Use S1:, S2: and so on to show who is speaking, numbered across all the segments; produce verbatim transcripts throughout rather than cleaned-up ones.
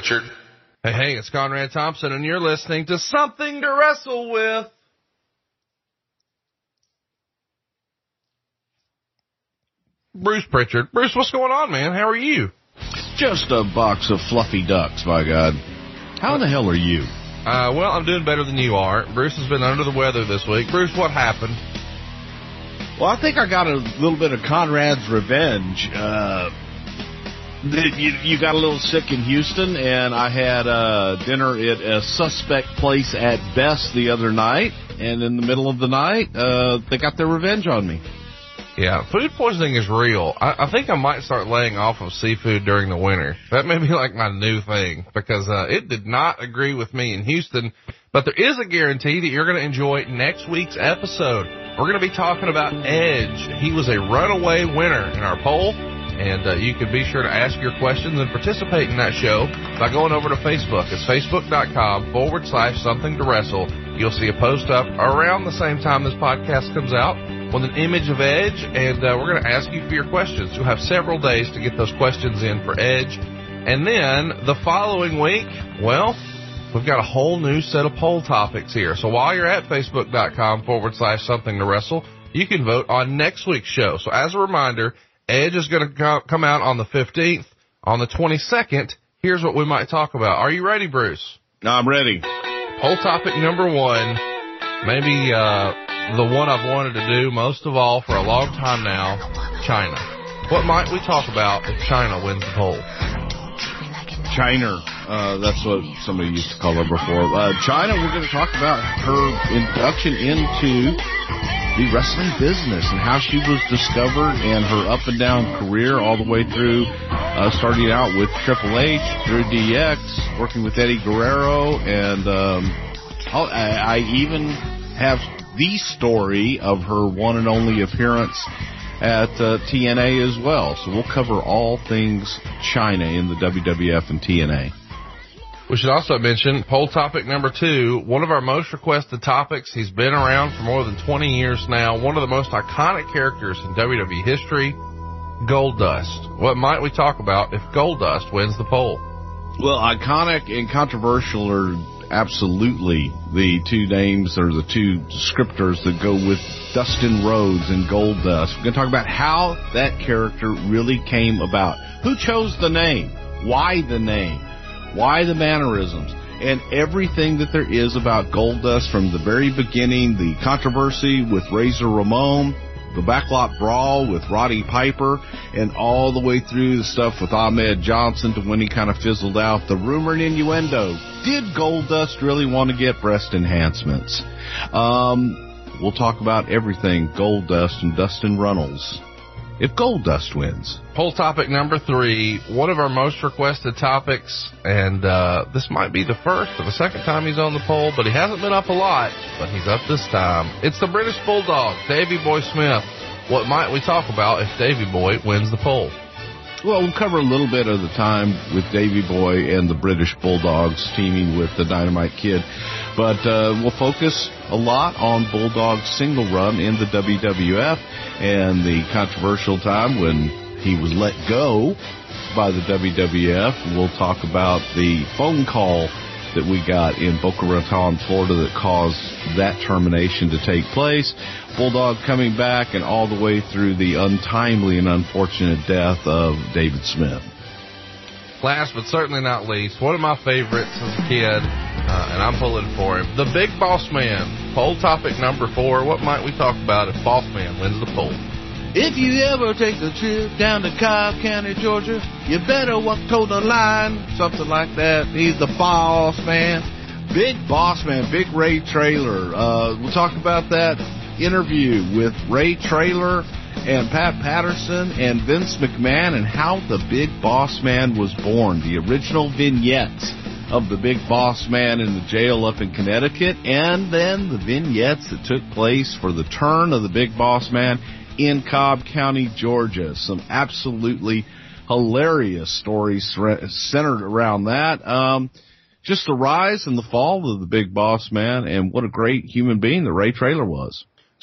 S1: Pritchard.
S2: Hey, hey, it's Conrad Thompson, and you're listening to Something to Wrestle With. Bruce Pritchard. Bruce, what's going on, man? How are you?
S3: Just a box of fluffy ducks, by God. How in the hell are you?
S2: Uh, well, I'm doing better than you are. Bruce has been under the weather this week. Bruce, what happened?
S3: Well, I think I got a little bit of Conrad's revenge. Uh, you, you got a little sick in Houston, and I had uh, dinner at a suspect place at best the other night, and in the middle of the night, uh, they got their revenge on me.
S2: Yeah, food poisoning is real. I, I think I might start laying off of seafood during the winter. That may be like my new thing, because uh, it did not agree with me in Houston. But there is a guarantee that you're going to enjoy next week's episode. We're going to be talking about Edge. He was a runaway winner in our poll, and uh, you can be sure to ask your questions and participate in that show by going over to Facebook. It's facebook.com forward slash something to wrestle. You'll see a post up around the same time this podcast comes out with an image of Edge, and uh, we're going to ask you for your questions. You'll have several days to get those questions in for Edge. And then the following week, well, we've got a whole new set of poll topics here. So while you're at facebook.com forward slash something to wrestle, you can vote on next week's show. So as a reminder, Edge is going to come out on the fifteenth. On the twenty-second, here's what we might talk about. Are you ready, Bruce?
S3: I'm ready.
S2: Poll topic number one, maybe uh, the one I've wanted to do most of all for a long time now, China. What might we talk about if China wins the poll?
S3: China, uh, that's what somebody used to call her before. Uh, China, we're going to talk about her induction into the wrestling business and how she was discovered and her up and down career all the way through, uh, starting out with Triple H, through D X, working with Eddie Guerrero, and um, I, I even have the story of her one and only appearance at uh, T N A as well. So we'll cover all things China in the W W F and T N A.
S2: We should also mention poll topic number two, one of our most requested topics. He's been around for more than twenty years now. One of the most iconic characters in W W E history, Goldust. What might we talk about if Goldust wins the poll?
S3: Well, iconic and controversial are absolutely the two names or the two descriptors that go with Dustin Rhodes and Goldust. We're going to talk about how that character really came about. Who chose the name? Why the name? Why the mannerisms? And everything that there is about Goldust from the very beginning, the controversy with Razor Ramon, the backlot brawl with Roddy Piper, and all the way through the stuff with Ahmed Johnson to when he kind of fizzled out. The rumor and innuendo. Did Goldust really want to get breast enhancements? Um, we'll talk about everything Goldust and Dustin Runnels if Goldust wins.
S2: Poll topic number three, one of our most requested topics, and uh, this might be the first or the second time he's on the poll, but he hasn't been up a lot, but he's up this time. It's the British Bulldog, Davey Boy Smith. What might we talk about if Davey Boy wins the poll?
S3: Well, we'll cover a little bit of the time with Davey Boy and the British Bulldogs teaming with the Dynamite Kid. But uh, we'll focus a lot on Bulldog's single run in the W W F and the controversial time when he was let go by the W W F. We'll talk about the phone call that we got in Boca Raton, Florida that caused that termination to take place. Bulldog coming back and all the way through the untimely and unfortunate death of David Smith.
S2: Last but certainly not least, one of my favorites as a kid, uh, and I'm pulling for him, the Big Boss Man. Poll topic number four, what might we talk about if Boss Man wins the poll?
S3: If you ever take a trip down to Cobb County, Georgia, you better walk toward the line, something like that. He's the Boss Man. Big Boss Man, Big Ray Traylor. Uh, we'll talk about that interview with Ray Traylor and Pat Patterson and Vince McMahon and how the Big Boss Man was born. The original vignettes of the Big Boss Man in the jail up in Connecticut, and then the vignettes that took place for the turn of the Big Boss Man in Cobb County, Georgia. Some absolutely hilarious stories centered around that. Um, just the rise and the fall of the Big Boss Man, and what a great human being that Ray Traylor was.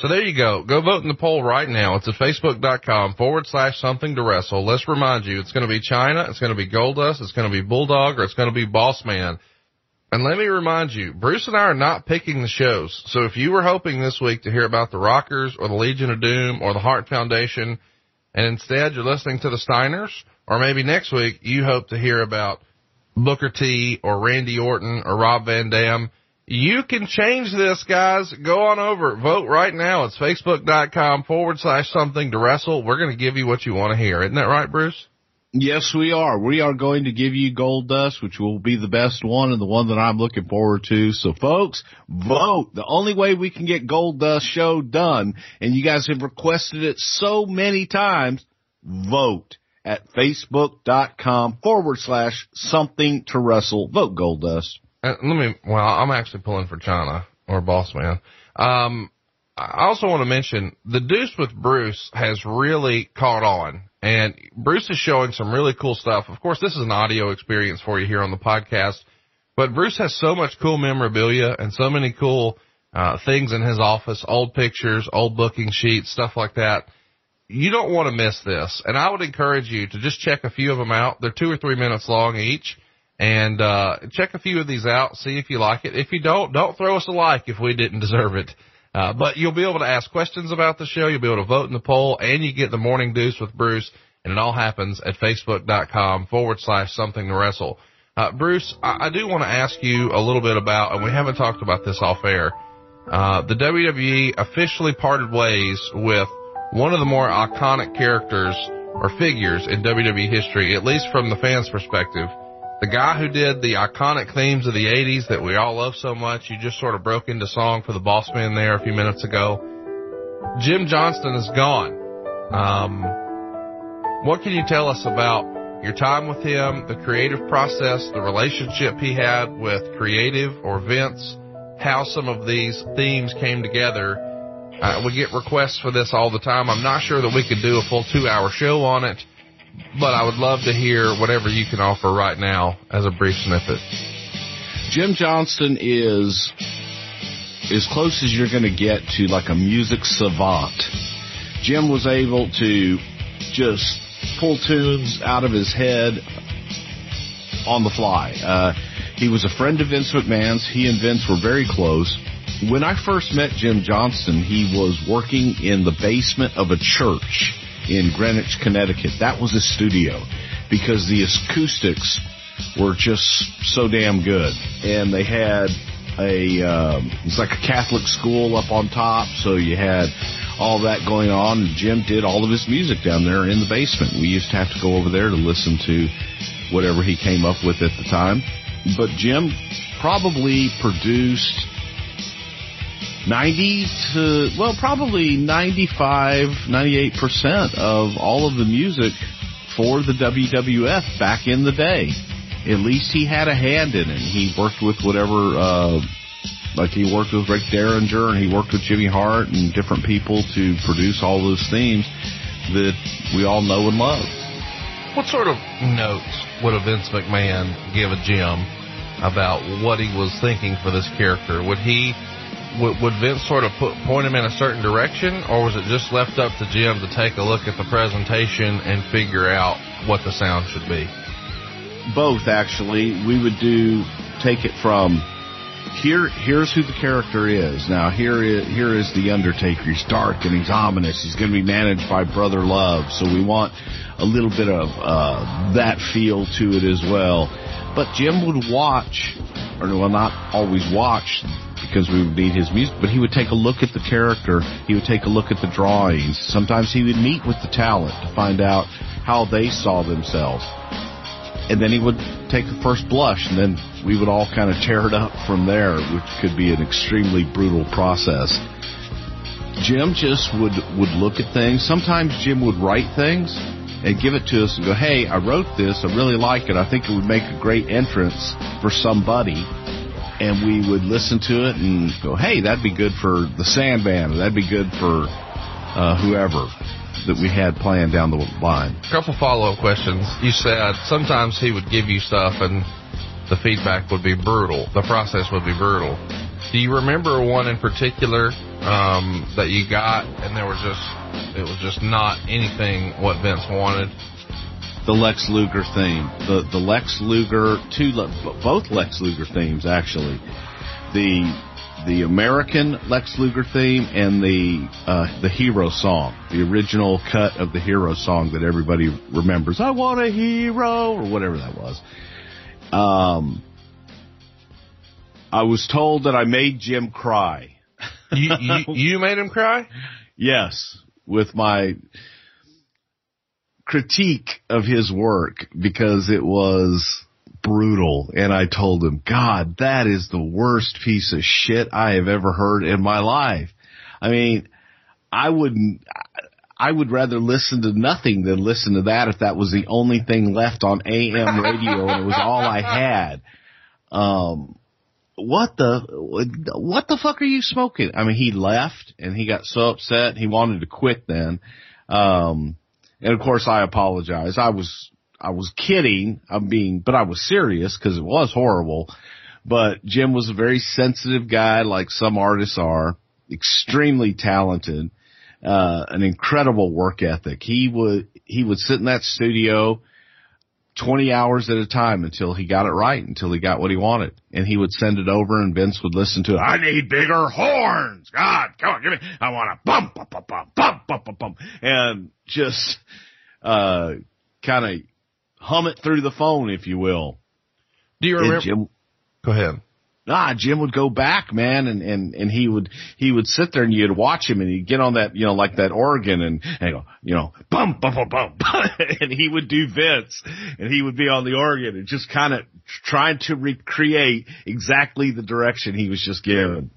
S2: So there you go. Go vote in the poll right now. It's at facebook.com forward slash something to wrestle. Let's remind you, it's going to be China, it's going to be Goldust, it's going to be Bulldog, or it's going to be Boss Man. And let me remind you, Bruce and I are not picking the shows. So if you were hoping this week to hear about the Rockers or the Legion of Doom or the Hart Foundation, and instead you're listening to the Steiners, or maybe next week you hope to hear about Booker T or Randy Orton or Rob Van Dam, you can change this, guys. Go on over. Vote right now. It's facebook.com forward slash something to wrestle. We're going to give you what you want to hear. Isn't that right, Bruce?
S3: Yes, we are. We are going to give you Goldust, which will be the best one and the one that I'm looking forward to. So, folks, vote. The only way we can get Goldust show done, and you guys have requested it so many times, vote at facebook.com forward slash something to wrestle. Vote Goldust.
S2: Uh, let me, well, I'm actually pulling for China or Boss Man. Um, I also want to mention the Deuce with Bruce has really caught on, and Bruce is showing some really cool stuff. Of course, this is an audio experience for you here on the podcast, but Bruce has so much cool memorabilia and so many cool, uh, things in his office, old pictures, old booking sheets, stuff like that. You don't want to miss this, and I would encourage you to just check a few of them out. They're two or three minutes long each. And, uh, check a few of these out, see if you like it. If you don't, don't throw us a like if we didn't deserve it. Uh, but you'll be able to ask questions about the show. You'll be able to vote in the poll, and you get the Morning Deuce with Bruce. And it all happens at facebook.com forward slash something to wrestle. Uh, Bruce, I, I do want to ask you a little bit about, and we haven't talked about this off air. Uh, the W W E officially parted ways with one of the more iconic characters or figures in W W E history, at least from the fans' perspective. The guy who did the iconic themes of the eighties that we all love so much, you just sort of broke into song for the Boss Man there a few minutes ago. Jim Johnston is gone. Um, what can you tell us about your time with him, the creative process, the relationship he had with creative or Vince, how some of these themes came together? Uh, we get requests for this all the time. I'm not sure that we could do a full two-hour show on it, but I would love to hear whatever you can offer right now as a brief snippet.
S3: Jim Johnston is as close as you're going to get to like a music savant. Jim was able to just pull tunes out of his head on the fly. Uh, he was a friend of Vince McMahon's. He and Vince were very close. When I first met Jim Johnston, he was working in the basement of a church in Greenwich, Connecticut. That was his studio because the acoustics were just so damn good. And they had a, um, it's like a Catholic school up on top, so you had all that going on. And Jim did all of his music down there in the basement. We used to have to go over there to listen to whatever he came up with at the time. But Jim probably produced ninety to, well, probably ninety-five, ninety-eight percent of all of the music for the W W F back in the day. At least he had a hand in it. He worked with whatever, uh, like he worked with Rick Derringer and he worked with Jimmy Hart and different people to produce all those themes that we all know and love.
S2: What sort of notes would a Vince McMahon give a Jim about what he was thinking for this character? Would he... Would Vince sort of put, point him in a certain direction, or was it just left up to Jim to take a look at the presentation and figure out what the sound should be?
S3: Both, actually. We would do, take it from, here. here's who the character is. Now, here is, here is The Undertaker. He's dark and he's ominous. He's going to be managed by Brother Love, so we want a little bit of uh, that feel to it as well. But Jim would watch, or well, not always watch, because we would need his music, but he would take a look at the character. He would take a look at the drawings. Sometimes he would meet with the talent to find out how they saw themselves. And then he would take the first blush, and then we would all kind of tear it up from there, which could be an extremely brutal process. Jim just would, would look at things. Sometimes Jim would write things and give it to us and go, hey, I wrote this. I really like it. I think it would make a great entrance for somebody. And we would listen to it and go, hey, that'd be good for the Sandman, or that'd be good for uh, whoever that we had planned down the line.
S2: A couple follow-up questions. You said sometimes he would give you stuff and the feedback would be brutal. The process would be brutal. Do you remember one in particular um, that you got, and there was just it was just not anything what Vince wanted?
S3: The Lex Luger theme, the the Lex Luger, two both Lex Luger themes actually, the the American Lex Luger theme and the uh, the Hero song, the original cut of the Hero song that everybody remembers. I want a hero, or whatever that was. Um, I was told that I made Jim cry.
S2: You, you, you made him cry?
S3: Yes, with my critique of his work, because it was brutal. And I told him, God, that is the worst piece of shit I have ever heard in my life. I mean, I wouldn't, I would rather listen to nothing than listen to that if that was the only thing left on A M radio and it was all I had. Um, What the, what the fuck are you smoking? I mean, he left and he got so upset. He wanted to quit then. Um, and of course I apologize. I was, I was kidding. I'm being, but I was serious because it was horrible. But Jim was a very sensitive guy, like some artists are, extremely talented, uh, an incredible work ethic. He would, he would sit in that studio twenty hours at a time until he got it right, until he got what he wanted. And he would send it over and Vince would listen to it. I need bigger horns. God, come on, give me, I want to bump, bump, bump, bump, bump, bump, bump, bump. And just, uh, kind of hum it through the phone, if you will.
S2: Do you remember?
S3: Jim,
S2: Go ahead.
S3: Nah, Jim would go back, man, and, and, and he would, he would sit there and you'd watch him and he'd get on that, you know, like that organ and, and go, you know, bum, bum, bum, bum, and he would do Vince and he would be on the organ and just kind of trying to recreate exactly the direction he was just given.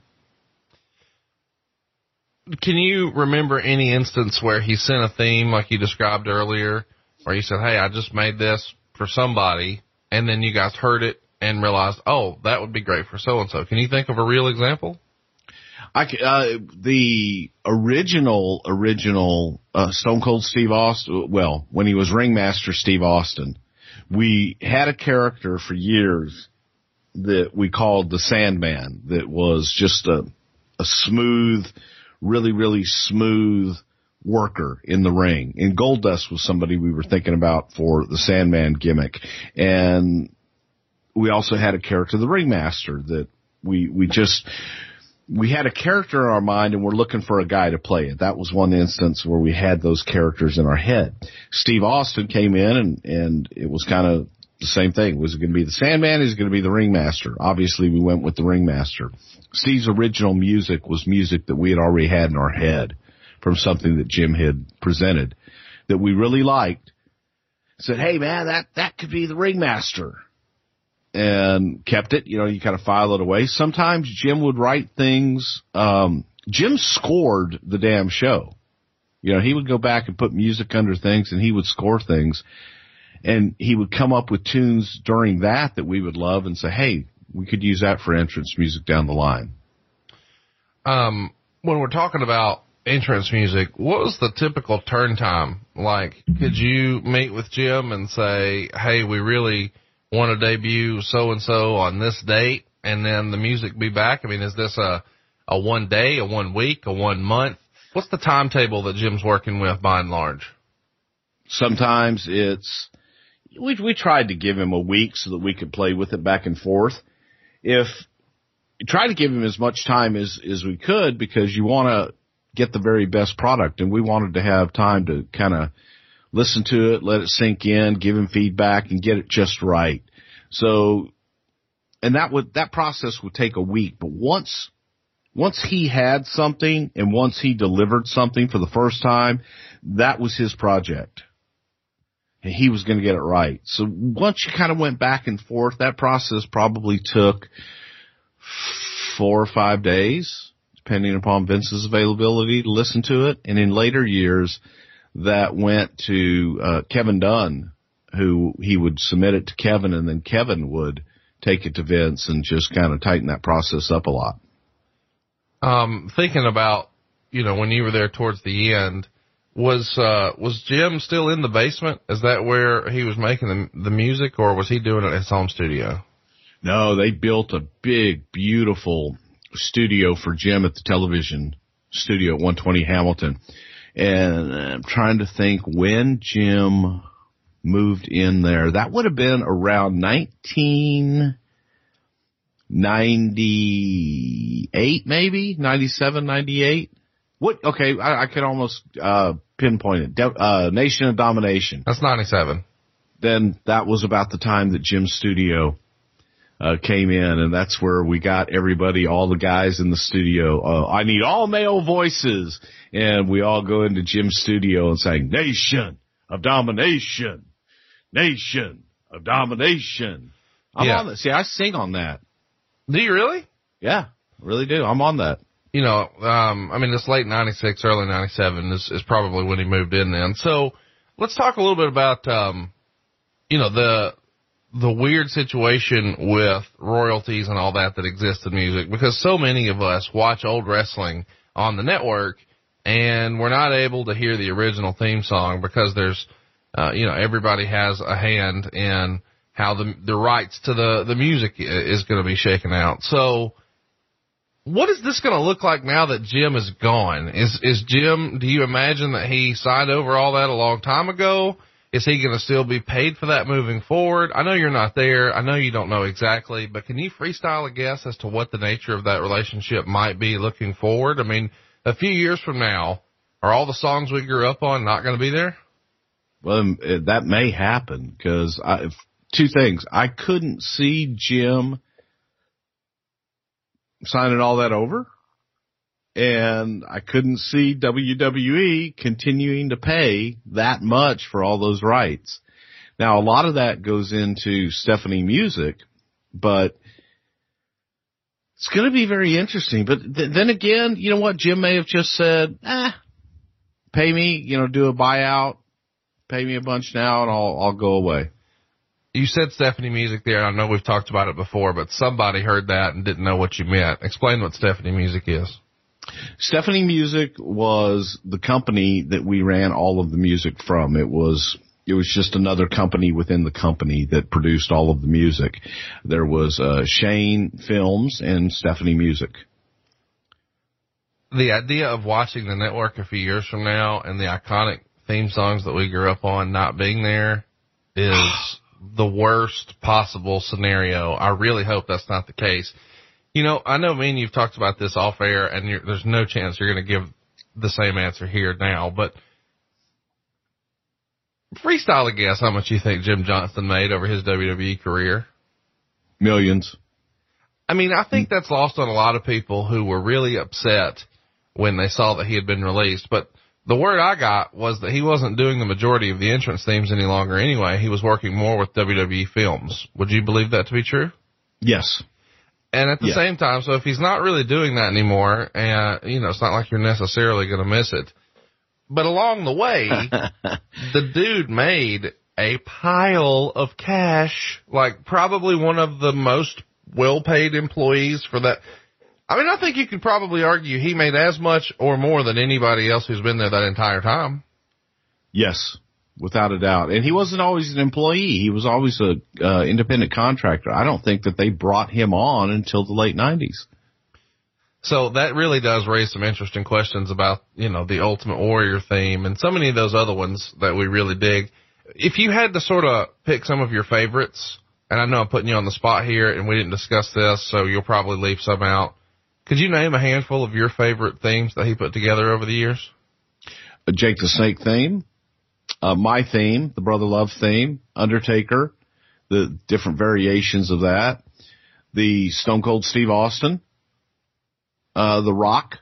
S2: Can you remember any instance where he sent a theme like you described earlier, where he said, hey, I just made this for somebody, and then you guys heard it and realized, oh, that would be great for so-and-so? Can you think of a real example?
S3: I, uh, the original, original, uh, Stone Cold Steve Austin, well, when he was Ringmaster Steve Austin, we had a character for years that we called the Sandman, that was just a, a smooth, really, really smooth worker in the ring. And Goldust was somebody we were thinking about for the Sandman gimmick. And we also had a character, the Ringmaster, that we, we just, we had a character in our mind and we're looking for a guy to play it. That was one instance where we had those characters in our head. Steve Austin came in and, and it was kind of the same thing. Was it going to be the Sandman? Is it going to be the Ringmaster? Obviously we went with the Ringmaster. Steve's original music was music that we had already had in our head from something that Jim had presented that we really liked. Said, hey man, that, that could be the Ringmaster. And kept it, you know, you kind of file it away. Sometimes Jim would write things. Um, Jim scored the damn show. You know, he would go back and put music under things and he would score things. And he would come up with tunes during that that we would love and say, hey, we could use that for entrance music down the line.
S2: Um, when we're talking about entrance music, what was the typical turn time? Like, could you meet with Jim and say, hey, we really want to debut so-and-so on this date, and then the music be back? I mean, is this a, a one day, a one week, a one month? What's the timetable that Jim's working with by and large?
S3: Sometimes it's, we, we tried to give him a week so that we could play with it back and forth. If you try to give him as much time as, as we could, because you want to get the very best product, and we wanted to have time to kind of listen to it, let it sink in, give him feedback, and get it just right. So, and that would, that process would take a week. But once, once he had something and once he delivered something for the first time, that was his project. And he was going to get it right. So once you kind of went back and forth, that process probably took four or five days, depending upon Vince's availability to listen to it. And in later years, that went to uh, Kevin Dunn, who he would submit it to Kevin, and then Kevin would take it to Vince and just kind of tighten that process up a lot.
S2: Um, thinking about, you know, when you were there towards the end, was uh, was Jim still in the basement? Is that where he was making the, the music, or was he doing it at his home studio?
S3: No, they built a big, beautiful studio for Jim at the television studio at one twenty Hamilton. And I'm trying to think when Jim moved in there. That would have been around nineteen ninety-eight, maybe ninety-seven, ninety-eight. What? Okay, I, I could almost uh, pinpoint it. De- uh, Nation of Domination.
S2: That's ninety-seven.
S3: Then that was about the time that Jim's studio uh, came in, and that's where we got everybody, all the guys in the studio. Uh, I need all male voices, and we all go into Jim's studio and sang Nation of Domination, Nation of Domination. I'm
S2: yeah.
S3: on that. See, I sing on that.
S2: Do you really?
S3: Yeah, I really do. I'm on that.
S2: You know, um, I mean, this late ninety-six, early ninety-seven is, is probably when he moved in then. So let's talk a little bit about, um, you know, the, the weird situation with royalties and all that that exists in music, because so many of us watch old wrestling on the network and we're not able to hear the original theme song because there's, uh, you know, everybody has a hand in how the, the rights to the, the music is going to be shaken out. So, what is this going to look like now that Jim is gone? Is, is Jim, do you imagine that he signed over all that a long time ago? Is he going to still be paid for that moving forward? I know you're not there. I know you don't know exactly, but can you freestyle a guess as to what the nature of that relationship might be looking forward? I mean, a few years from now, are all the songs we grew up on not going to be there?
S3: Well, that may happen because I, two things. I couldn't see Jim signing all that over, and I couldn't see W W E continuing to pay that much for all those rights. Now, a lot of that goes into Stephanie Music, but it's going to be very interesting. But th- then again, you know what? Jim may have just said, ah, pay me, you know, do a buyout, pay me a bunch now, and I'll, I'll go away.
S2: You said Stephanie Music there, and I know we've talked about it before, but somebody heard that and didn't know what you meant. Explain what Stephanie Music is.
S3: Stephanie Music was the company that we ran all of the music from. It was it was just another company within the company that produced all of the music. There was uh, Shane Films and Stephanie Music.
S2: The idea of watching the network a few years from now and the iconic theme songs that we grew up on not being there is the worst possible scenario. I really hope that's not the case. You know, I know me and you've talked about this off air, and you're, there's no chance you're going to give the same answer here now, but freestyle a guess how much you think Jim Johnston made over his W W E career.
S3: Millions.
S2: I mean, I think that's lost on a lot of people who were really upset when they saw that he had been released, but the word I got was that he wasn't doing the majority of the entrance themes any longer anyway. He was working more with W W E Films. Would you believe that to be true?
S3: Yes.
S2: And at the
S3: yeah.
S2: same time, so if he's not really doing that anymore, and, you know, it's not like you're necessarily going to miss it. But along the way, the dude made a pile of cash, like probably one of the most well-paid employees for that. I mean, I think you could probably argue he made as much or more than anybody else who's been there that entire time.
S3: Yes, without a doubt. And he wasn't always an employee. He was always a uh, independent contractor. I don't think that they brought him on until the late nineties.
S2: So that really does raise some interesting questions about, you know, the Ultimate Warrior theme and so many of those other ones that we really dig. If you had to sort of pick some of your favorites, and I know I'm putting you on the spot here and we didn't discuss this, so you'll probably leave some out. Could you name a handful of your favorite themes that he put together over the years?
S3: A Jake the Snake theme, uh, my theme, the Brother Love theme, Undertaker, the different variations of that, the Stone Cold Steve Austin, uh, The Rock.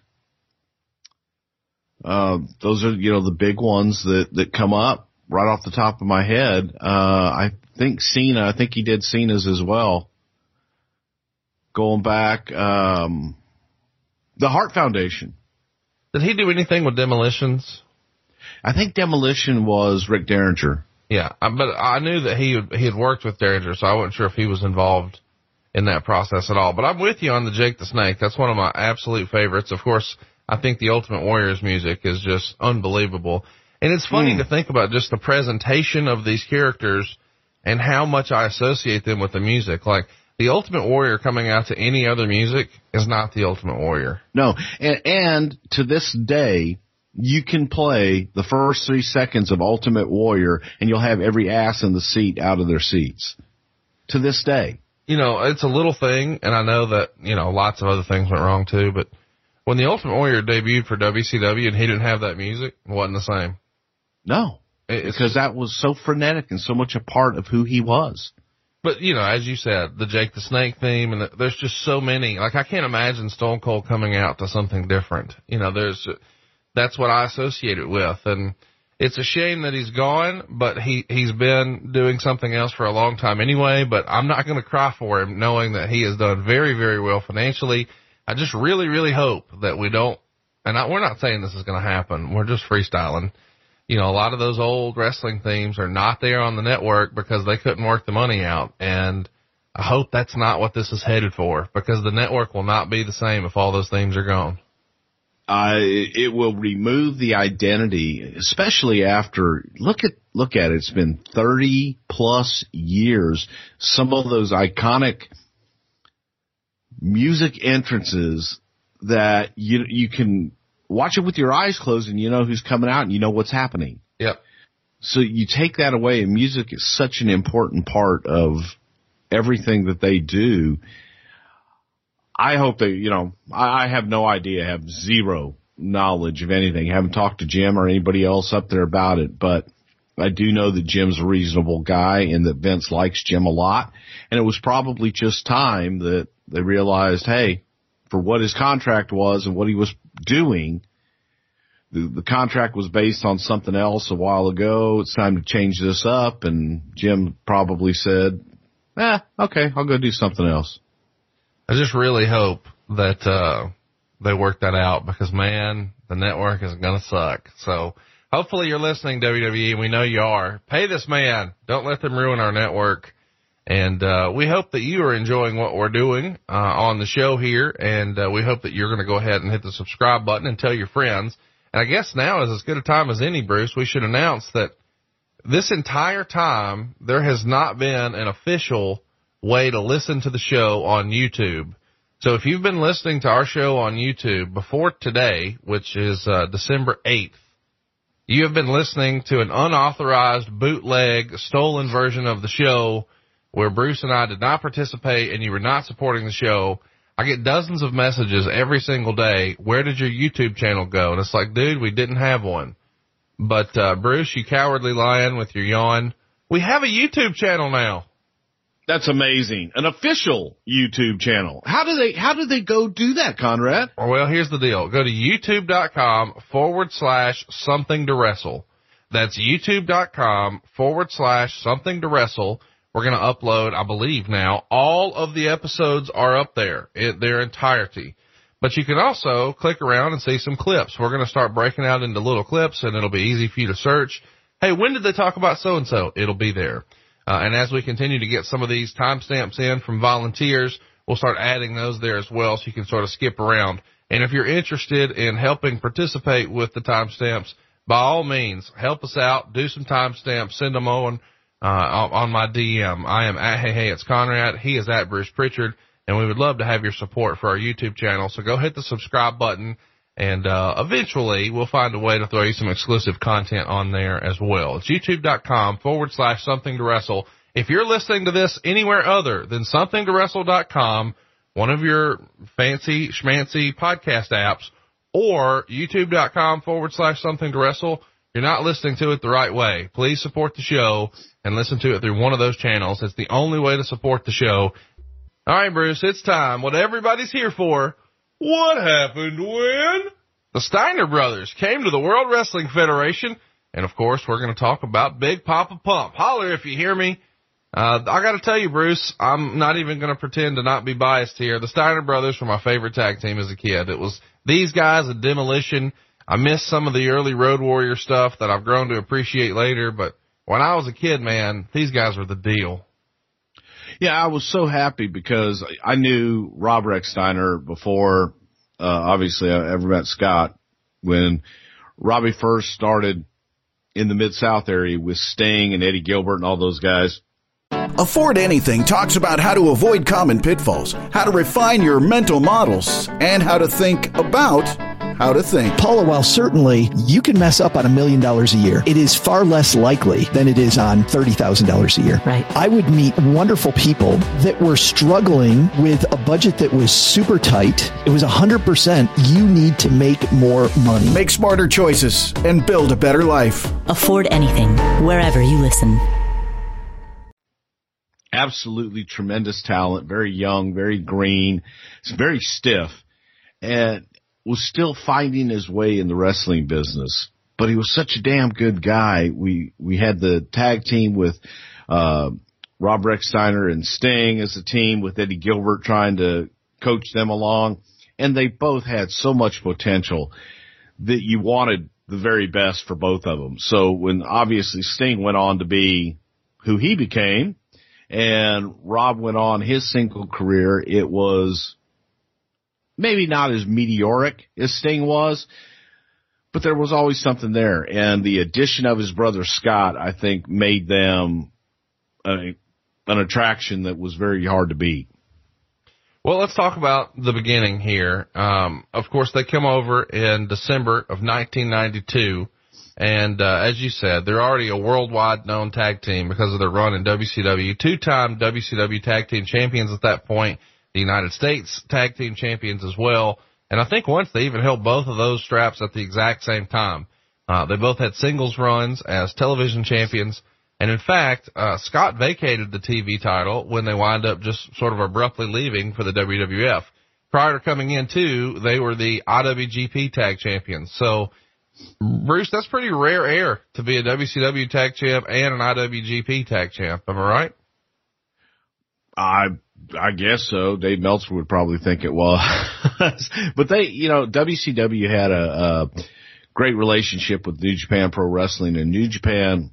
S3: Uh, those are, you know, the big ones that, that come up right off the top of my head. Uh, I think Cena, I think he did Cena's as well. Going back, um, the Hart Foundation.
S2: Did he do anything with Demolitions?
S3: I think Demolition was Rick Derringer.
S2: Yeah, but I knew that he had, he had worked with Derringer, so I wasn't sure if he was involved in that process at all. But I'm with you on the Jake the Snake. That's one of my absolute favorites. Of course, I think the Ultimate Warrior's music is just unbelievable. And it's funny mm. to think about just the presentation of these characters and how much I associate them with the music. Like, the Ultimate Warrior coming out to any other music is not the Ultimate Warrior.
S3: No, and, and to this day, you can play the first three seconds of Ultimate Warrior, and you'll have every ass in the seat out of their seats. To this day.
S2: You know, it's a little thing, and I know that, you know, lots of other things went wrong too, but when the Ultimate Warrior debuted for W C W and he didn't have that music, it wasn't the same.
S3: No, it's, because that was so frenetic and so much a part of who he was.
S2: But, you know, as you said, the Jake the Snake theme, and the, there's just so many. Like, I can't imagine Stone Cold coming out to something different. You know, there's, that's what I associate it with. And it's a shame that he's gone, but he, he's been doing something else for a long time anyway. But I'm not going to cry for him, knowing that he has done very, very well financially. I just really, really hope that we don't, and I, we're not saying this is going to happen. We're just freestyling. You know, a lot of those old wrestling themes are not there on the network because they couldn't work the money out. And I hope that's not what this is headed for, because the network will not be the same if all those themes are gone.
S3: Uh, it will remove the identity, especially after, look at, look at it. It's been thirty plus years. Some of those iconic music entrances that you, you can watch it with your eyes closed and you know who's coming out and you know what's happening.
S2: Yep.
S3: So you take that away, and music is such an important part of everything that they do. I hope they, you know, I, I have no idea, have zero knowledge of anything. I haven't talked to Jim or anybody else up there about it, but I do know that Jim's a reasonable guy and that Vince likes Jim a lot. And it was probably just time that they realized, hey, for what his contract was and what he was doing, the, the contract was based on something else a while ago. It's time to change this up. And Jim probably said, eh, okay, I'll go do something else.
S2: I just really hope that, uh, they work that out, because man, the network is going to suck. So hopefully you're listening, W W E, and we know you are. Pay this man. Don't let them ruin our network. And, uh, we hope that you are enjoying what we're doing, uh, on the show here. And, uh, we hope that you're going to go ahead and hit the subscribe button and tell your friends. And I guess now is as good a time as any, Bruce. We should announce that this entire time there has not been an official way to listen to the show on YouTube. So if you've been listening to our show on YouTube before today, which is, uh, December eighth, you have been listening to an unauthorized, bootleg, stolen version of the show where Bruce and I did not participate and you were not supporting the show. I get dozens of messages every single day. Where did your YouTube channel go? And it's like, dude, we didn't have one. But, uh, Bruce, you cowardly lion with your yawn, we have a YouTube channel now.
S3: That's amazing. An official YouTube channel. How do they, how do they go do that, Conrad?
S2: Well, here's the deal. Go to youtube.com forward slash something to wrestle. That's youtube.com forward slash something to wrestle. We're going to upload, I believe now, all of the episodes are up there in their entirety. But you can also click around and see some clips. We're going to start breaking out into little clips, and it'll be easy for you to search. Hey, when did they talk about so-and-so? It'll be there. Uh, and as we continue to get some of these timestamps in from volunteers, we'll start adding those there as well, so you can sort of skip around. And if you're interested in helping participate with the timestamps, by all means, help us out. Do some timestamps. Send them on. Uh, on my D M. I am at Hey Hey It's Conrad. He is at Bruce Pritchard, and we would love to have your support for our YouTube channel. So go hit the subscribe button, and uh eventually we'll find a way to throw you some exclusive content on there as well. It's youtube.com forward slash something to wrestle. If you're listening to this anywhere other than something to wrestle dot com, one of your fancy schmancy podcast apps, or youtube.com forward slash something to wrestle, you're not listening to it the right way. Please support the show and listen to it through one of those channels. It's the only way to support the show. All right, Bruce, it's time. What everybody's here for. What happened when the Steiner brothers came to the World Wrestling Federation? And, of course, we're going to talk about Big Papa Pump. Holler if you hear me. Uh, I got to tell you, Bruce, I'm not even going to pretend to not be biased here. The Steiner brothers were my favorite tag team as a kid. It was these guys at Demolition. I miss some of the early Road Warrior stuff that I've grown to appreciate later, but when I was a kid, man, these guys were the deal.
S3: Yeah, I was so happy because I knew Rob Rex Steiner before, uh, obviously I ever met Scott. When Robbie first started in the Mid-South area with Sting and Eddie Gilbert and all those guys,
S1: Afford Anything talks about how to avoid common pitfalls, how to refine your mental models, and how to think about how to think.
S4: Paula, while certainly you can mess up on a million dollars a year, it is far less likely than it is on thirty thousand dollars a year.
S5: Right.
S4: I would meet wonderful people that were struggling with a budget that was super tight. It was one hundred percent you need to make more money.
S1: Make smarter choices and build a better life.
S5: Afford Anything, wherever you listen.
S3: Absolutely tremendous talent, very young, very green, very stiff, and was still finding his way in the wrestling business. But he was such a damn good guy. We we had the tag team with uh Rob Rechsteiner and Sting as a team, with Eddie Gilbert trying to coach them along, and they both had so much potential that you wanted the very best for both of them. So when obviously Sting went on to be who he became, and Rob went on his single career, it was maybe not as meteoric as Sting was, but there was always something there. And the addition of his brother Scott, I think, made them a, an attraction that was very hard to beat.
S2: Well, let's talk about the beginning here. Um, of course, they come over in December of nineteen ninety-two. And, uh, as you said, they're already a worldwide known tag team because of their run in W C W, two-time W C W tag team champions at that point, the United States tag team champions as well. And I think once they even held both of those straps at the exact same time. Uh, they both had singles runs as television champions. And in fact, uh, Scott vacated the T V title when they wind up just sort of abruptly leaving for the W W F. Prior to coming in too, they were the I W G P tag champions. So, Bruce, that's pretty rare air to be a W C W tag champ and an I W G P tag champ. Am I right?
S3: I I guess so. Dave Meltzer would probably think it was. But they, you know, W C W had a, a great relationship with New Japan Pro Wrestling, and New Japan,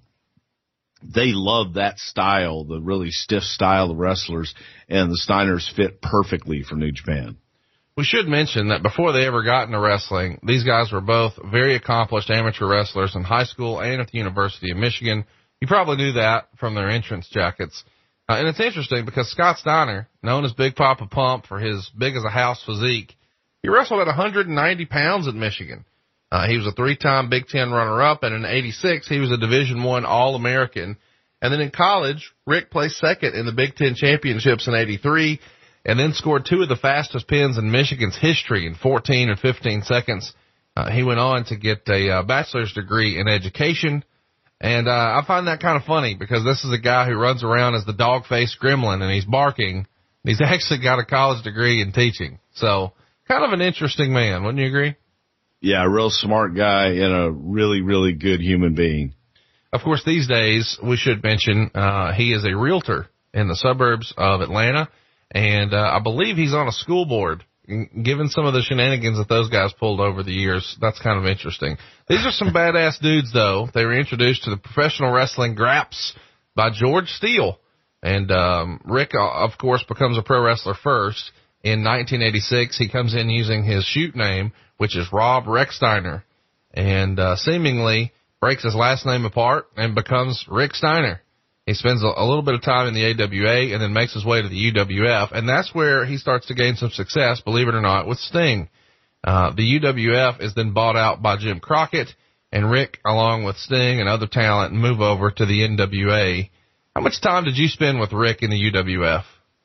S3: they loved that style, the really stiff style of wrestlers, and the Steiners fit perfectly for New Japan.
S2: We should mention that before they ever got into wrestling, these guys were both very accomplished amateur wrestlers in high school and at the University of Michigan. You probably knew that from their entrance jackets. Uh, and it's interesting because Scott Steiner, known as Big Papa Pump for his big-as-a-house physique, he wrestled at one hundred ninety pounds at Michigan. Uh, he was a three-time Big Ten runner-up, and in eighty-six, he was a Division I All-American. And then in college, Rick placed second in the Big Ten championships in eighty-three, and then scored two of the fastest pins in Michigan's history in fourteen and fifteen seconds. Uh, he went on to get a uh, bachelor's degree in education. And uh, I find that kind of funny because this is a guy who runs around as the dog-faced gremlin, and he's barking. He's actually got a college degree in teaching. So kind of an interesting man, wouldn't you agree?
S3: Yeah, a real smart guy and a really, really good human being.
S2: Of course, these days, we should mention uh, he is a realtor in the suburbs of Atlanta. And uh, I believe he's on a school board. Given some of the shenanigans that those guys pulled over the years, that's kind of interesting. These are some badass dudes, though. They were introduced to the professional wrestling Graps by George Steele. And um, Rick, of course, becomes a pro wrestler first. In nineteen eighty-six, he comes in using his shoot name, which is Rob Rechsteiner, and uh, seemingly breaks his last name apart and becomes Rick Steiner. He spends a, a little bit of time in the A W A and then makes his way to the U W F, and that's where he starts to gain some success, believe it or not, with Sting. Uh, the U W F is then bought out by Jim Crockett, and Rick, along with Sting and other talent, move over to the N W A. How much time did you spend with Rick in the U W F?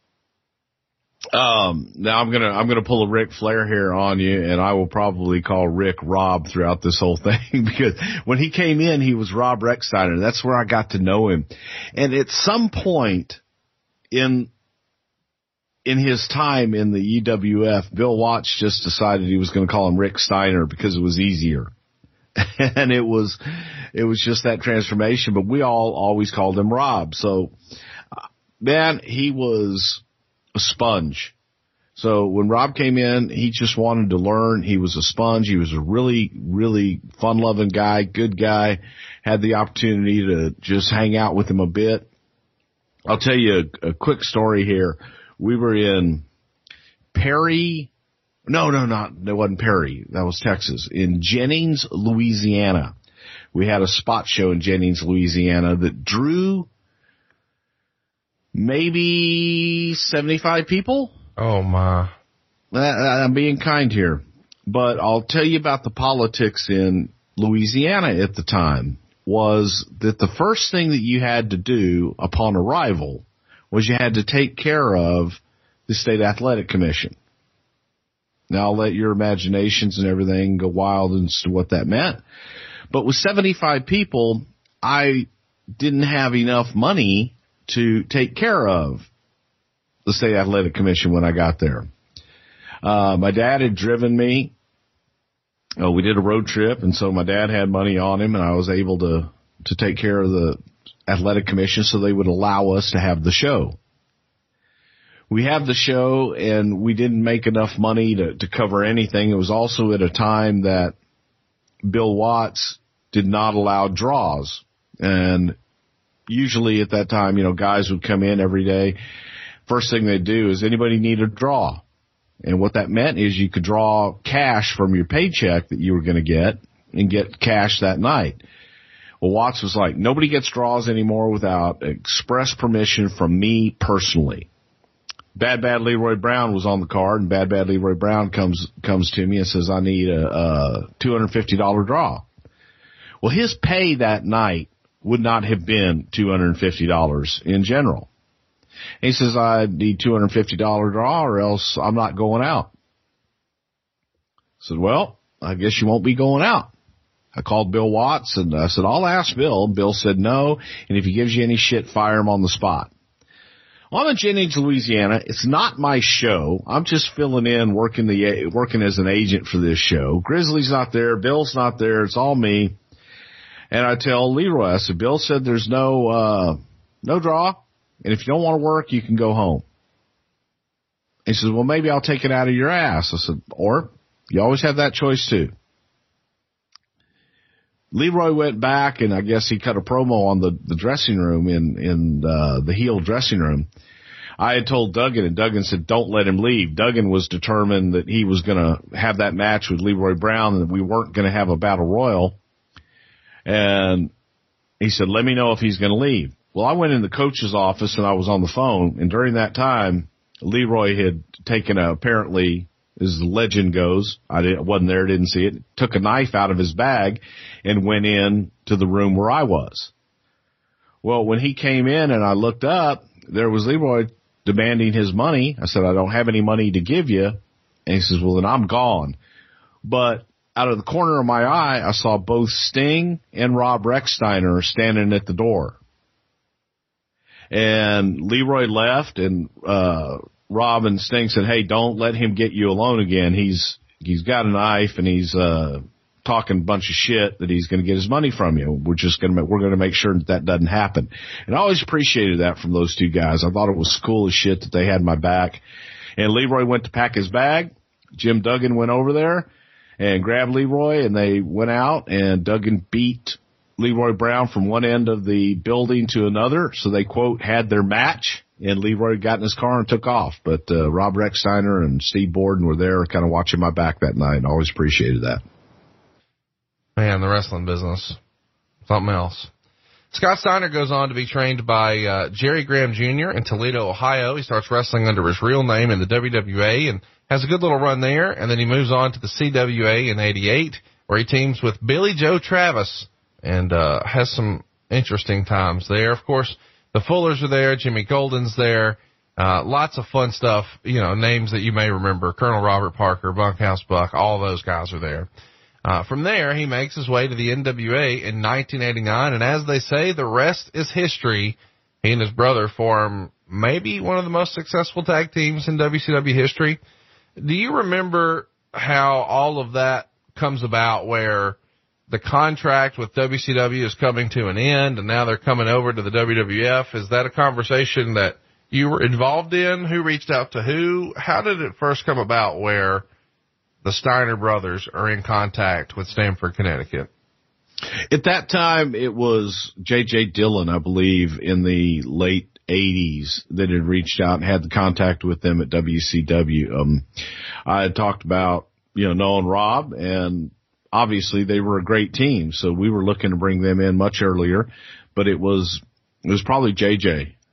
S3: Um, now I'm gonna, I'm gonna pull a Ric Flair here on you, and I will probably call Rick Rob throughout this whole thing, because when he came in, he was Rob Rechsteiner. That's where I got to know him. And at some point in, in his time in the U W F, Bill Watts just decided he was going to call him Rick Steiner because it was easier. And it was, it was just that transformation, but we all always called him Rob. So, uh, man, he was a sponge. So when Rob came in, he just wanted to learn. He was a sponge. He was a really, really fun-loving guy, good guy. Had the opportunity to just hang out with him a bit. I'll tell you a, a quick story here. We were in Perry. No, no, not, it wasn't Perry. That was Texas. In Jennings, Louisiana. We had a spot show in Jennings, Louisiana that drew maybe seventy-five people.
S2: Oh, my.
S3: I'm being kind here. But I'll tell you about the politics in Louisiana at the time was that the first thing that you had to do upon arrival was you had to take care of the State Athletic Commission. Now, I'll let your imaginations and everything go wild as to what that meant. But with seventy-five people, I didn't have enough money to take care of the State Athletic Commission when I got there. Uh, my dad had driven me. Oh, we did a road trip, and so my dad had money on him, and I was able to, to take care of the Athletic Commission so they would allow us to have the show. We have the show, and we didn't make enough money to, to cover anything. It was also at a time that Bill Watts did not allow draws. And usually at that time, you know, guys would come in every day. First thing they'd do is, anybody need a draw? And what that meant is you could draw cash from your paycheck that you were going to get and get cash that night. Well, Watts was like, nobody gets draws anymore without express permission from me personally. Bad Bad Leroy Brown was on the card, and Bad Bad Leroy Brown comes comes to me and says, I need a, a two hundred fifty dollars draw. Well, his pay that night would not have been two hundred fifty dollars in general. He says, I need two hundred fifty dollars draw or else I'm not going out. I said, well, I guess you won't be going out. I called Bill Watts, and I said, I'll ask Bill. Bill said no, and if he gives you any shit, fire him on the spot. I'm in Jennings, Louisiana. It's not my show. I'm just filling in, working the working as an agent for this show. Grizzly's not there. Bill's not there. It's all me. And I tell Leroy, I said, Bill said there's no uh, no draw, and if you don't want to work, you can go home. He says, well, maybe I'll take it out of your ass. I said, or you always have that choice too. Leroy went back, and I guess he cut a promo on the, the dressing room in, in uh, the heel dressing room. I had told Duggan, and Duggan said, don't let him leave. Duggan was determined that he was going to have that match with Leroy Brown and that we weren't going to have a battle royal. And he said, let me know if he's going to leave. Well, I went in the coach's office, and I was on the phone, and during that time, Leroy had taken a, apparently, as the legend goes, I didn't, wasn't there, didn't see it, took a knife out of his bag and went in to the room where I was. Well, when he came in and I looked up, there was Leroy demanding his money. I said, I don't have any money to give you. And he says, well, then I'm gone. But out of the corner of my eye, I saw both Sting and Rob Rechsteiner standing at the door. And Leroy left, and uh Rob and Sting said, hey, don't let him get you alone again. He's he's got a knife, and he's uh talking a bunch of shit that he's going to get his money from you. We're just going to we're going to make sure that that doesn't happen. And I always appreciated that from those two guys. I thought it was cool as shit that they had my back. And Leroy went to pack his bag. Jim Duggan went over there and grabbed Leroy, and they went out, and Duggan beat Leroy Brown from one end of the building to another. So they, quote, had their match. And Leroy got in his car and took off. But uh, Rob Rechsteiner and Steve Borden were there kind of watching my back that night, and I always appreciated that.
S2: Man, the wrestling business, something else. Scott Steiner goes on to be trained by uh, Jerry Graham Junior in Toledo, Ohio. He starts wrestling under his real name in the W W A and has a good little run there. And then he moves on to the C W A in eighty-eight, where he teams with Billy Joe Travis and uh, has some interesting times there. Of course, the Fullers are there. Jimmy Golden's there. Uh, lots of fun stuff, you know, names that you may remember. Colonel Robert Parker, Bunkhouse Buck, all those guys are there. Uh, from there, he makes his way to the N W A in nineteen eighty-nine, and as they say, the rest is history. He and his brother form maybe one of the most successful tag teams in W C W history. Do you remember how all of that comes about, where the contract with W C W is coming to an end, and now they're coming over to the W W F? Is that a conversation that you were involved in? Who reached out to who? How did it first come about where the Steiner brothers are in contact with Stamford, Connecticut?
S3: At that time, it was J J Dillon, I believe, in the late eighties that had reached out and had the contact with them at W C W. Um, I had talked about, you know, knowing Rob, and obviously they were a great team, so we were looking to bring them in much earlier, but it was, it was probably J J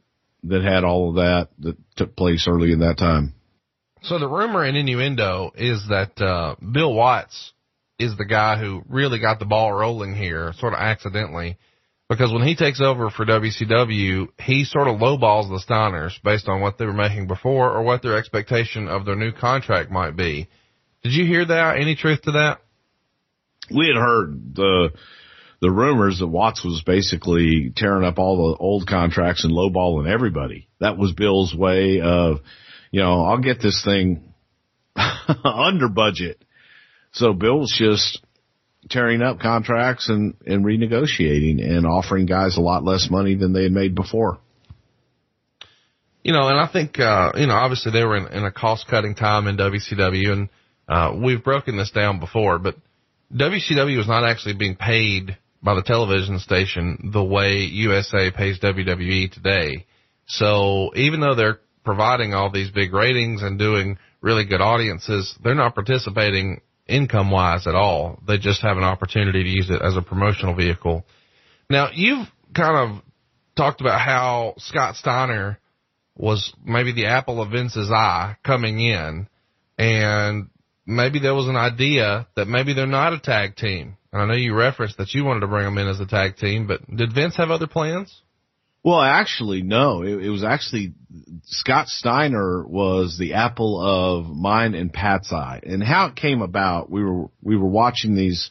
S3: that had all of that that took place early in that time.
S2: So the rumor and innuendo is that uh, Bill Watts is the guy who really got the ball rolling here, sort of accidentally, because when he takes over for W C W, he sort of lowballs the Steiners based on what they were making before or what their expectation of their new contract might be. Did you hear that? Any truth to that?
S3: We had heard the the rumors that Watts was basically tearing up all the old contracts and lowballing everybody. That was Bill's way of, you know, I'll get this thing under budget. So Bill was just tearing up contracts and, and renegotiating and offering guys a lot less money than they had made before.
S2: You know, and I think, uh, you know, obviously they were in, in a cost-cutting time in W C W, and uh, we've broken this down before, but W C W was not actually being paid by the television station the way U S A pays W W E today. So even though they're providing all these big ratings and doing really good audiences, they're not participating income-wise at all. They just have an opportunity to use it as a promotional vehicle. Now, you've kind of talked about how Scott Steiner was maybe the apple of Vince's eye coming in, and maybe there was an idea that maybe they're not a tag team. And I know you referenced that you wanted to bring them in as a tag team, but did Vince have other plans?
S3: Well, actually, no. It, it was actually Scott Steiner was the apple of mine and Pat's eye. And how it came about, we were we were watching these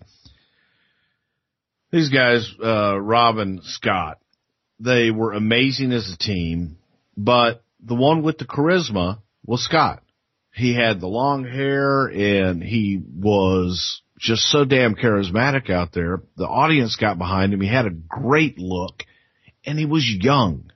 S3: these guys, uh, Rob and Scott. They were amazing as a team, but the one with the charisma was Scott. He had the long hair, and he was just so damn charismatic out there. The audience got behind him. He had a great look, and he was young.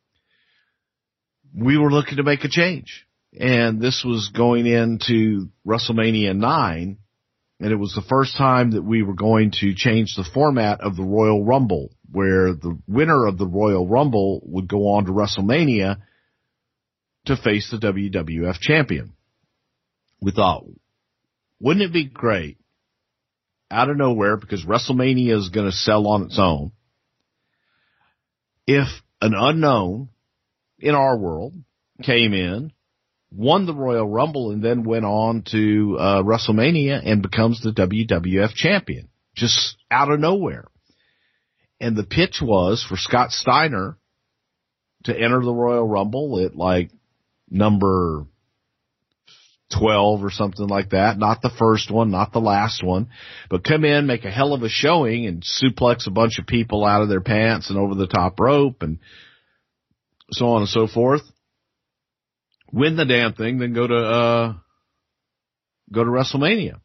S3: We were looking to make a change, and this was going into WrestleMania nine, and it was the first time that we were going to change the format of the Royal Rumble, where the winner of the Royal Rumble would go on to WrestleMania to face the W W F champion. We thought, wouldn't it be great, out of nowhere, because WrestleMania is going to sell on its own, if an unknown in our world came in, won the Royal Rumble, and then went on to uh, WrestleMania and becomes the W W F champion, just out of nowhere. And the pitch was for Scott Steiner to enter the Royal Rumble at like number twelve or something like that. Not the first one, not the last one, but come in, make a hell of a showing, and suplex a bunch of people out of their pants and over the top rope and so on and so forth. Win the damn thing, then go to, uh, go to WrestleMania.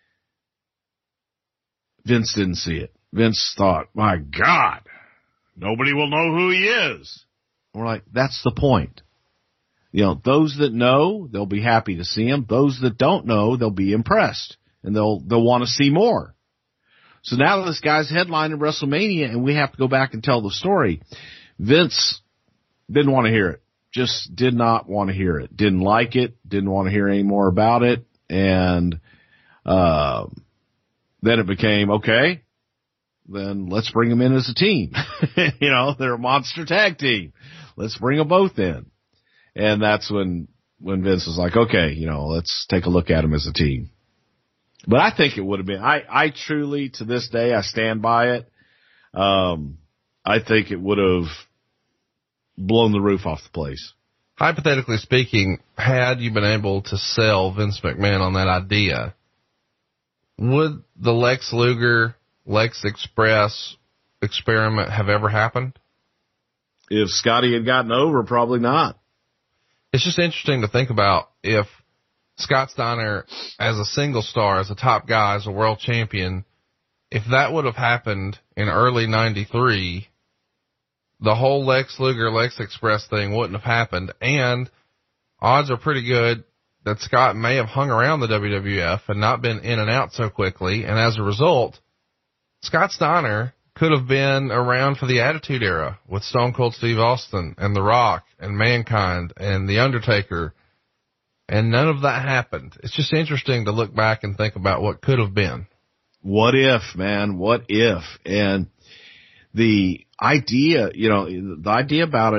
S3: Vince didn't see it. Vince thought, my God, nobody will know who he is. We're like, that's the point. You know, those that know, they'll be happy to see him. Those that don't know, they'll be impressed, and they'll they'll want to see more. So now this guy's headlining WrestleMania, and we have to go back and tell the story. Vince didn't want to hear it. Just did not want to hear it. Didn't like it. Didn't want to hear any more about it. And uh, then it became, okay, then let's bring them in as a team. You know, they're a monster tag team. Let's bring them both in. And that's when, when Vince was like, okay, you know, let's take a look at them as a team. But I think it would have been, I, I truly, to this day, I stand by it. Um, I think it would have blown the roof off the place.
S2: Hypothetically speaking, had you been able to sell Vince McMahon on that idea, would the Lex Luger, Lex Express experiment have ever happened?
S3: If Scotty had gotten over, probably not.
S2: It's just interesting to think about if Scott Steiner, as a single star, as a top guy, as a world champion, if that would have happened in early ninety-three, the whole Lex Luger, Lex Express thing wouldn't have happened. And odds are pretty good that Scott may have hung around the W W F and not been in and out so quickly. And as a result, Scott Steiner could have been around for the Attitude Era with Stone Cold Steve Austin and The Rock and Mankind and The Undertaker. And none of that happened. It's just interesting to look back and think about what could have been.
S3: What if, man? What if? And the idea, you know, the idea about it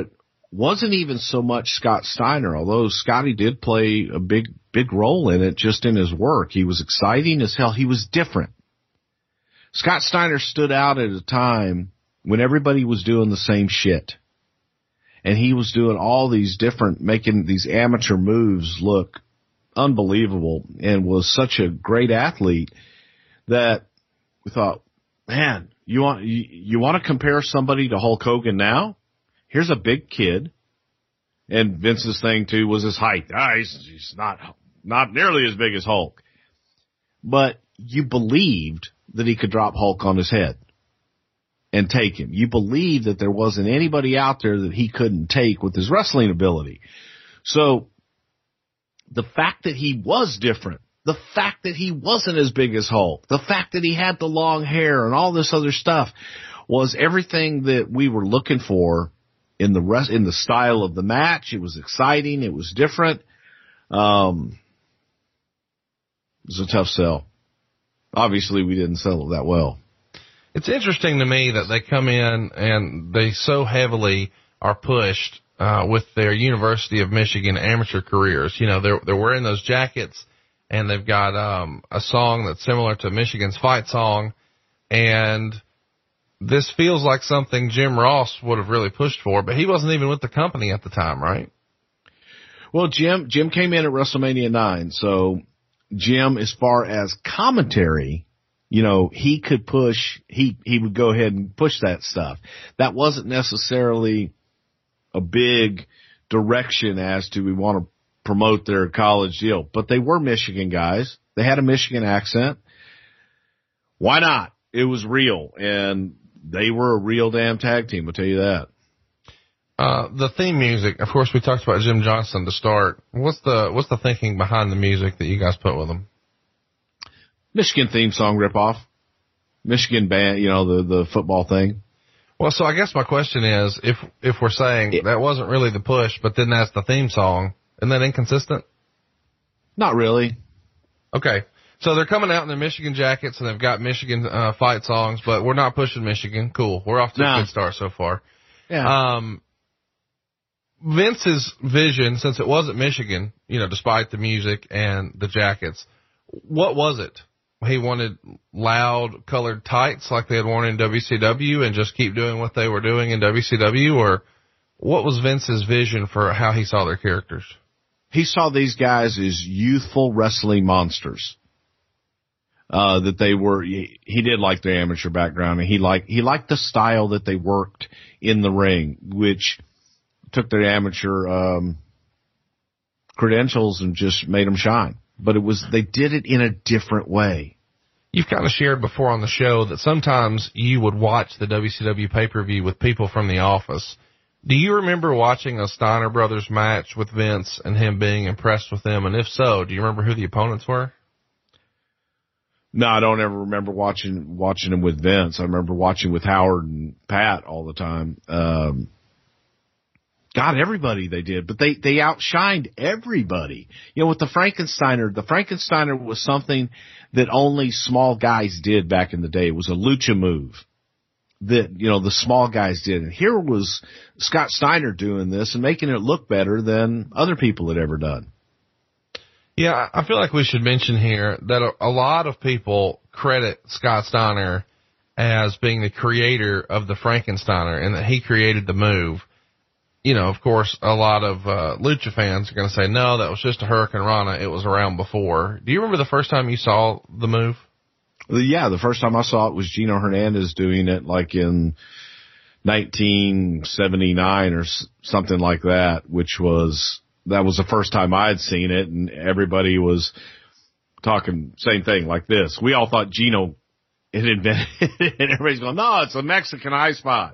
S3: wasn't even so much Scott Steiner, although Scotty did play a big, big role in it just in his work. He was exciting as hell. He was different. Scott Steiner stood out at a time when everybody was doing the same shit. And he was doing all these different, making these amateur moves look unbelievable, and was such a great athlete that we thought, man, you want, you, you want to compare somebody to Hulk Hogan now? Here's a big kid. And Vince's thing too was his height. Ah, he's, he's not, not nearly as big as Hulk. But you believed that he could drop Hulk on his head and take him. You believed that there wasn't anybody out there that he couldn't take with his wrestling ability. So the fact that he was different, the fact that he wasn't as big as Hulk, the fact that he had the long hair and all this other stuff was everything that we were looking for in the rest, in the style of the match. It was exciting. It was different. Um, it was a tough sell. Obviously, we didn't sell it that well.
S2: It's interesting to me that they come in and they so heavily are pushed uh, with their University of Michigan amateur careers. You know, they're they're wearing those jackets, and they've got um, a song that's similar to Michigan's fight song, and this feels like something Jim Ross would have really pushed for, but he wasn't even with the company at the time, right?
S3: Well, Jim Jim came in at WrestleMania nine, so Jim, as far as commentary, you know, he could push, he, he would go ahead and push that stuff. That wasn't necessarily a big direction as to we want to promote their college deal, but they were Michigan guys. They had a Michigan accent. Why not? It was real, and they were a real damn tag team, I'll tell you that.
S2: Uh, the theme music, of course, we talked about Jim Johnston to start. What's the, what's the thinking behind the music that you guys put with them?
S3: Michigan theme song ripoff. Michigan band, you know, the, the football thing.
S2: Well, so I guess my question is, if, if we're saying it, that wasn't really the push, but then that's the theme song, isn't that inconsistent?
S3: Not really.
S2: Okay. So they're coming out in their Michigan jackets and they've got Michigan, uh, fight songs, but we're not pushing Michigan. Cool. We're off to
S3: no.
S2: a good start so far.
S3: Yeah.
S2: Um, Vince's vision, since it wasn't Michigan, you know, despite the music and the jackets, what was it? He wanted loud colored tights like they had worn in W C W and just keep doing what they were doing in W C W, or what was Vince's vision for how he saw their characters?
S3: He saw these guys as youthful wrestling monsters. Uh, that they were, he, he did like their amateur background, and he liked, he liked the style that they worked in the ring, which took their amateur, um, credentials and just made them shine. But it was, they did it in a different way.
S2: You've kind of shared before on the show that sometimes you would watch the W C W pay-per-view with people from the office. Do you remember watching a Steiner Brothers match with Vince and him being impressed with them? And if so, do you remember who the opponents were?
S3: No, I don't ever remember watching, watching them with Vince. I remember watching with Howard and Pat all the time. Um, God, everybody they did, but they, they outshined everybody. You know, with the Frankensteiner, the Frankensteiner was something that only small guys did back in the day. It was a lucha move that, you know, the small guys did. And here was Scott Steiner doing this and making it look better than other people had ever done.
S2: Yeah, I feel like we should mention here that a, a lot of people credit Scott Steiner as being the creator of the Frankensteiner and that he created the move. You know, of course, a lot of uh, Lucha fans are going to say, no, that was just a Hurricane Rana. It was around before. Do you remember the first time you saw the move?
S3: Yeah, the first time I saw it was Gino Hernandez doing it like in nineteen seventy-nine or something like that, which was, that was the first time I had seen it, and everybody was talking same thing like this. We all thought Gino had invented it, and everybody's going, no, it's a Mexican eye spot.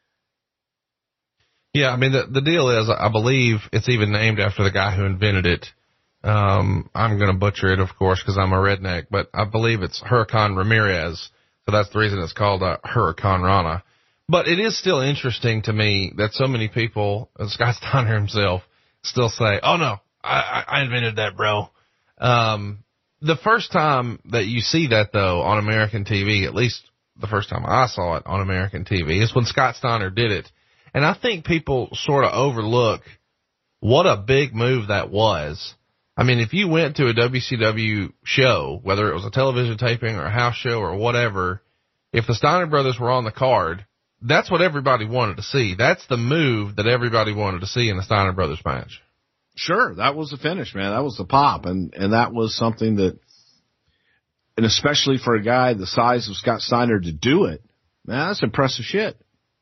S2: Yeah, I mean, the, the deal is, I believe it's even named after the guy who invented it. Um, I'm going to butcher it, of course, because I'm a redneck, but I believe it's Hurricane Ramirez, so that's the reason it's called uh, Hurricane Rana. But it is still interesting to me that so many people, uh, Scott Steiner himself, still say, oh, no, I, I invented that, bro. Um, the first time that you see that, though, on American T V, at least the first time I saw it on American T V, is when Scott Steiner did it. And I think people sort of overlook what a big move that was. I mean, if you went to a W C W show, whether it was a television taping or a house show or whatever, if the Steiner brothers were on the card, that's what everybody wanted to see. That's the move that everybody wanted to see in the Steiner brothers match.
S3: Sure, that was the finish, man. That was the pop, and, and that was something that, and especially for a guy the size of Scott Steiner to do it, man, that's impressive shit.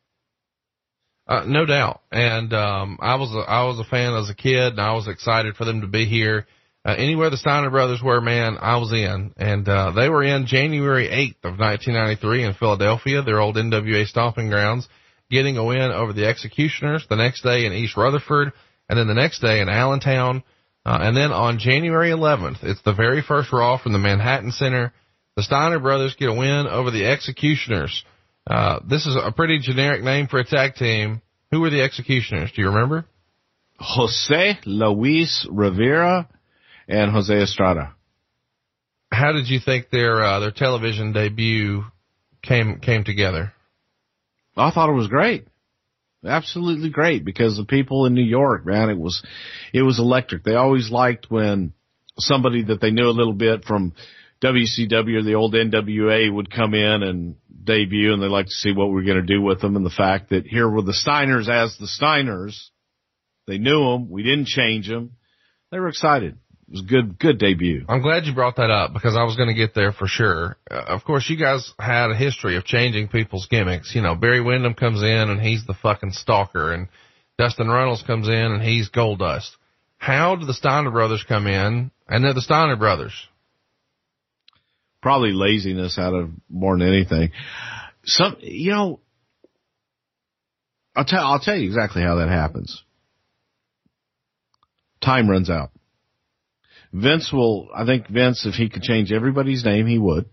S2: Uh, no doubt. And, um, I was, a, I was a fan as a kid, and I was excited for them to be here. Uh, anywhere the Steiner brothers were, man, I was in. And, uh, they were in January eighth of nineteen ninety-three in Philadelphia, their old N W A stomping grounds, getting a win over the Executioners, the next day in East Rutherford, and then the next day in Allentown. Uh, and then on January eleventh, it's the very first Raw from the Manhattan Center. The Steiner brothers get a win over the Executioners. Uh, this is a pretty generic name for a tag team. Who were the Executioners? Do you remember?
S3: Jose Luis Rivera and Jose Estrada.
S2: How did you think their, uh, their television debut came, came together?
S3: I thought it was great. Absolutely great, because the people in New York, man, it was, it was electric. They always liked when somebody that they knew a little bit from W C W or the old N W A would come in and debut, and they like to see what we're going to do with them. And the fact that here were the Steiners as the Steiners, they knew them. We didn't change them. They were excited. It was a good, good debut.
S2: I'm glad you brought that up, because I was going to get there for sure. Uh, of course, you guys had a history of changing people's gimmicks. You know, Barry Windham comes in and he's the fucking stalker, and Dustin Runnels comes in and he's Goldust. How did the Steiner brothers come in and they're the Steiner brothers?
S3: Probably laziness out of more than anything. Some, you know, I'll tell, I'll tell you exactly how that happens. Time runs out. Vince will, I think Vince, if he could change everybody's name, he would,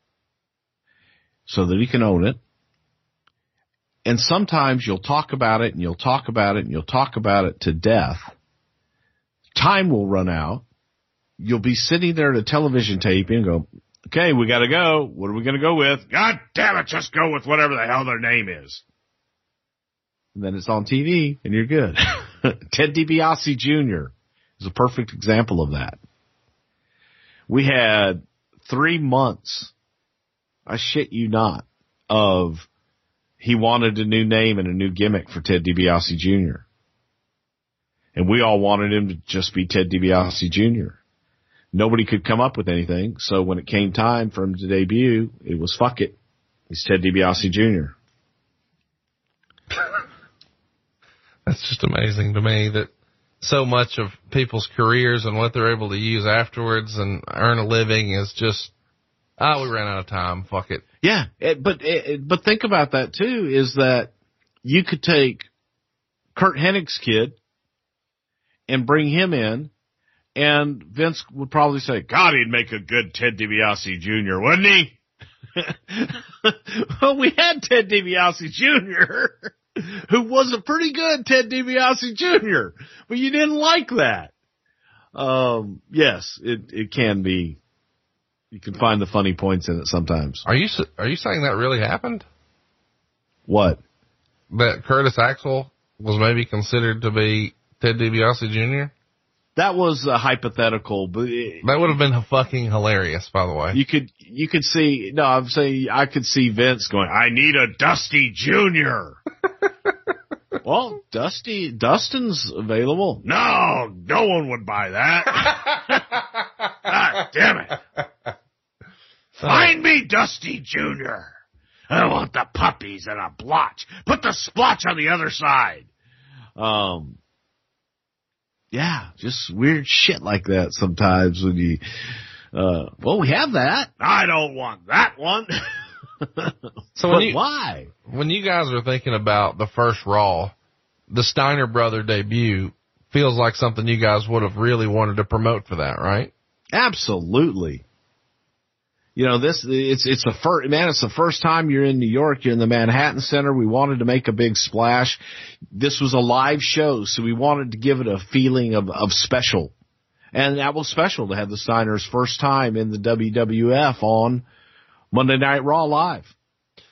S3: so that he can own it. And sometimes you'll talk about it and you'll talk about it and you'll talk about it to death. Time will run out. You'll be sitting there at a television taping and go, okay, we got to go. What are we going to go with? God damn it, just go with whatever the hell their name is. And then it's on T V, and you're good. Ted DiBiase Junior is a perfect example of that. We had three months, I shit you not, of he wanted a new name and a new gimmick for Ted DiBiase Junior And we all wanted him to just be Ted DiBiase Junior Nobody could come up with anything, so when it came time for him to debut, it was fuck it. He's Ted DiBiase Junior
S2: That's just amazing to me that so much of people's careers and what they're able to use afterwards and earn a living is just, oh, we ran out of time, fuck it.
S3: Yeah, it, but it, but think about that too, is that you could take Curt Hennig's kid and bring him in, and Vince would probably say, God, he'd make a good Ted DiBiase Junior, wouldn't he? Well, we had Ted DiBiase Junior, who was a pretty good Ted DiBiase Junior, but you didn't like that. Um, yes, it, it can be. You can find the funny points in it sometimes.
S2: Are you, are you saying that really happened?
S3: What?
S2: That Curtis Axel was maybe considered to be Ted DiBiase Junior?
S3: That was a hypothetical, but it,
S2: that would have been fucking hilarious, by the way.
S3: You could, you could see, no, I'm saying I could see Vince going, I need a Dusty Junior Well, Dusty, Dustin's available. No, no one would buy that. God damn it. Find me Dusty Junior I want the puppies and a blotch. Put the splotch on the other side. Um, yeah, just weird shit like that sometimes when you, uh, well, we have that. I don't want that one.
S2: So when you,
S3: why?
S2: When you guys are thinking about the first Raw, the Steiner brother debut feels like something you guys would have really wanted to promote for that, right?
S3: Absolutely. You know, this, it's, it's the first, man, it's the first time you're in New York. You're in the Manhattan Center. We wanted to make a big splash. This was a live show, so we wanted to give it a feeling of, of special. And that was special to have the Steiners' first time in the W W F on Monday Night Raw live.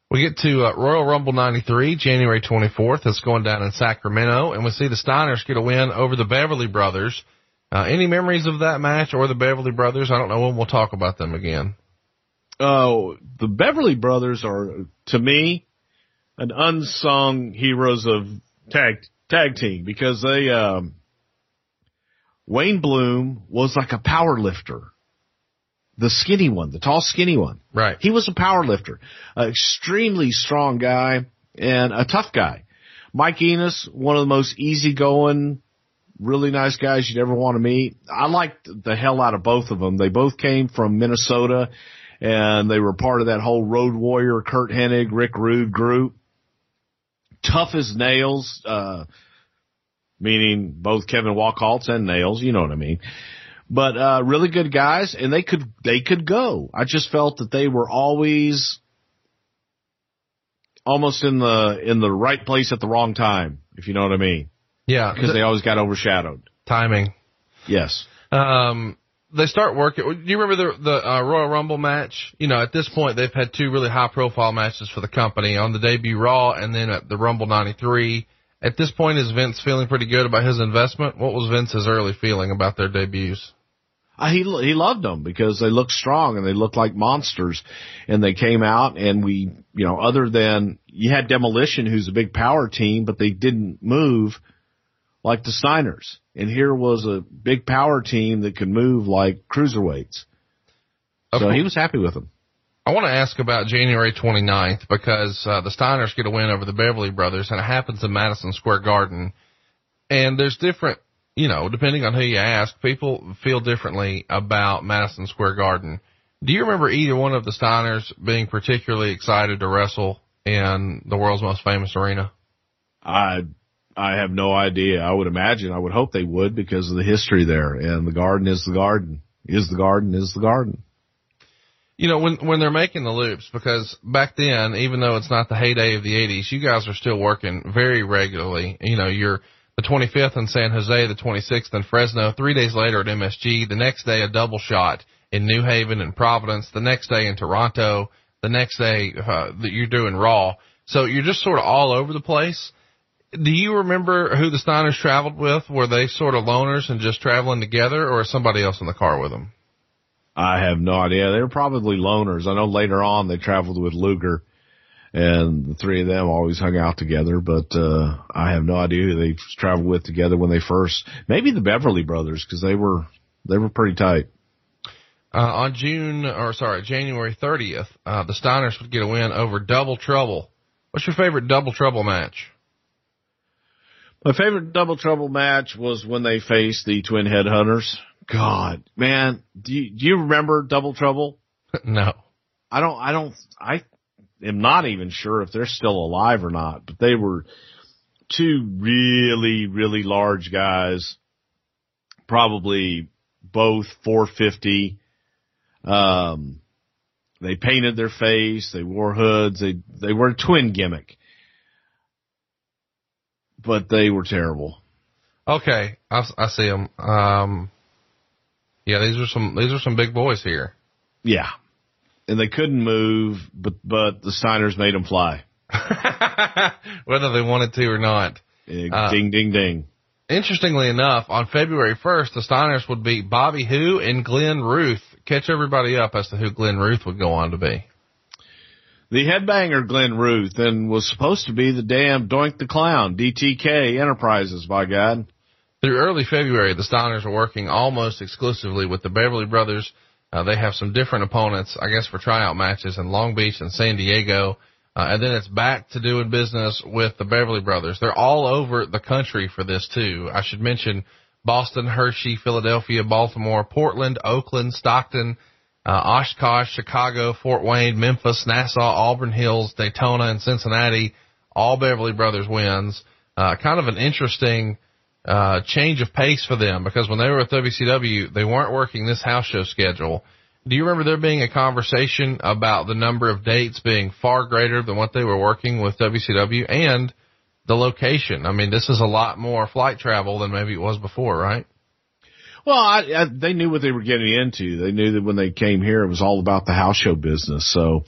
S2: We get to uh, Royal Rumble ninety-three, January twenty-fourth. It's going down in Sacramento, and we see the Steiners get a win over the Beverly Brothers. Uh, any memories of that match or the Beverly Brothers? I don't know when we'll talk about them again.
S3: Oh, the Beverly Brothers are, to me, an unsung heroes of tag tag team because they um, Wayne Bloom was like a power lifter. The skinny one, the tall, skinny one.
S2: Right.
S3: He was a power lifter, an extremely strong guy and a tough guy. Mike Enos, one of the most easygoing, really nice guys you'd ever want to meet. I liked the hell out of both of them. They both came from Minnesota, and they were part of that whole Road Warrior, Kurt Hennig, Rick Rude group. Tough as nails, uh, meaning both Kevin Walkhalts and Nails, you know what I mean. But, uh, really good guys, and they could, they could go. I just felt that they were always almost in the, in the right place at the wrong time, if you know what I mean.
S2: Yeah.
S3: Because they always got overshadowed.
S2: Timing.
S3: Yes.
S2: Um, they start working. Do you remember the, the, uh, Royal Rumble match? You know, at this point, they've had two really high profile matches for the company on the debut Raw and then at the Rumble ninety-three. At this point, is Vince feeling pretty good about his investment? What was Vince's early feeling about their debuts?
S3: Uh, he he loved them because they looked strong and they looked like monsters, and they came out and we, you know, other than you had Demolition, who's a big power team, but they didn't move like the Steiners, and here was a big power team that could move like cruiserweights. So
S2: Okay.
S3: he was happy with them.
S2: I want to ask about January twenty-ninth because uh, the Steiners get a win over the Beverly Brothers, and it happens in Madison Square Garden. And there's different, you know, depending on who you ask, people feel differently about Madison Square Garden. Do you remember either one of the Steiners being particularly excited to wrestle in the world's most famous arena?
S3: I I have no idea. I would imagine, I would hope they would because of the history there, and the Garden is the Garden, is the Garden, is the Garden.
S2: You know, when, when they're making the loops, because back then, even though it's not the heyday of the eighties, you guys are still working very regularly. You know, you're the twenty-fifth in San Jose, the twenty-sixth in Fresno, three days later at M S G, the next day a double shot in New Haven and Providence, the next day in Toronto, the next day uh, that you're doing Raw. So you're just sort of all over the place. Do you remember who the Steiners traveled with? Were they sort of loners and just traveling together, or is somebody else in the car with them?
S3: I have no idea. They were probably loners. I know later on they traveled with Luger, and the three of them always hung out together, but uh I have no idea who they traveled with together when they first, maybe the Beverly Brothers, because they were they were pretty tight.
S2: Uh, on June, or sorry, January thirtieth, uh, the Steiners would get a win over Double Trouble. What's your favorite Double Trouble match?
S3: My favorite Double Trouble match was when they faced the Twin Headhunters. God, man, do you, do you remember Double Trouble?
S2: No.
S3: I don't, I don't, I am not even sure if they're still alive or not, but they were two really, really large guys, probably both four fifty. Um, they painted their face, they wore hoods, they, they were a twin gimmick, but they were terrible.
S2: Okay. I, I see them. Um, yeah, these are some, these are some big boys here.
S3: Yeah. And they couldn't move, but, but the Steiners made them fly.
S2: Whether they wanted to or not.
S3: Uh, ding, ding, ding.
S2: Interestingly enough, on February first, the Steiners would beat Bobby Who and Glenn Ruth. Catch everybody up as to who Glenn Ruth would go on to be.
S3: The headbanger Glenn Ruth, and was supposed to be the damn Doink the Clown, D T K Enterprises, by God.
S2: Through early February, the Steiners are working almost exclusively with the Beverly Brothers. Uh, they have some different opponents, I guess, for tryout matches in Long Beach and San Diego. Uh, and then it's back to doing business with the Beverly Brothers. They're all over the country for this, too. I should mention Boston, Hershey, Philadelphia, Baltimore, Portland, Oakland, Stockton, uh, Oshkosh, Chicago, Fort Wayne, Memphis, Nassau, Auburn Hills, Daytona, and Cincinnati. All Beverly Brothers wins. Uh, kind of an interesting uh change of pace for them, because when they were at W C W, they weren't working this house show schedule. Do you remember there being a conversation about the number of dates being far greater than what they were working with W C W, and the location? I mean, this is a lot more flight travel than maybe it was before, right?
S3: Well, I, I, they knew what they were getting into. They knew that when they came here, it was all about the house show business. So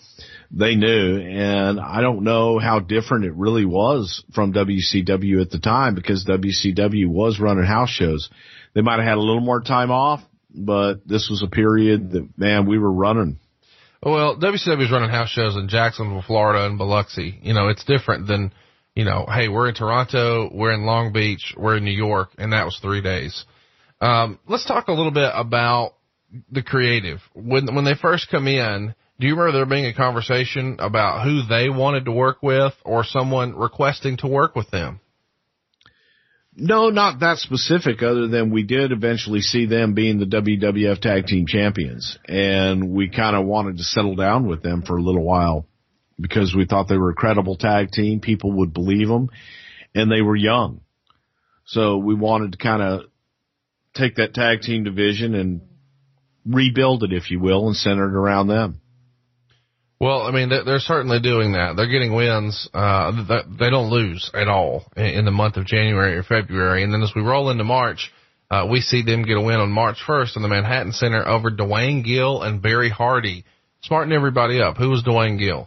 S3: they knew. And I don't know how different it really was from W C W at the time, because W C W was running house shows. They might have had a little more time off, but this was a period that, man, we were running.
S2: Well, W C W is running house shows in Jacksonville, Florida, and Biloxi. You know, it's different than, you know, hey, we're in Toronto, we're in Long Beach, we're in New York, and that was three days. Um, let's talk a little bit about the creative. When when they first come in, do you remember there being a conversation about who they wanted to work with, or someone requesting to work with them?
S3: No, not that specific, other than we did eventually see them being the W W F Tag Team Champions, and we kind of wanted to settle down with them for a little while because we thought they were a credible tag team. People would believe them, and they were young. So we wanted to kind of take that tag team division and rebuild it, if you will, and center it around them.
S2: Well, I mean, they're certainly doing that. They're getting wins. Uh, they don't lose at all in the month of January or February. And then as we roll into March, uh, we see them get a win on March first in the Manhattan Center over Dwayne Gill and Barry Hardy. Smarten everybody up. Who was Dwayne Gill?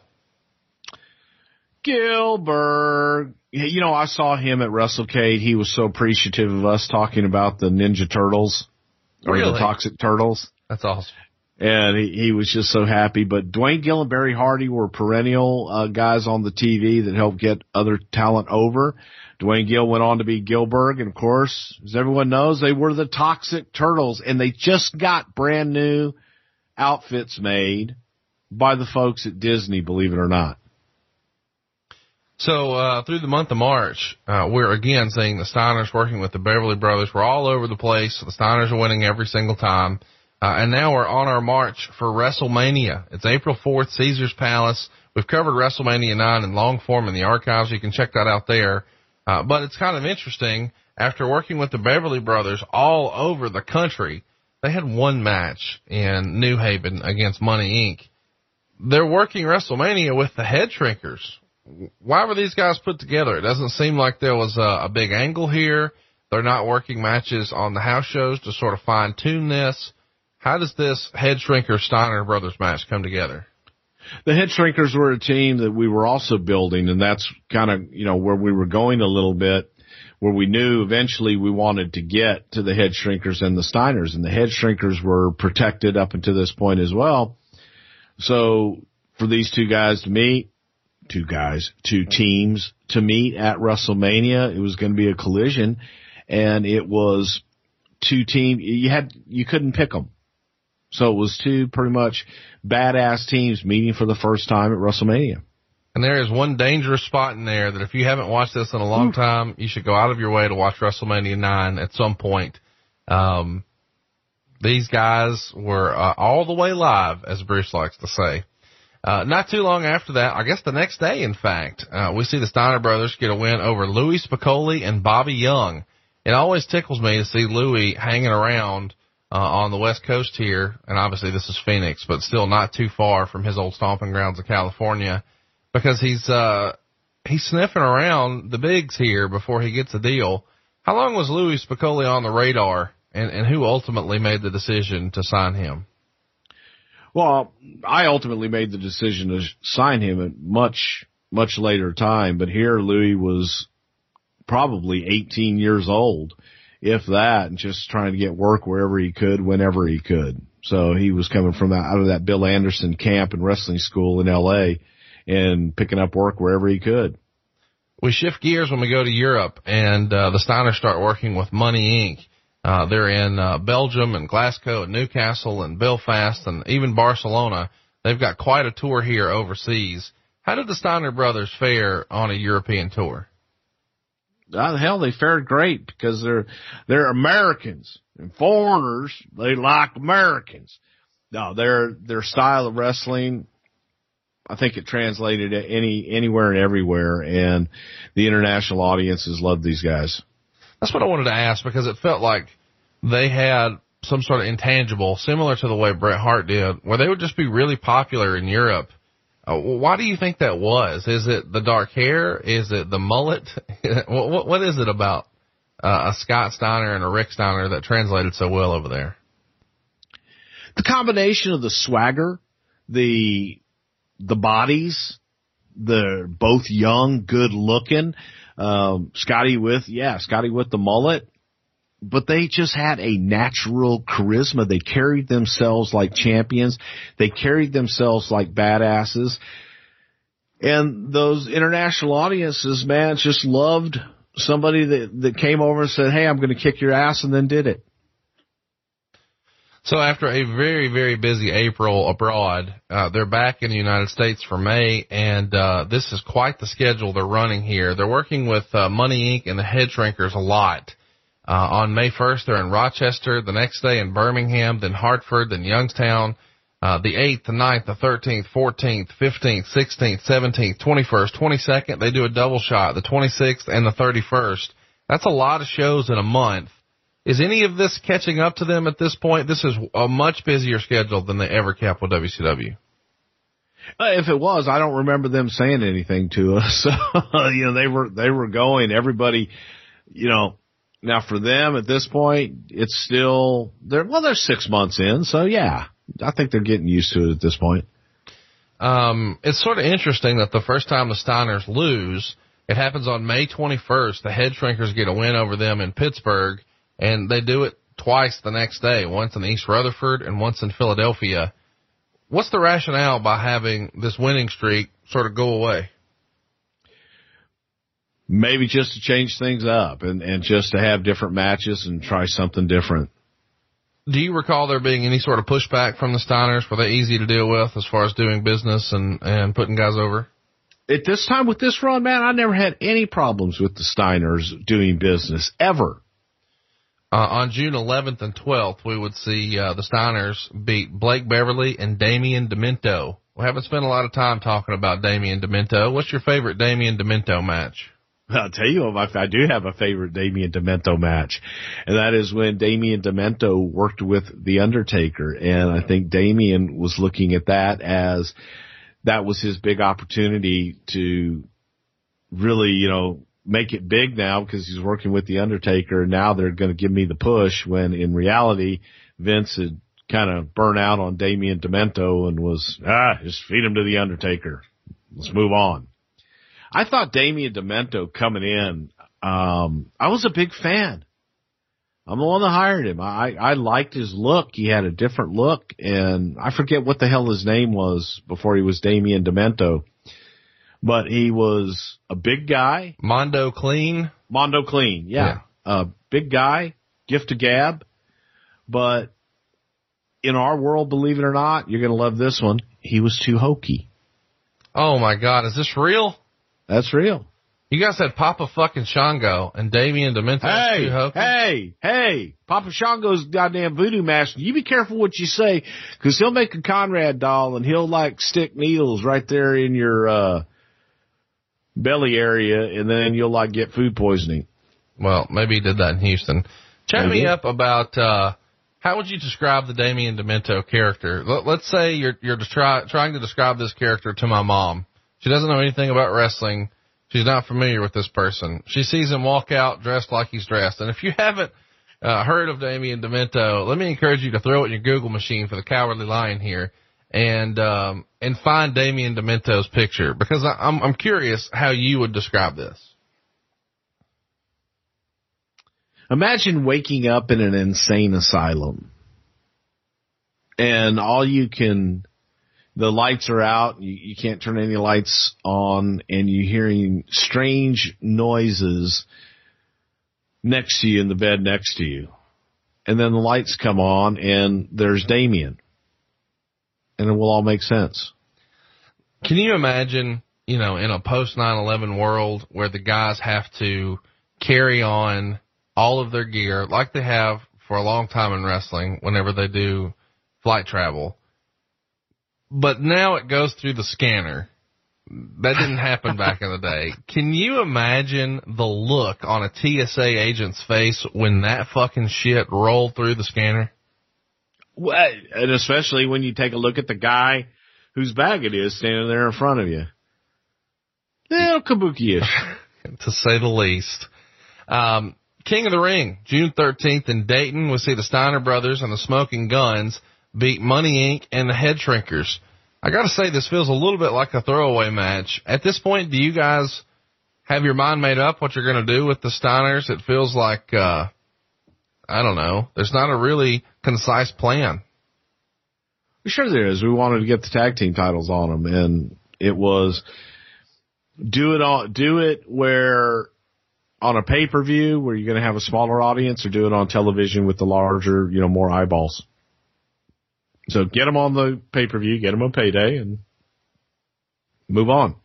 S3: Gilbert. You know, I saw him at WrestleCade. He was so appreciative of us talking about the Ninja Turtles or
S2: really?
S3: the Toxic Turtles.
S2: That's awesome.
S3: And he, he was just so happy. But Dwayne Gill and Barry Hardy were perennial uh, guys on the T V that helped get other talent over. Dwayne Gill went on to be Gilbert. And, of course, as everyone knows, they were the Toxic Turtles. And they just got brand new outfits made by the folks at Disney, believe it or not.
S2: So uh through the month of March, uh we're again seeing the Steiners working with the Beverly Brothers. We're all over the place. The Steiners are winning every single time. Uh, and now we're on our march for WrestleMania. It's April fourth, Caesars Palace. We've covered WrestleMania nine in long form in the archives. You can check that out there. Uh, but it's kind of interesting. After working with the Beverly Brothers all over the country, they had one match in New Haven against Money Incorporated. They're working WrestleMania with the Head Shrinkers. Why were these guys put together? It doesn't seem like there was a, a big angle here. They're not working matches on the house shows to sort of fine tune this. How does this Head Shrinker Steiner Brothers match come together?
S3: The Head Shrinkers were a team that we were also building, and that's kind of, you know, where we were going a little bit, where we knew eventually we wanted to get to the Head Shrinkers and the Steiners, and the Head Shrinkers were protected up until this point as well. So for these two guys to meet, two guys, two teams to meet at WrestleMania, it was going to be a collision, and it was two teams. You had, you couldn't pick them. So it was two pretty much badass teams meeting for the first time at WrestleMania.
S2: And there is one dangerous spot in there that if you haven't watched this in a long time, you should go out of your way to watch WrestleMania nine at some point. Um, these guys were uh, all the way live, as Bruce likes to say. Uh, not too long after that, I guess the next day, in fact, uh, we see the Steiner brothers get a win over Louis Spicolli and Bobby Young. It always tickles me to see Louis hanging around Uh, on the West Coast here, and obviously this is Phoenix, but still not too far from his old stomping grounds of California, because he's, uh, he's sniffing around the bigs here before he gets a deal. How long was Louis Spicolli on the radar, and, and who ultimately made the decision to sign him?
S3: Well, I ultimately made the decision to sign him at much, much later time, but here Louis was probably eighteen years old, if that, and just trying to get work wherever he could, whenever he could. So he was coming from that, out of that Bill Anderson camp and wrestling school in L A and picking up work wherever he could.
S2: We shift gears when we go to Europe, and uh, the Steiners start working with Money Incorporated. Uh, they're in uh, Belgium and Glasgow and Newcastle and Belfast and even Barcelona. They've got quite a tour here overseas. How did the Steiner brothers fare on a European tour?
S3: How the hell, they fared great, because they're, they're Americans, and foreigners, they like Americans. No, their, their style of wrestling, I think it translated any, anywhere and everywhere, and the international audiences loved these guys.
S2: That's what I wanted to ask, because it felt like they had some sort of intangible, similar to the way Bret Hart did, where they would just be really popular in Europe. Uh, why do you think that was? Is it the dark hair? Is it the mullet? what, what, what is it about uh, a Scott Steiner and a Rick Steiner that translated so well over there?
S3: The combination of the swagger, the the bodies, they're both young, good looking. Um, Scotty with, yeah, Scotty with the mullet. But they just had a natural charisma. They carried themselves like champions. They carried themselves like badasses. And those international audiences, man, just loved somebody that, that came over and said, hey, I'm going to kick your ass, and then did it.
S2: So after a very, very busy April abroad, uh, they're back in the United States for May, and uh, this is quite the schedule they're running here. They're working with uh, Money Incorporated and the Head Shrinkers a lot. Uh, on May first, they're in Rochester, the next day in Birmingham, then Hartford, then Youngstown, uh, the eighth, the ninth, the thirteenth, fourteenth, fifteenth, sixteenth, seventeenth, twenty-first, twenty-second. They do a double shot, the twenty-sixth and the thirty-first. That's a lot of shows in a month. Is any of this catching up to them at this point? This is a much busier schedule than they ever kept with W C W.
S3: Uh, if it was, I don't remember them saying anything to us. So, you know, they were, they were going, everybody, you know, now for them at this point, it's still, they're, well, they're six months in. So yeah, I think they're getting used to it at this point.
S2: Um, it's sort of interesting that the first time the Steiners lose, it happens on May twenty-first. The Head Shrinkers get a win over them in Pittsburgh, and they do it twice the next day, once in East Rutherford and once in Philadelphia. What's the rationale by having this winning streak sort of go away?
S3: Maybe just to change things up and, and just to have different matches and try something different.
S2: Do you recall there being any sort of pushback from the Steiners? Were they easy to deal with as far as doing business and, and putting guys over?
S3: At this time with this run, man, I never had any problems with the Steiners doing business, ever.
S2: Uh, on June eleventh and twelfth, we would see uh, the Steiners beat Blake Beverly and Damian Demento. We haven't spent a lot of time talking about Damian Demento. What's your favorite Damian Demento match?
S3: I'll tell you, I do have a favorite Damian Demento match, and that is when Damian Demento worked with The Undertaker, and I think Damian was looking at that as that was his big opportunity to really, you know, make it big now because he's working with The Undertaker, and now they're going to give me the push, when in reality, Vince had kind of burnt out on Damian Demento and was, ah, just feed him to The Undertaker. Let's move on. I thought Damian Demento coming in, um, I was a big fan. I'm the one that hired him. I, I liked his look. He had a different look, and I forget what the hell his name was before he was Damian Demento. But he was a big guy.
S2: Mondo Clean.
S3: Mondo Clean, yeah. A yeah. big guy, gift of gab. But in our world, believe it or not, you're going to love this one, he was too hokey.
S2: Oh, my God. Is this real?
S3: That's real.
S2: You guys had Papa fucking Shango and Damian Demento.
S3: Hey,
S2: too hokey?
S3: hey, hey. Papa Shango's goddamn voodoo master. You be careful what you say, because he'll make a Conrad doll, and he'll, like, stick needles right there in your uh belly area, and then you'll, like, get food poisoning.
S2: Well, maybe he did that in Houston. Chat
S3: maybe.
S2: me up about uh how would you describe the Damian Demento character? Let, let's say you're you're try, trying to describe this character to my mom. She doesn't know anything about wrestling. She's not familiar with this person. She sees him walk out dressed like he's dressed. And if you haven't uh, heard of Damian Demento, let me encourage you to throw it in your Google machine for the Cowardly Lion here and um, and find Damian Demento's picture, because I, I'm I'm curious how you would describe this.
S3: Imagine waking up in an insane asylum, and all you can, the lights are out, you, you can't turn any lights on, and you're hearing strange noises next to you in the bed next to you. And then the lights come on, and there's Damian. And it will all make sense.
S2: Can you imagine, you know, in a post nine eleven world where the guys have to carry on all of their gear like they have for a long time in wrestling whenever they do flight travel, but now it goes through the scanner? That didn't happen back in the day. Can you imagine the look on a T S A agent's face when that fucking shit rolled through the scanner?
S3: Well, and especially when you take a look at the guy whose bag it is standing there in front of you. Yeah, kabuki-ish.
S2: To say the least. Um, King of the Ring, June thirteenth in Dayton. We see the Steiner brothers and the Smoking Guns beat Money Incorporated and the Head Shrinkers. I got to say, this feels a little bit like a throwaway match. At this point, do you guys have your mind made up what you're going to do with the Steiners? It feels like, uh, I don't know, there's not a really concise plan.
S3: Sure there is. We wanted to get the tag team titles on them, and it was do it on, do it where on a pay-per-view where you're going to have a smaller audience, or do it on television with the larger, you know, more eyeballs. So get them on the pay-per-view, get them on payday, and move on.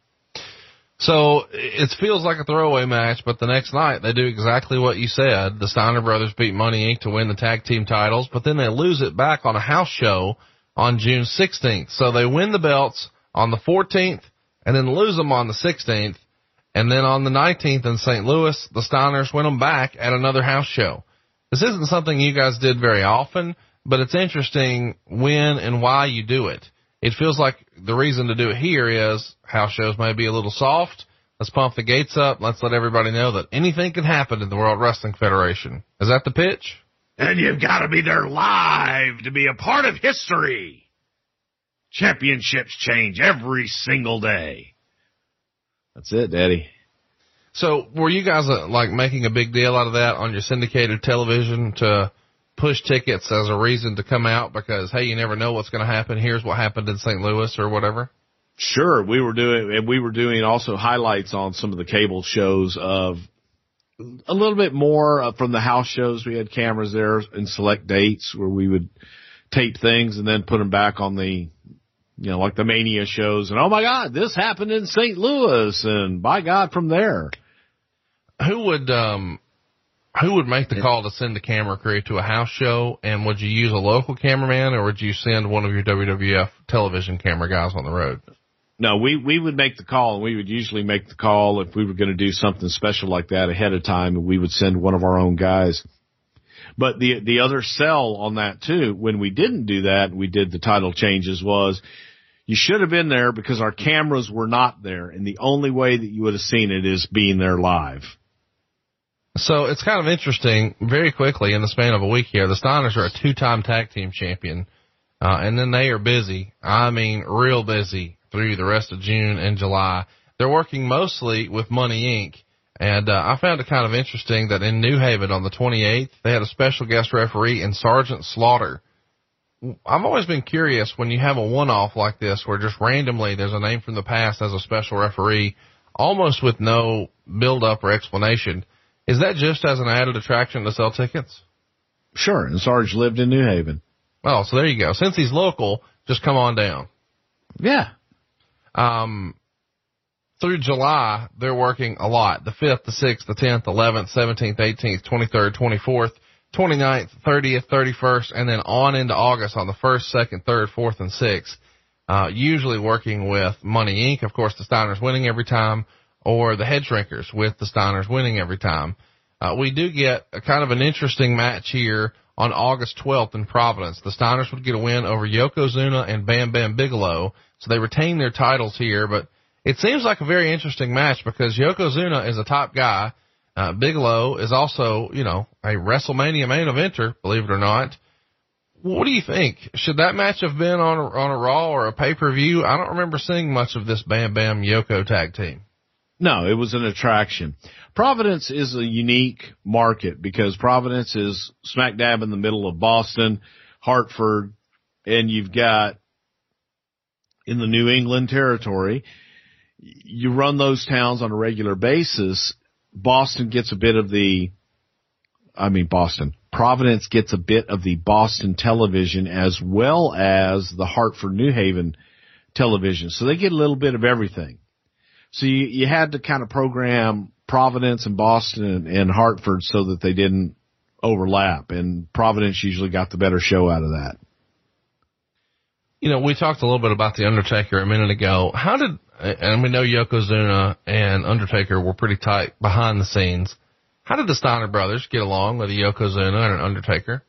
S2: So it feels like a throwaway match, but the next night they do exactly what you said. The Steiner brothers beat Money Incorporated to win the tag team titles, but then they lose it back on a house show on June sixteenth. So they win the belts on the fourteenth and then lose them on the sixteenth. And then on the nineteenth in Saint Louis, the Steiners win them back at another house show. This isn't something you guys did very often, but it's interesting when and why you do it. It feels like the reason to do it here is house shows may be a little soft. Let's pump the gates up. Let's let everybody know that anything can happen in the World Wrestling Federation. Is that the pitch?
S6: And you've got to be there live to be a part of history. Championships change every single day.
S3: That's it, Daddy.
S2: So were you guys uh, like making a big deal out of that on your syndicated television to push tickets as a reason to come out because, hey, you never know what's going to happen. Here's what happened in Saint Louis or whatever.
S3: Sure. We were doing, and we were doing also highlights on some of the cable shows of a little bit more from the house shows. We had cameras there in select dates where we would tape things and then put them back on the, you know, like the Mania shows. And oh my God, this happened in Saint Louis, and by God, from there.
S2: Who would, um, Who would make the call to send a camera crew to a house show, and would you use a local cameraman, or would you send one of your W W F television camera guys on the road?
S3: No, we, we would make the call, and we would usually make the call if we were going to do something special like that ahead of time, and we would send one of our own guys. But the the other sell on that, too, when we didn't do that, we did the title changes, was you should have been there because our cameras were not there, and the only way that you would have seen it is being there live.
S2: So it's kind of interesting, very quickly, in the span of a week here, the Steiners are a two-time tag team champion, uh, and then they are busy, I mean real busy, through the rest of June and July. They're working mostly with Money Incorporated, and uh, I found it kind of interesting that in New Haven on the twenty-eighth, they had a special guest referee in Sergeant Slaughter. I've always been curious when you have a one-off like this where just randomly there's a name from the past as a special referee, almost with no build-up or explanation. Is that just as an added attraction to sell tickets?
S3: Sure, and Sarge lived in New Haven.
S2: Oh, so there you go. Since he's local, just come on down.
S3: Yeah.
S2: Um, through July, they're working a lot. The fifth, the sixth, the tenth, eleventh, seventeenth, eighteenth, twenty-third, twenty-fourth, twenty-ninth, thirtieth, thirty-first, and then on into August on the first, second, third, fourth, and sixth. Uh, usually working with Money Incorporated. Of course, the Steiners winning every time, or the Head Shrinkers with the Steiners winning every time. Uh, we do get a kind of an interesting match here on August twelfth in Providence. The Steiners would get a win over Yokozuna and Bam Bam Bigelow, so they retain their titles here, but it seems like a very interesting match because Yokozuna is a top guy. Uh, Bigelow is also, you know, a WrestleMania main eventer, believe it or not. What do you think? Should that match have been on a, on a Raw or a pay-per-view? I don't remember seeing much of this Bam Bam Yoko tag team.
S3: No, it was an attraction. Providence is a unique market because Providence is smack dab in the middle of Boston, Hartford, and you've got in the New England territory. You run those towns on a regular basis. Boston gets a bit of the, I mean Boston, Providence gets a bit of the Boston television as well as the Hartford, New Haven television. So they get a little bit of everything. So you, you had to kind of program Providence and Boston and, and Hartford so that they didn't overlap. And Providence usually got the better show out of that.
S2: You know, we talked a little bit about The Undertaker a minute ago. How did, and we know Yokozuna and Undertaker were pretty tight behind the scenes. How did the Steiner brothers get along with a Yokozuna and an Undertaker?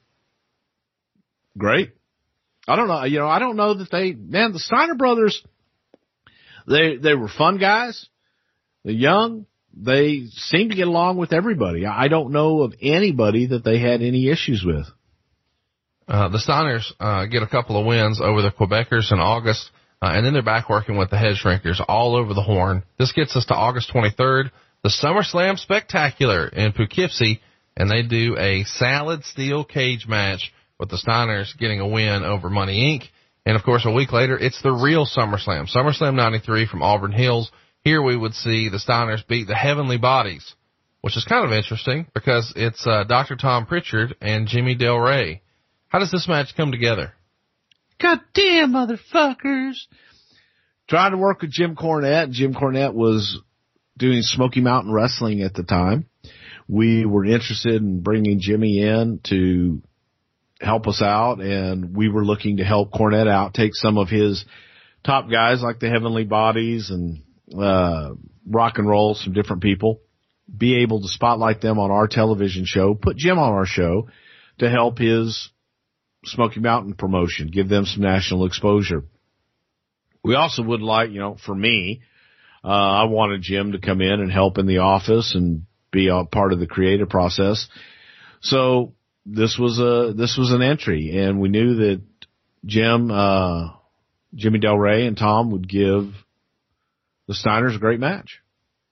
S3: Great. I don't know. You know, I don't know that they, man, the Steiner brothers, They they were fun guys. They're young. They seem to get along with everybody. I don't know of anybody that they had any issues with.
S2: Uh, the Steiners uh, get a couple of wins over the Quebecers in August. Uh, and then they're back working with the Head Shrinkers all over the Horn. This gets us to August twenty-third, the SummerSlam Spectacular in Poughkeepsie, and they do a salad steel cage match with the Steiners getting a win over Money Incorporated. And, of course, a week later, it's the real SummerSlam, SummerSlam ninety-three from Auburn Hills. Here we would see the Steiners beat the Heavenly Bodies, which is kind of interesting because it's uh, Doctor Tom Pritchard and Jimmy Del Rey. How does this match come together?
S3: Goddamn motherfuckers. Trying to work with Jim Cornette. Jim Cornette was doing Smoky Mountain Wrestling at the time. We were interested in bringing Jimmy in to help us out, and we were looking to help Cornette out, take some of his top guys like the Heavenly Bodies and uh Rock and Roll, some different people, be able to spotlight them on our television show, put Jim on our show to help his Smoky Mountain promotion, give them some national exposure. We also would like, you know, for me, uh, I wanted Jim to come in and help in the office and be a part of the creative process. So this was a, this was an entry, and we knew that Jim, uh, Jimmy Del Rey and Tom would give the Steiners a great match.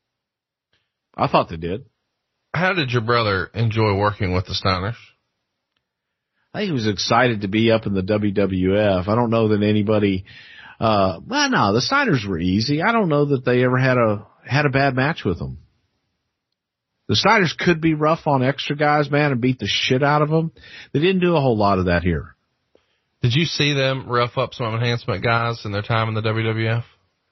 S3: I thought they did.
S2: How did your brother enjoy working with the Steiners?
S3: I think he was excited to be up in the W W F. I don't know that anybody, uh, well, no, the Steiners were easy. I don't know that they ever had a, had a bad match with them. The Steiners could be rough on extra guys, man, and beat the shit out of them. They didn't do a whole lot of that here.
S2: Did you see them rough up some enhancement guys in their time in the W W F?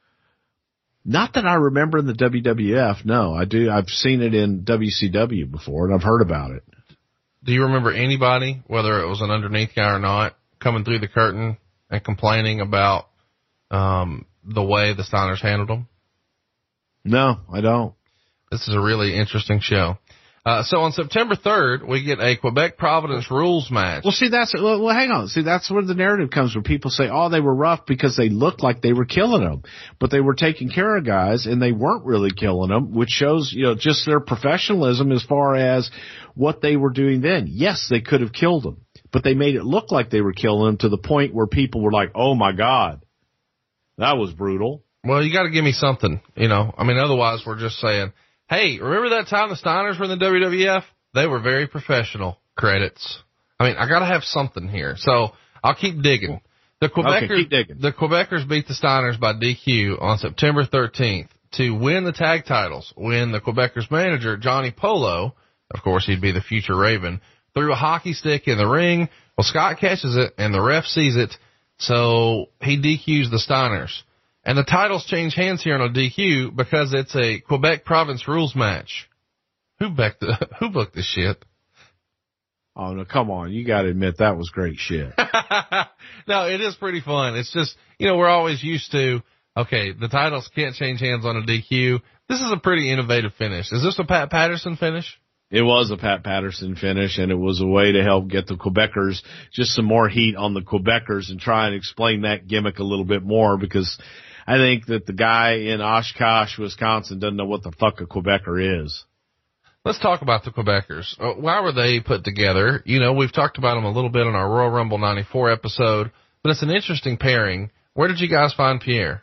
S3: Not that I remember in the W W F, no. I do. I've seen it in W C W before, and I've heard about it.
S2: Do you remember anybody, whether it was an underneath guy or not, coming through the curtain and complaining about um, the way the Steiners handled them?
S3: No, I don't.
S2: This is a really interesting show. Uh, so on September third, we get a Quebec Providence rules match.
S3: Well, see, that's, well, well, hang on. See, that's where the narrative comes, where people say, oh, they were rough because they looked like they were killing them, but they were taking care of guys and they weren't really killing them, which shows, you know, just their professionalism as far as what they were doing then. Yes, they could have killed them, but they made it look like they were killing them to the point where people were like, oh my God, that was brutal.
S2: Well, you got to give me something, you know, I mean, otherwise we're just saying, hey, remember that time the Steiners were in the W W F? They were very professional. Credits. I mean, I got to have something here. So I'll keep digging. The Quebecers,
S3: okay, keep digging.
S2: The Quebecers beat the Steiners by D Q on September thirteenth to win the tag titles when the Quebecers manager, Johnny Polo, of course he'd be the future Raven, threw a hockey stick in the ring. Well, Scott catches it and the ref sees it, so he D Qs the Steiners. And the titles change hands here on a D Q because it's a Quebec Province rules match. Who booked the, who booked this shit?
S3: Oh, no, come on. You got to admit that was great shit.
S2: No, it is pretty fun. It's just, you know, we're always used to, okay, the titles can't change hands on a D Q. This is a pretty innovative finish. Is this a Pat Patterson finish?
S3: It was a Pat Patterson finish, and it was a way to help get the Quebecers just some more heat on the Quebecers and try and explain that gimmick a little bit more, because I think that the guy in Oshkosh, Wisconsin doesn't know what the fuck a Quebecer is.
S2: Let's talk about the Quebecers. Uh, why were they put together? You know, we've talked about them a little bit in our Royal Rumble ninety-four episode, but it's an interesting pairing. Where did you guys find Pierre?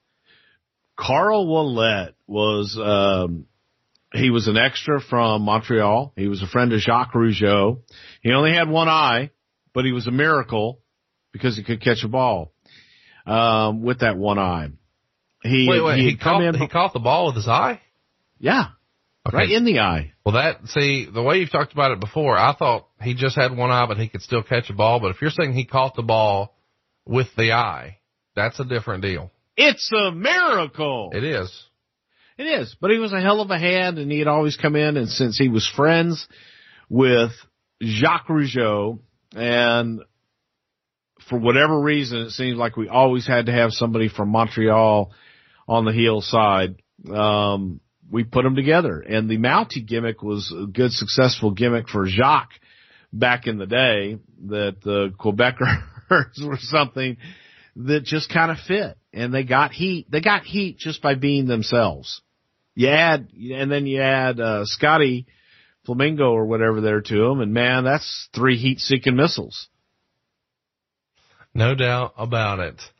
S3: Carl Ouellet was, um, he was an extra from Montreal. He was a friend of Jacques Rougeau. He only had one eye, but he was a miracle because he could catch a ball, um, with that one eye. He,
S2: wait, wait,
S3: he,
S2: he caught,
S3: in,
S2: he caught the ball with his eye?
S3: Yeah. Okay. Right in the eye.
S2: Well, that, see, the way you've talked about it before, I thought he just had one eye, but he could still catch a ball. But if you're saying he caught the ball with the eye, that's a different deal.
S3: It's a miracle.
S2: It is.
S3: It is. But he was a hell of a hand, and he'd always come in, and since he was friends with Jacques Rougeau, and for whatever reason, it seems like we always had to have somebody from Montreal on the heel side. Um, we put them together, and the Mountie gimmick was a good, successful gimmick for Jacques back in the day, that the Quebecers were something that just kind of fit, and they got heat. They got heat just by being themselves. You add, and then you add, uh, Scotty Flamingo or whatever there to them, and man, that's three heat-seeking missiles.
S2: No doubt about it.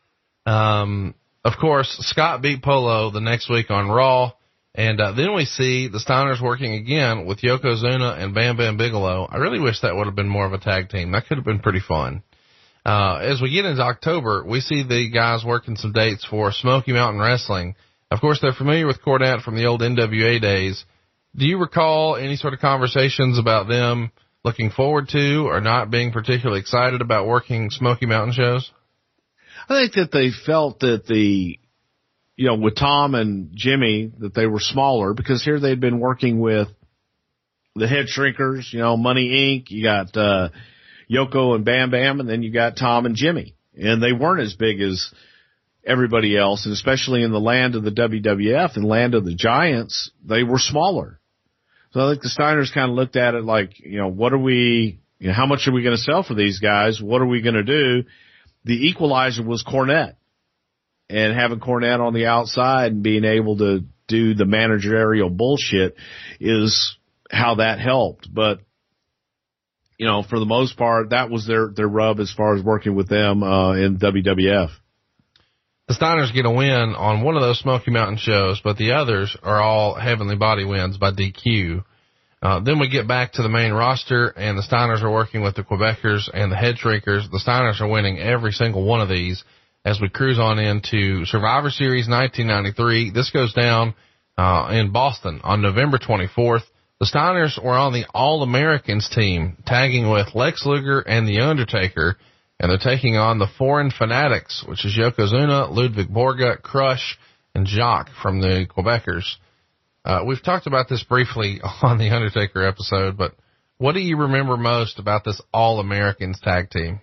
S2: Um, of course, Scott beat Polo the next week on Raw. And uh, then we see the Steiners working again with Yokozuna and Bam Bam Bigelow. I really wish that would have been more of a tag team. That could have been pretty fun. Uh, as we get into October, we see the guys working some dates for Smoky Mountain Wrestling. Of course, they're familiar with Cornette from the old N W A days. Do you recall any sort of conversations about them looking forward to or not being particularly excited about working Smoky Mountain shows?
S3: I think that they felt that the, you know, with Tom and Jimmy, that they were smaller because here they'd been working with the Head Shrinkers, you know, Money Incorporated. You got, uh, Yoko and Bam Bam, and then you got Tom and Jimmy. And they weren't as big as everybody else, and especially in the land of the W W F and land of the Giants, they were smaller. So I think the Steiners kind of looked at it like, you know, what are we, you know, how much are we going to sell for these guys? What are we going to do? The equalizer was Cornette. And having Cornette on the outside and being able to do the managerial bullshit is how that helped. But, you know, for the most part, that was their, their rub as far as working with them uh, in W W F.
S2: The Steiners get a win on one of those Smoky Mountain shows, but the others are all Heavenly Body wins by D Q. Uh, then we get back to the main roster, and the Steiners are working with the Quebecers and the Head Shrinkers. The Steiners are winning every single one of these as we cruise on into Survivor Series nineteen ninety-three. This goes down uh, in Boston on November twenty-fourth. The Steiners were on the All-Americans team, tagging with Lex Luger and The Undertaker, and they're taking on the Foreign Fanatics, which is Yokozuna, Ludwig Borga, Crush, and Jacques from the Quebecers. Uh, we've talked about this briefly on the Undertaker episode, but what do you remember most about this All-Americans tag team?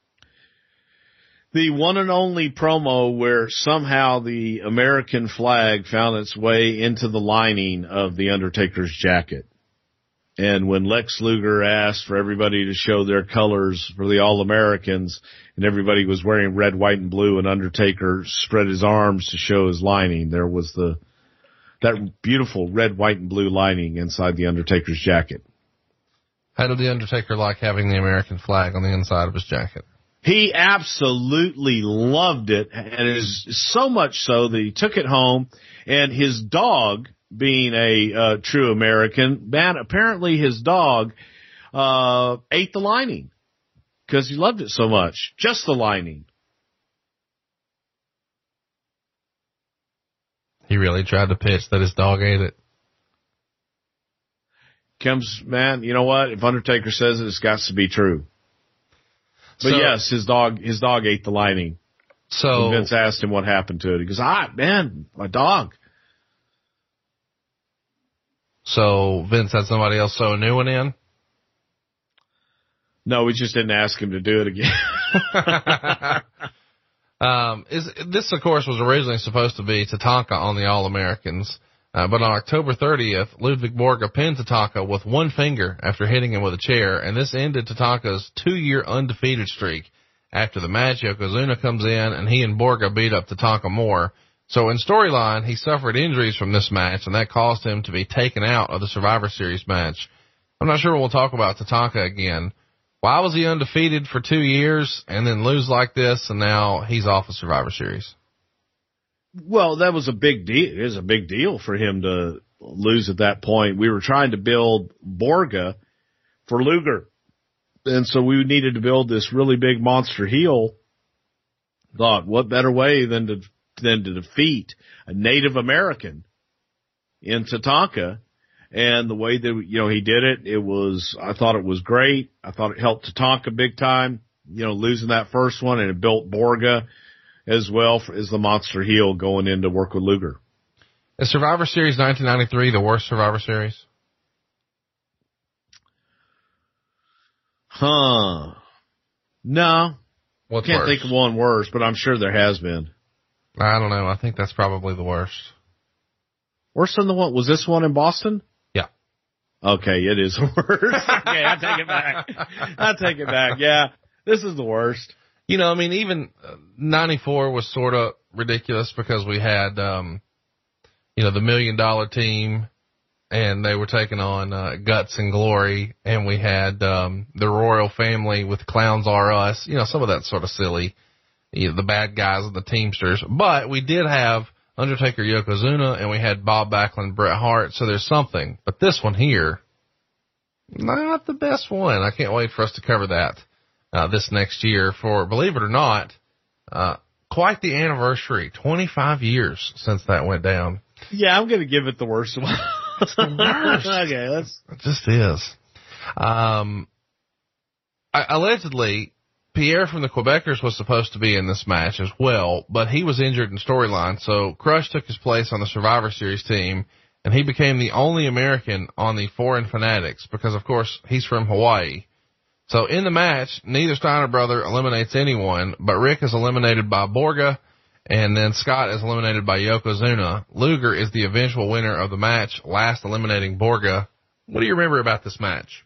S3: The one and only promo where somehow the American flag found its way into the lining of the Undertaker's jacket. And when Lex Luger asked for everybody to show their colors for the All-Americans, and everybody was wearing red, white, and blue, and Undertaker spread his arms to show his lining, there was the that beautiful red, white, and blue lining inside the Undertaker's jacket.
S2: How did the Undertaker like having the American flag on the inside of his jacket?
S3: He absolutely loved it, and it is so much so that he took it home, and his dog, being a uh, true American, man, apparently his dog uh ate the lining because he loved it so much. Just the lining.
S2: He really tried to pitch that his dog ate it.
S3: Comes, man, you know what? If Undertaker says it, it's got to be true. But
S2: so,
S3: yes, his dog, his dog ate the lining.
S2: So
S3: when Vince asked him what happened to it. He goes, ah, man, my dog.
S2: So Vince had somebody else sew a new one in?
S3: No, we just didn't ask him to do it again.
S2: um, is this, of course, was originally supposed to be Tatanka on the All-Americans. Uh, but on October thirtieth, Ludwig Borga pinned Tatanka with one finger after hitting him with a chair, and this ended Tatanka's two-year undefeated streak. After the match, Yokozuna comes in, and he and Borga beat up Tatanka more. So in storyline, he suffered injuries from this match, and that caused him to be taken out of the Survivor Series match. I'm not sure we'll talk about Tatanka again. Why was he undefeated for two years and then lose like this, and now he's off of Survivor Series?
S3: Well, that was a big deal. It was a big deal for him to lose at that point. We were trying to build Borga for Luger, and so we needed to build this really big monster heel. Thought, what better way than to than to defeat a Native American in Tatanka? And the way that, you know, he did it, it was, I thought it was great. I thought it helped Tatanka big time, you know, losing that first one, and it built Borga as well for, as the monster heel going in to work with Luger.
S2: Is Survivor Series nineteen ninety-three the worst Survivor Series?
S3: Huh. No.
S2: What's
S3: Can't
S2: worse?
S3: think of one worse, but I'm sure there has been.
S2: I don't know. I think that's probably the worst.
S3: Worse than the one, was this one in Boston?
S2: Yeah.
S3: Okay, it is worse. Okay, I take it back. I take it back. Yeah, this is the worst.
S2: You know, I mean, even uh, ninety-four was sort of ridiculous because we had, um, you know, the Million Dollar Team, and they were taking on uh, Guts and Glory, and we had um, the Royal Family with Clowns R Us. You know, some of that's sort of silly. you know, the bad guys of the Teamsters. But we did have Undertaker Yokozuna, and we had Bob Backlund, Bret Hart, so there's something. But this one here, not the best one. I can't wait for us to cover that uh, this next year for, believe it or not, uh, quite the anniversary, twenty-five years since that went down.
S7: Yeah, I'm going to give it the worst one.
S2: It's the worst.
S7: Okay, let's.
S2: It just is. Um, I, allegedly, Pierre from the Quebecers was supposed to be in this match as well, but he was injured in storyline, so Crush took his place on the Survivor Series team, and he became the only American on the Foreign Fanatics because, of course, he's from Hawaii. So in the match, neither Steiner brother eliminates anyone, but Rick is eliminated by Borga, and then Scott is eliminated by Yokozuna. Luger is the eventual winner of the match, last eliminating Borga. What do you remember about this match?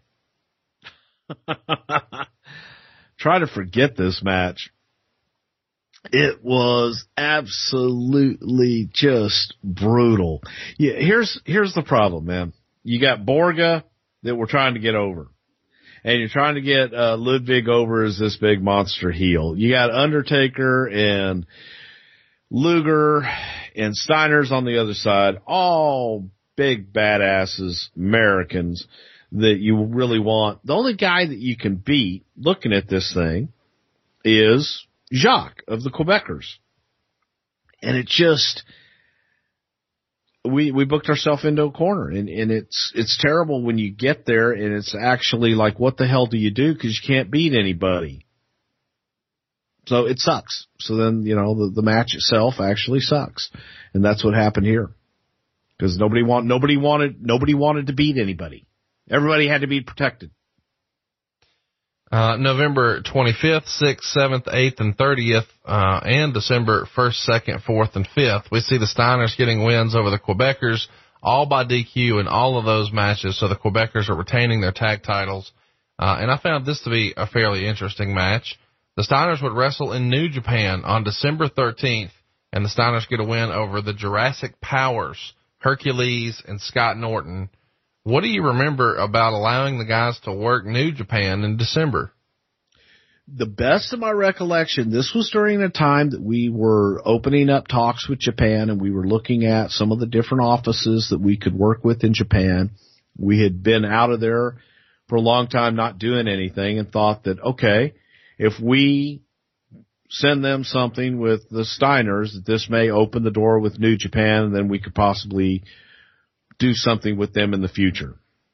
S7: Try to forget this match. It was absolutely just brutal. Yeah, here's here's the problem, man. You got Borga that we're trying to get over. And you're trying to get uh, Ludwig over as this big monster heel. You got Undertaker and Luger and Steiner's on the other side, all big badasses, Americans that you really want. The only guy that you can beat looking at this thing is Jacques of the Quebecers. And it just, we, we booked ourselves into a corner, and, and it's, it's terrible when you get there and it's actually like, what the hell do you do? Cause you can't beat anybody. So it sucks. So then, you know, the, the match itself actually sucks. And that's what happened here. Cause nobody want, nobody wanted, nobody wanted to beat anybody. Everybody had to be protected.
S2: Uh, November twenty-fifth, sixth, seventh, eighth, and thirtieth, uh, and December first, second, fourth, and fifth. We see the Steiners getting wins over the Quebecers, all by D Q in all of those matches. So the Quebecers are retaining their tag titles. Uh, and I found this to be a fairly interesting match. The Steiners would wrestle in New Japan on December thirteenth, and the Steiners get a win over the Jurassic Powers, Hercules, and Scott Norton. What do you remember about allowing the guys to work New Japan in December?
S7: The best of my recollection, this was during the time that we were opening up talks with Japan, and we were looking at some of the different offices that we could work with in Japan. We had been out of there for a long time not doing anything and thought that, okay, if we send them something with the Steiners, that this may open the door with New Japan, and then we could possibly do something with them in the future.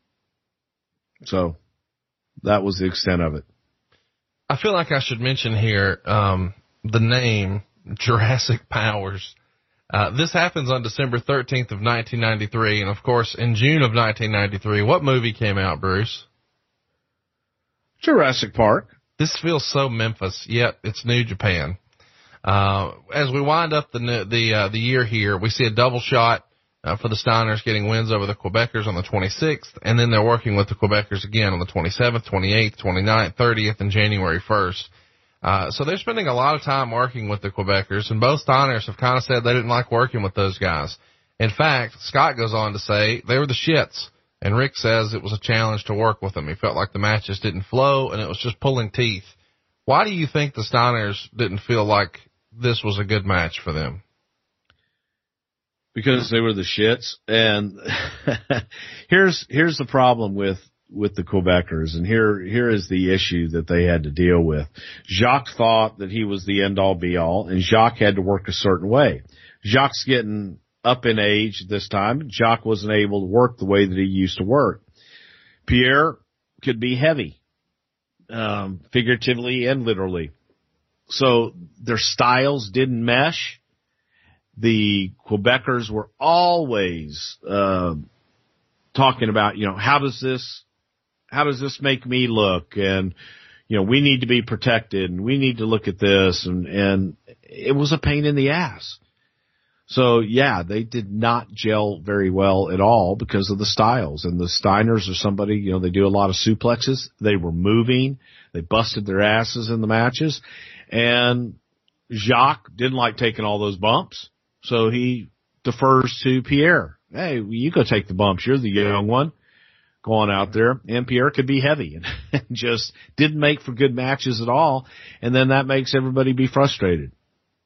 S7: So that was the extent of it.
S2: I feel like I should mention here um, the name Jurassic Powers. Uh, this happens on December thirteenth of nineteen ninety-three, and of course in June of nineteen ninety-three, what movie came out, Bruce?
S7: Jurassic Park.
S2: This feels so Memphis, yet it's New Japan. Uh, as we wind up the the uh, the year here, we see a double shot uh, for the Steiners getting wins over the Quebecers on the twenty-sixth, and then they're working with the Quebecers again on the twenty-seventh, twenty-eighth, twenty-ninth, thirtieth, and January first. Uh, so they're spending a lot of time working with the Quebecers, and both Steiners have kind of said they didn't like working with those guys. In fact, Scott goes on to say they were the shits, and Rick says it was a challenge to work with them. He felt like the matches didn't flow, and it was just pulling teeth. Why do you think the Steiners didn't feel like this was a good match for them?
S7: Because they were the shits. And here's here's the problem with, with the Quebecers, and here here is the issue that they had to deal with. Jacques thought that he was the end-all, be-all, and Jacques had to work a certain way. Jacques getting up in age this time. Jacques wasn't able to work the way that he used to work. Pierre could be heavy, um, figuratively and literally. So their styles didn't mesh. The Quebecers were always uh, talking about, you know, how does this, how does this make me look? And, you know, we need to be protected, and we need to look at this, and and it was a pain in the ass. So yeah, they did not gel very well at all because of the styles. And the Steiners are somebody, you know, they do a lot of suplexes. They were moving. They busted their asses in the matches. And Jacques didn't like taking all those bumps. So he defers to Pierre. Hey, you go take the bumps. You're the young one. going out there, and Pierre could be heavy and, and just didn't make for good matches at all, and then that makes everybody be frustrated.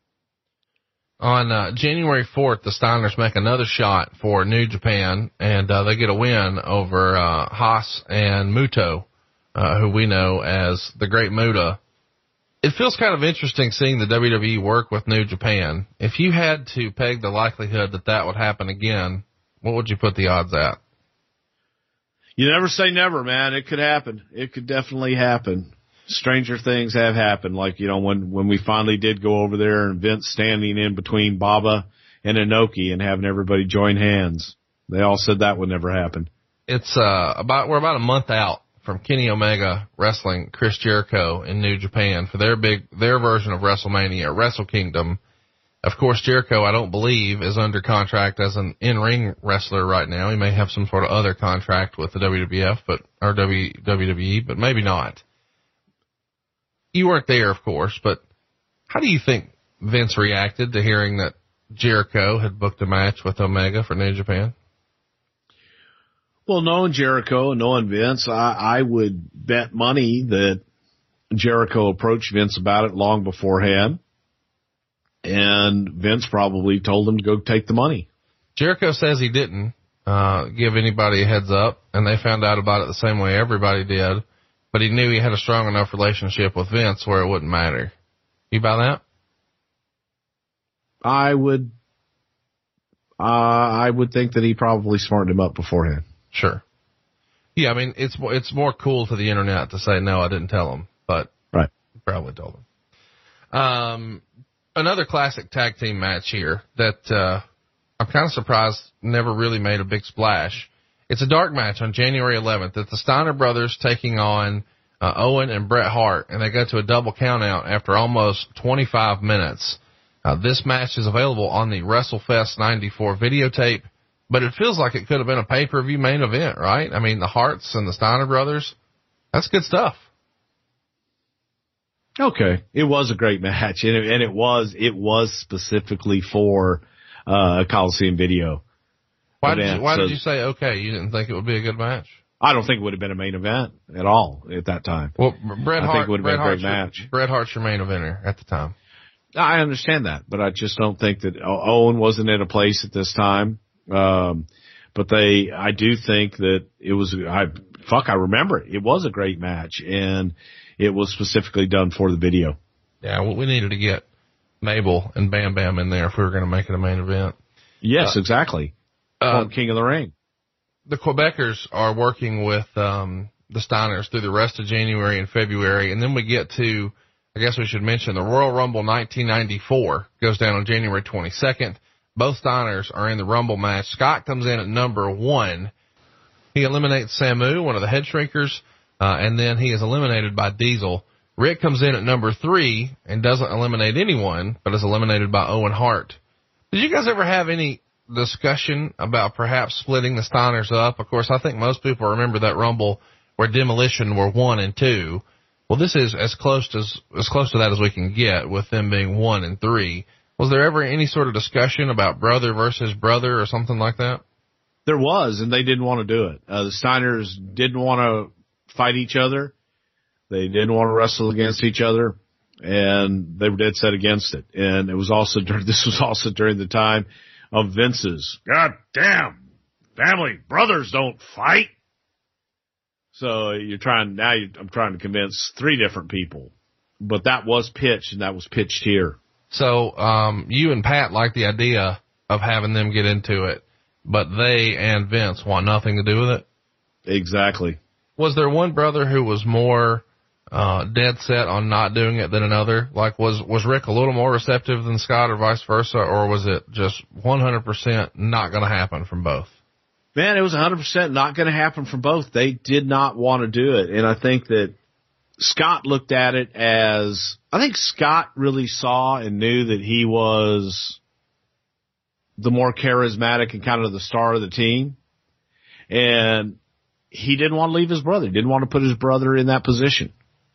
S2: On uh, January fourth, the Steiners make another shot for New Japan, and uh, they get a win over uh, Haas and Muto, uh, who we know as the Great Muta. It feels kind of interesting seeing the W W E work with New Japan. If you had to peg the likelihood that that would happen again, what would you put the odds at?
S7: You never say never, man. It could happen. It could definitely happen. Stranger things have happened. Like, you know, when, when we finally did go over there and Vince standing in between Baba and Inoki and having everybody join hands. They all said that would never happen.
S2: It's, uh, about, we're about a month out from Kenny Omega wrestling Chris Jericho in New Japan for their big, their version of WrestleMania, Wrestle Kingdom. Of course, Jericho, I don't believe, is under contract as an in-ring wrestler right now. He may have some sort of other contract with the W W F, but, or W W E, but maybe not. You weren't there, of course, but how do you think Vince reacted to hearing that Jericho had booked a match with Omega for New Japan?
S7: Well, knowing Jericho and knowing Vince, I, I would bet money that Jericho approached Vince about it long beforehand. And Vince probably told him to go take the money.
S2: Jericho says he didn't uh, give anybody a heads up, and they found out about it the same way everybody did. But he knew he had a strong enough relationship with Vince where it wouldn't matter. You buy that?
S7: I would. Uh, I would think that he probably smartened him up beforehand.
S2: Sure. Yeah, I mean, it's it's more cool to the internet to say no, I didn't tell him, but
S7: right,
S2: probably told him. Um. Another classic tag team match here that uh, I'm kind of surprised never really made a big splash. It's a dark match on January eleventh. It's the Steiner brothers taking on uh, Owen and Bret Hart, and they go to a double countout after almost twenty-five minutes. Uh, this match is available on the WrestleFest ninety-four videotape, but it feels like it could have been a pay-per-view main event, right? I mean, the Harts and the Steiner brothers, that's good stuff.
S7: Okay. It was a great match, and it, and it was, it was specifically for, uh, a Coliseum video.
S2: Why did you, why so, did you say okay? You didn't think it would be a good match?
S7: I don't think it would have been a main event at all at that time.
S2: Well, Bret Hart,
S7: I think it would have
S2: Bret
S7: been a great
S2: Hart's
S7: match.
S2: Your, Bret Hart's your main eventer at the time.
S7: I understand that, but I just don't think that Owen wasn't in a place at this time. Um, but they, I do think that it was, I, fuck, I remember it. It was a great match, and it was specifically done for the video.
S2: Yeah, well, we needed to get Mabel and Bam Bam in there if we were going to make it a main event.
S7: Yes, uh, exactly.
S2: Uh,
S7: King of the Ring.
S2: The Quebecers are working with um, the Steiners through the rest of January and February, and then we get to, I guess we should mention, the Royal Rumble nineteen ninety-four goes down on January twenty-second. Both Steiners are in the Rumble match. Scott comes in at number one. He eliminates Samu, one of the head shrinkers. Uh, and then he is eliminated by Diesel. Rick comes in at number three and doesn't eliminate anyone, but is eliminated by Owen Hart. Did you guys ever have any discussion about perhaps splitting the Steiners up? Of course, I think most people remember that Rumble where Demolition were one and two. Well, this is as close as, as close to that as we can get with them being one and three. Was there ever any sort of discussion about brother versus brother or something like that?
S7: There was, and they didn't want to do it. Uh, the Steiners didn't want to fight each other. They didn't want to wrestle against each other, and they were dead set against it. And it was also during, this was also during the time of Vince's.
S6: God damn, family brothers don't fight.
S7: So you're trying, now you, I'm trying to convince three different people, but that was pitched, and that was pitched here.
S2: So, um, you and Pat like the idea of having them get into it, but they and Vince want nothing to do with it?
S7: Exactly.
S2: Was there one brother who was more uh dead set on not doing it than another? Like, was was Rick a little more receptive than Scott, or vice versa, or was it just one hundred percent not going to happen from both?
S7: Man, it was one hundred percent not going to happen from both. They did not want to do it, and I think that Scott looked at it as, I think Scott really saw and knew that he was the more charismatic and kind of the star of the team, and he didn't want to leave his brother. He didn't want to put his brother in that position.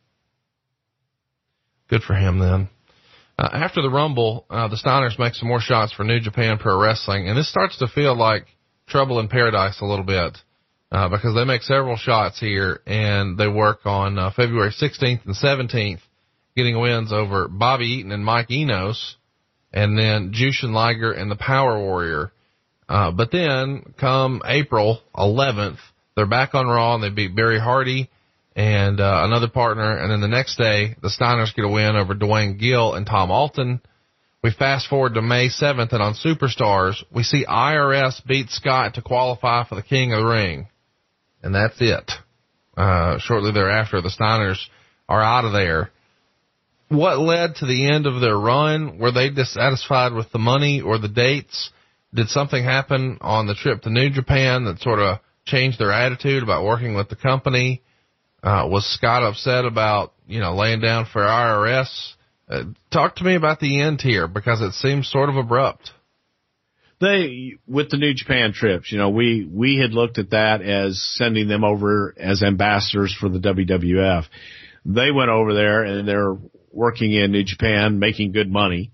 S2: Good for him then. Uh, after the Rumble, uh, the Steiners make some more shots for New Japan Pro Wrestling, and this starts to feel like Trouble in Paradise a little bit. uh, because they make several shots here, and they work on uh, February sixteenth and seventeenth, getting wins over Bobby Eaton and Mike Enos, and then Jushin Liger and the Power Warrior. Uh, but then come April eleventh, they're back on Raw, and they beat Barry Hardy and uh, another partner. And then the next day, the Steiners get a win over Dwayne Gill and Tom Alton. We fast forward to May seventh, and on Superstars, we see I R S beat Scott to qualify for the King of the Ring. And that's it. Uh, shortly thereafter, the Steiners are out of there. What led to the end of their run? Were they dissatisfied with the money or the dates? Did something happen on the trip to New Japan that sort of changed their attitude about working with the company? Uh, was Scott upset about, you know, laying down for I R S? Uh, talk to me about the end here, because it seems sort of abrupt.
S7: They, with the New Japan trips, you know, we, we had looked at that as sending them over as ambassadors for the W W F. They went over there and they're working in New Japan, making good money.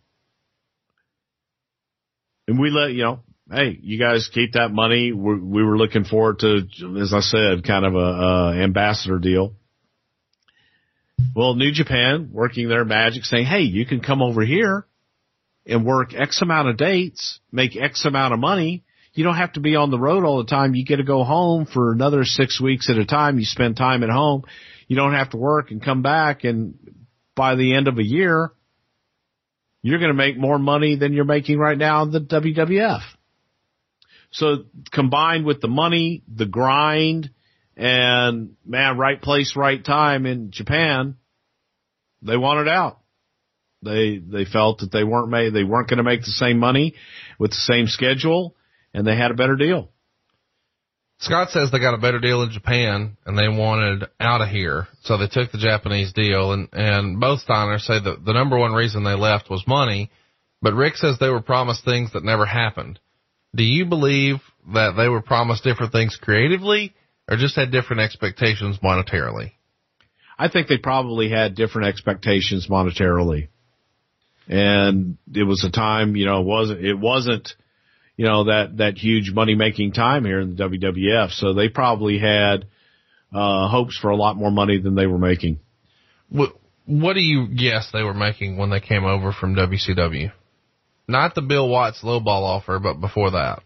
S7: And we let, you know, hey, you guys keep that money. We're, we were looking forward to, as I said, kind of a, a ambassador deal. Well, New Japan working their magic, saying, hey, you can come over here and work X amount of dates, make X amount of money. You don't have to be on the road all the time. You get to go home for another six weeks at a time. You spend time at home. You don't have to work and come back. And by the end of a year, you're going to make more money than you're making right now in the W W F. So combined with the money, the grind, and man, right place, right time in Japan, they wanted out. They, they felt that they weren't made, they weren't going to make the same money with the same schedule, and they had a better deal.
S2: Scott says they got a better deal in Japan and they wanted out of here. So they took the Japanese deal, and, and both Steiners say that the number one reason they left was money, but Rick says they were promised things that never happened. Do you believe that they were promised different things creatively, or just had different expectations monetarily?
S7: I think they probably had different expectations monetarily. And it was a time, you know, it wasn't, it wasn't, you know, that, that huge money making time here in the W W F. So they probably had, uh, hopes for a lot more money than they were making.
S2: What, what do you guess they were making when they came over from W C W? Not the Bill Watts lowball offer, but before that.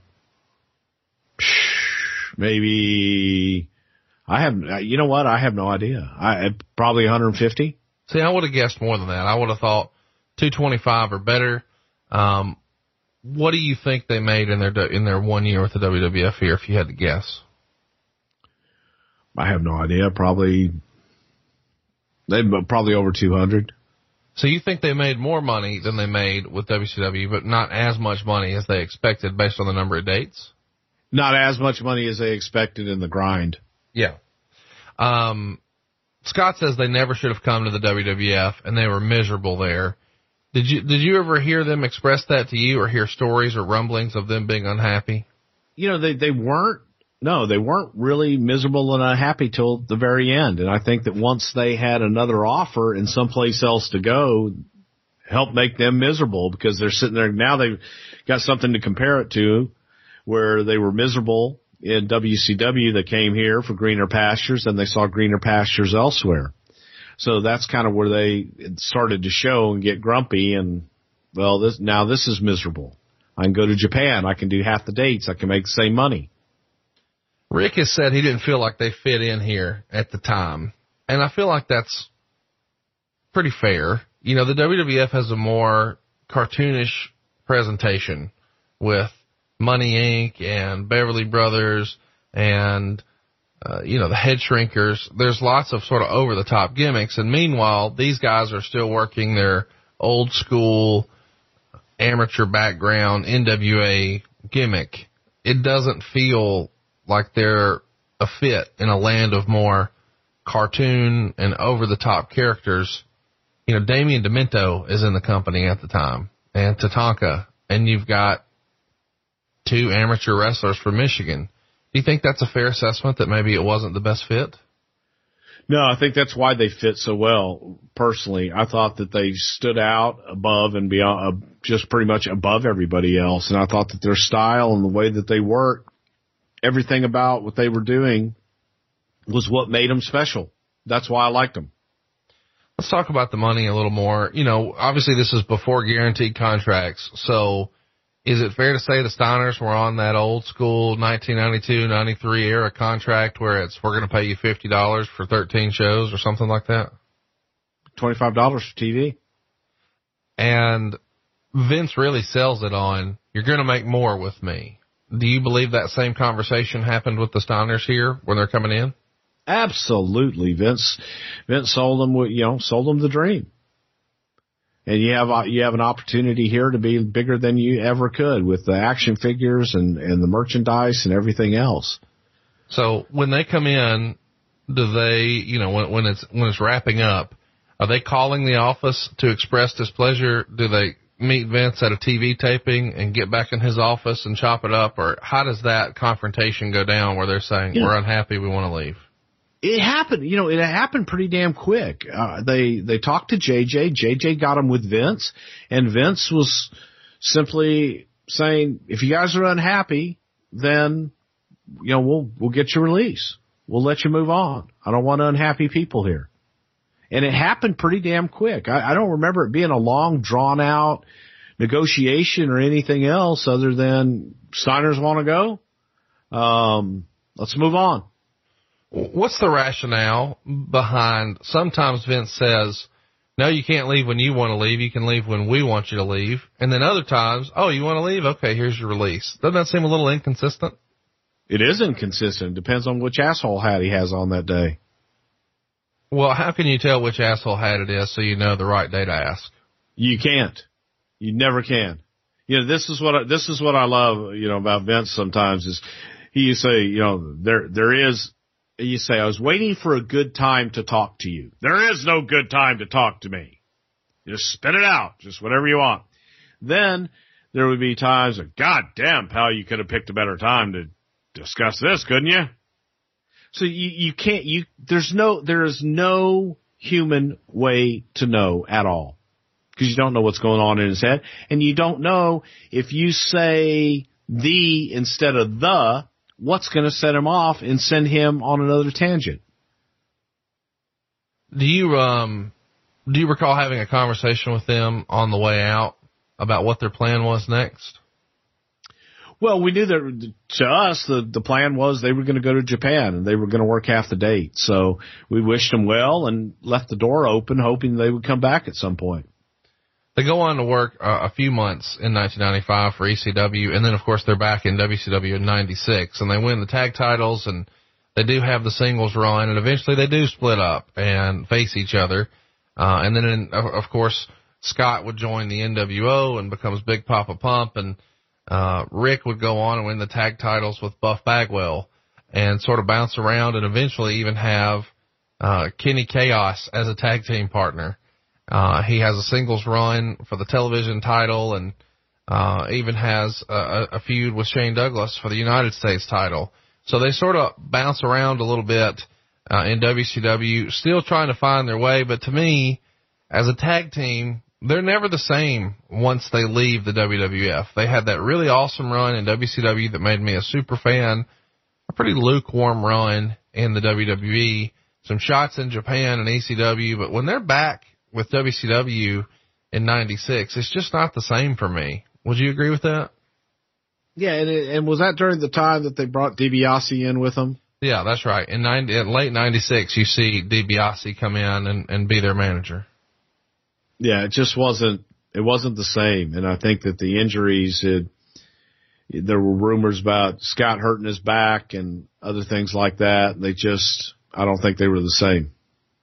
S7: Maybe, I have, you know what? I have no idea. I probably one hundred fifty.
S2: See, I would have guessed more than that. I would have thought two twenty-five or better. Um, what do you think they made in their, in their one year with the W W F here, if you had to guess?
S7: I have no idea. Probably, they probably over two hundred.
S2: So you think they made more money than they made with W C W, but not as much money as they expected based on the number of dates?
S7: Not as much money as they expected in the grind.
S2: Yeah. Um, Scott says they never should have come to the W W F, and they were miserable there. Did you, did you ever hear them express that to you, or hear stories or rumblings of them being unhappy?
S7: You know, they, they weren't, no, they weren't really miserable and unhappy till the very end. And I think that once they had another offer and someplace else to go, helped make them miserable, because they're sitting there, now they've got something to compare it to, where they were miserable in W C W. They came here for greener pastures, and they saw greener pastures elsewhere. So that's kind of where they started to show and get grumpy, and, well, this, now this is miserable. I can go to Japan. I can do half the dates. I can make the same money.
S2: Rick has said he didn't feel like they fit in here at the time. And I feel like that's pretty fair. You know, the W W F has a more cartoonish presentation with Money Incorporated and Beverly Brothers and, uh, you know, the Head Shrinkers. There's lots of sort of over the top gimmicks. And meanwhile, these guys are still working their old school amateur background N W A gimmick. It doesn't feel like they're a fit in a land of more cartoon and over the top characters. You know, Damien Demento is in the company at the time, and Tatanka, and you've got two amateur wrestlers from Michigan. Do you think that's a fair assessment, that maybe it wasn't the best fit?
S7: No, I think that's why they fit so well. Personally, I thought that they stood out above and beyond, uh, just pretty much above everybody else. And I thought that their style and the way that they worked everything about what they were doing was what made them special. That's why I liked them.
S2: Let's talk about the money a little more. You know, obviously this is before guaranteed contracts. So is it fair to say the Steiners were on that old school nineteen ninety-two ninety-three era contract where it's, we're going to pay you fifty dollars for thirteen shows or something like that?
S7: twenty-five dollars for T V.
S2: And Vince really sells it on, you're going to make more with me. Do you believe that same conversation happened with the Steiners here when they're coming in?
S7: Absolutely. Vince, Vince sold them, you know, sold them the dream. And you have, you have an opportunity here to be bigger than you ever could with the action figures and, and the merchandise and everything else.
S2: So when they come in, do they, you know, when, when it's, when it's wrapping up, are they calling the office to express displeasure? Do they meet Vince at a T V taping and get back in his office and chop it up? Or how does that confrontation go down where they're saying, yeah, we're unhappy, we want to leave?
S7: It happened, you know, it happened pretty damn quick. Uh, they, they talked to J J. J J got him with Vince, and Vince was simply saying, if you guys are unhappy, then, you know, we'll, we'll get your release. We'll let you move on. I don't want unhappy people here. And it happened pretty damn quick. I, I don't remember it being a long, drawn out negotiation or anything else other than Steiners want to go. Um, let's move on.
S2: What's the rationale behind, sometimes Vince says, no, you can't leave when you want to leave. You can leave when we want you to leave. And then other times, oh, you want to leave? Okay, here's your release. Doesn't that seem a little inconsistent?
S7: It is inconsistent. Depends on which asshole hat he has on that day.
S2: Well, how can you tell which asshole hat it is so you know the right day to ask?
S7: You can't. You never can. You know, this is what I, this is what I love, you know, about Vince sometimes is he say, you know, there, there is, you say, I was waiting for a good time to talk to you. There is no good time to talk to me. Just spit it out. Just whatever you want. Then there would be times of, God damn, pal, you could have picked a better time to discuss this, couldn't you? So you, you can't, you, there's no, there is no human way to know at all. Because you don't know what's going on in his head. And you don't know if you say the instead of the, what's going to set him off and send him on another tangent.
S2: Do you, um, do you recall having a conversation with them on the way out about what their plan was next?
S7: Well, we knew that to us, the, the plan was they were going to go to Japan and they were going to work half the date. So we wished them well and left the door open, hoping they would come back at some point.
S2: They go on to work uh, a few months in nineteen ninety-five for E C W, and then, of course, they're back in W C W in ninety-six, and they win the tag titles, and they do have the singles run, and eventually they do split up and face each other. Uh, and then, in, of course, Scott would join the N W O and becomes Big Papa Pump, and uh, Rick would go on and win the tag titles with Buff Bagwell and sort of bounce around and eventually even have uh, Kenny Chaos as a tag team partner. Uh, he has a singles run for the television title and, uh, even has a, a feud with Shane Douglas for the United States title. So they sort of bounce around a little bit, uh, in W C W, still trying to find their way. But to me, as a tag team, they're never the same once they leave the W W F. They had that really awesome run in W C W that made me a super fan, a pretty lukewarm run in the W W E, some shots in Japan and E C W, but when they're back with W C W in ninety-six, it's just not the same for me. Would you agree with that?
S7: Yeah, and, it, and was that during the time that they brought DiBiase in with them?
S2: Yeah, that's right. In, ninety, in late ninety-six, you see DiBiase come in and, and be their manager.
S7: Yeah, it just wasn't, it wasn't the same. And I think that the injuries, it, there were rumors about Scott hurting his back and other things like that. They just, I don't think they were the same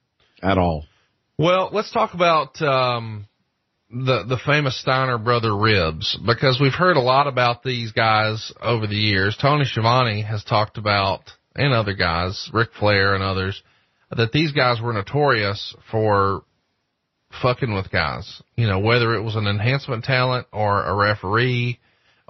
S7: at all.
S2: Well, let's talk about um, the the famous Steiner brother ribs, because we've heard a lot about these guys over the years. Tony Schiavone has talked about, and other guys, Ric Flair and others, that these guys were notorious for fucking with guys. You know, whether it was an enhancement talent or a referee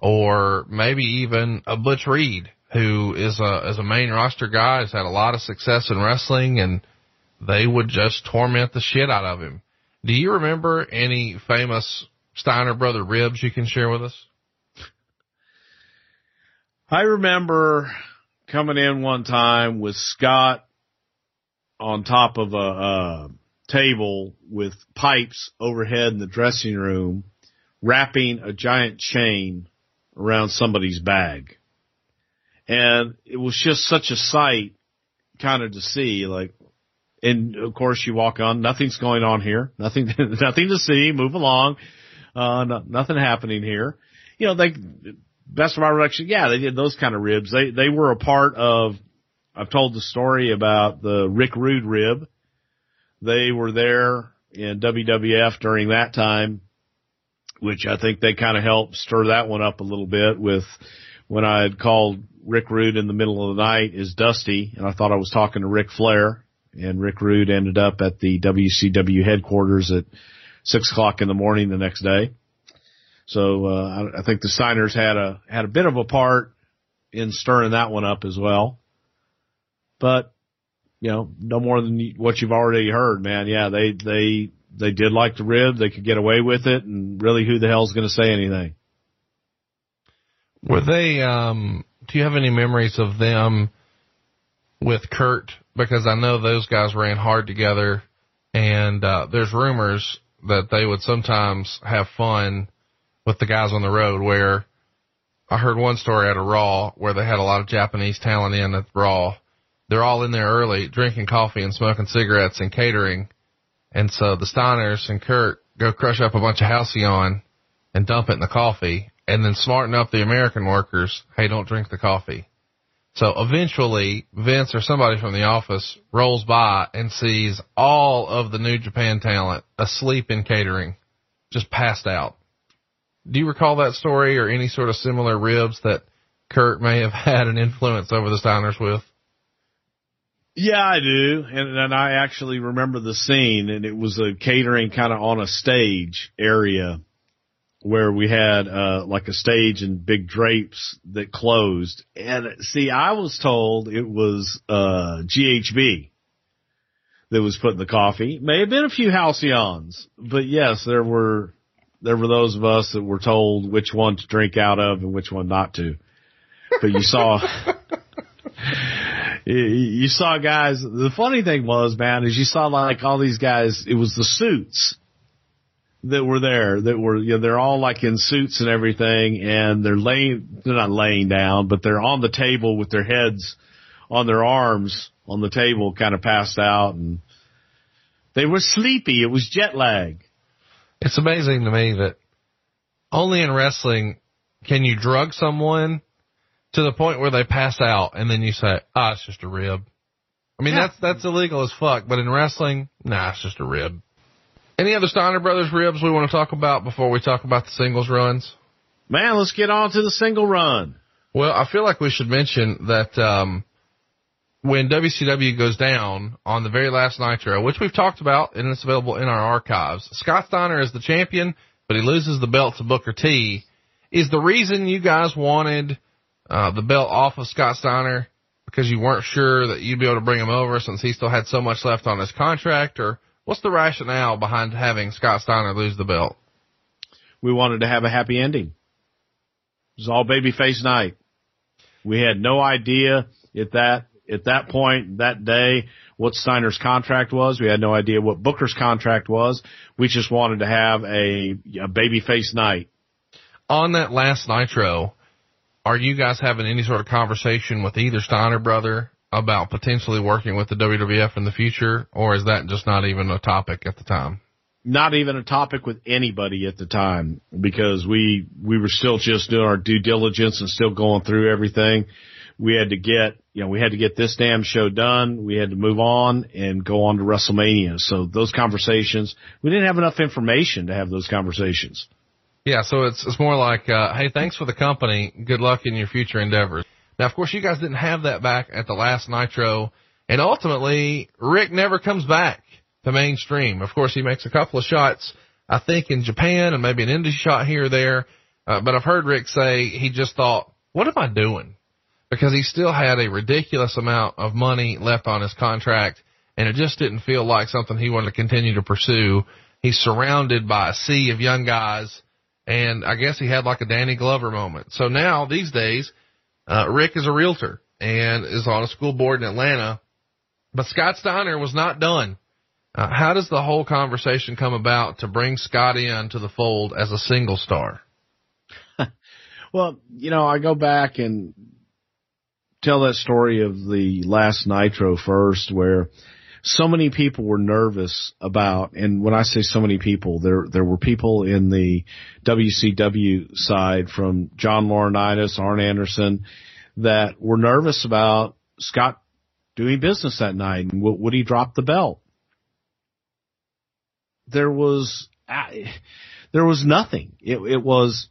S2: or maybe even a Butch Reed, who is a is a main roster guy, has had a lot of success in wrestling, and they would just torment the shit out of him. Do you remember any famous Steiner brother ribs you can share with us?
S7: I remember coming in one time with Scott on top of a, a table with pipes overhead in the dressing room, wrapping a giant chain around somebody's bag. And it was just such a sight kind of to see, like, and of course you walk on, nothing's going on here, nothing, nothing to see, move along, uh, no, nothing happening here. You know, they, best of my recollection, yeah, they did those kind of ribs. They, they were a part of, I've told the story about the Rick Rude rib. They were there in W W F during that time, which I think they kind of helped stir that one up a little bit with when I had called Rick Rude in the middle of the night is Dusty, and I thought I was talking to Ric Flair, and Rick Rude ended up at the W C W headquarters at six o'clock in the morning the next day. So, uh, I, I think the Steiners had a, had a bit of a part in stirring that one up as well. But, you know, no more than what you've already heard, man. Yeah, they, they, they did like the rib. They could get away with it, and really who the hell's going to say anything?
S2: Were they, um, do you have any memories of them with Kurt? Because I know those guys ran hard together, and, uh, there's rumors that they would sometimes have fun with the guys on the road, where I heard one story at a Raw where they had a lot of Japanese talent in at Raw. They're all in there early, drinking coffee and smoking cigarettes and catering. And so the Steiners and Kurt go crush up a bunch of Halcyon and dump it in the coffee, and then smarten up the American workers, hey, don't drink the coffee. So eventually Vince or somebody from the office rolls by and sees all of the New Japan talent asleep in catering, just passed out. Do you recall that story or any sort of similar ribs that Kurt may have had an influence over the Steiners with?
S7: Yeah, I do. And, and I actually remember the scene, and it was a catering kind of on a stage area where we had, uh, like a stage and big drapes that closed. And see, I was told it was, uh, G H B that was putting the coffee. May have been a few Halcyons, but yes, there were, there were those of us that were told which one to drink out of and which one not to. But you saw, you saw guys, the funny thing was, man, is you saw like all these guys, it was the suits that were there that were, you know, they're all like in suits and everything, and they're laying, they're not laying down, but they're on the table with their heads on their arms on the table, kind of passed out, and they were sleepy. It was jet lag.
S2: It's amazing to me that only in wrestling can you drug someone to the point where they pass out and then you say, ah, it's just a rib. I mean, yeah. that's, that's illegal as fuck, but in wrestling, nah, it's just a rib. Any other Steiner Brothers ribs we want to talk about before we talk about the singles runs?
S7: Man, let's get on to the single run.
S2: Well, I feel like we should mention that, um, when W C W goes down on the very last Nitro, which we've talked about and it's available in our archives, Scott Steiner is the champion, but he loses the belt to Booker T. Is the reason you guys wanted, uh, the belt off of Scott Steiner because you weren't sure that you'd be able to bring him over since he still had so much left on his contract, or what's the rationale behind having Scott Steiner lose the belt?
S7: We wanted to have a happy ending. It was all babyface night. We had no idea at that, at that point, that day, what Steiner's contract was. We had no idea what Booker's contract was. We just wanted to have a, a babyface night.
S2: On that last Nitro, are you guys having any sort of conversation with either Steiner brother about potentially working with the W W F in the future, or is that just not even a topic at the time?
S7: Not even a topic with anybody at the time, because we, we were still just doing our due diligence and still going through everything. We had to get, you know, we had to get this damn show done. We had to move on and go on to WrestleMania. So those conversations, we didn't have enough information to have those conversations.
S2: Yeah. So it's, it's more like, uh, hey, thanks for the company. Good luck in your future endeavors. Now, of course, you guys didn't have that back at the last Nitro, and ultimately, Rick never comes back to mainstream. Of course, he makes a couple of shots, I think, in Japan and maybe an indie shot here or there, uh, but I've heard Rick say he just thought, what am I doing? Because he still had a ridiculous amount of money left on his contract, and it just didn't feel like something he wanted to continue to pursue. He's surrounded by a sea of young guys, and I guess he had like a Danny Glover moment. So now, these days, Uh, Rick is a realtor, and is on a school board in Atlanta. But Scott Steiner was not done. Uh, how does the whole conversation come about to bring Scott in to the fold as a single star?
S7: Well, you know, I go back and tell that story of the last Nitro first, where so many people were nervous about, and when I say so many people, there there were people in the W C W side, from John Laurinaitis, Arn Anderson, that were nervous about Scott doing business that night, and would he drop the belt? There was there was nothing. It, it was,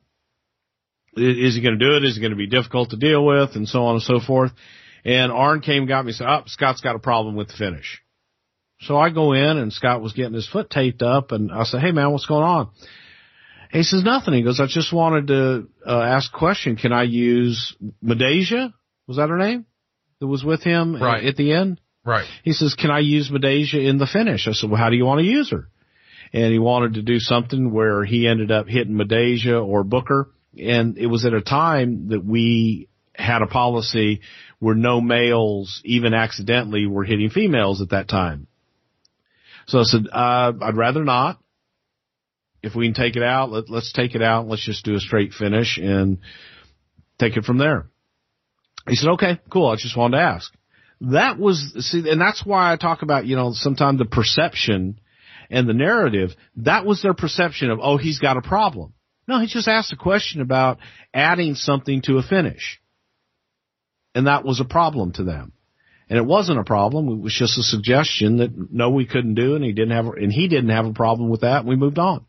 S7: is he going to do it? Is it going to be difficult to deal with? And so on and so forth. And Arn came and got me and said, oh, Scott's got a problem with the finish. So I go in, and Scott was getting his foot taped up, and I said, hey, man, what's going on? He says, nothing. He goes, I just wanted to uh, ask a question. Can I use Medeja? Was that her name? That was with him
S2: right.
S7: at the end?
S2: Right.
S7: He says, can I use Medeja in the finish? I said, well, how do you want to use her? And he wanted to do something where he ended up hitting Medeja or Booker. And it was at a time that we had a policy where no males, even accidentally, were hitting females at that time. So I said, uh, I'd rather not. If we can take it out, let, let's take it out. Let's just do a straight finish and take it from there. He said, okay, cool. I just wanted to ask. That was, see, and that's why I talk about, you know, sometimes the perception and the narrative. That was their perception of, oh, he's got a problem. No, he just asked a question about adding something to a finish. And that was a problem to them. And it wasn't a problem. It was just a suggestion that no, we couldn't do, and he didn't have, and he didn't have a problem with that, and we moved on.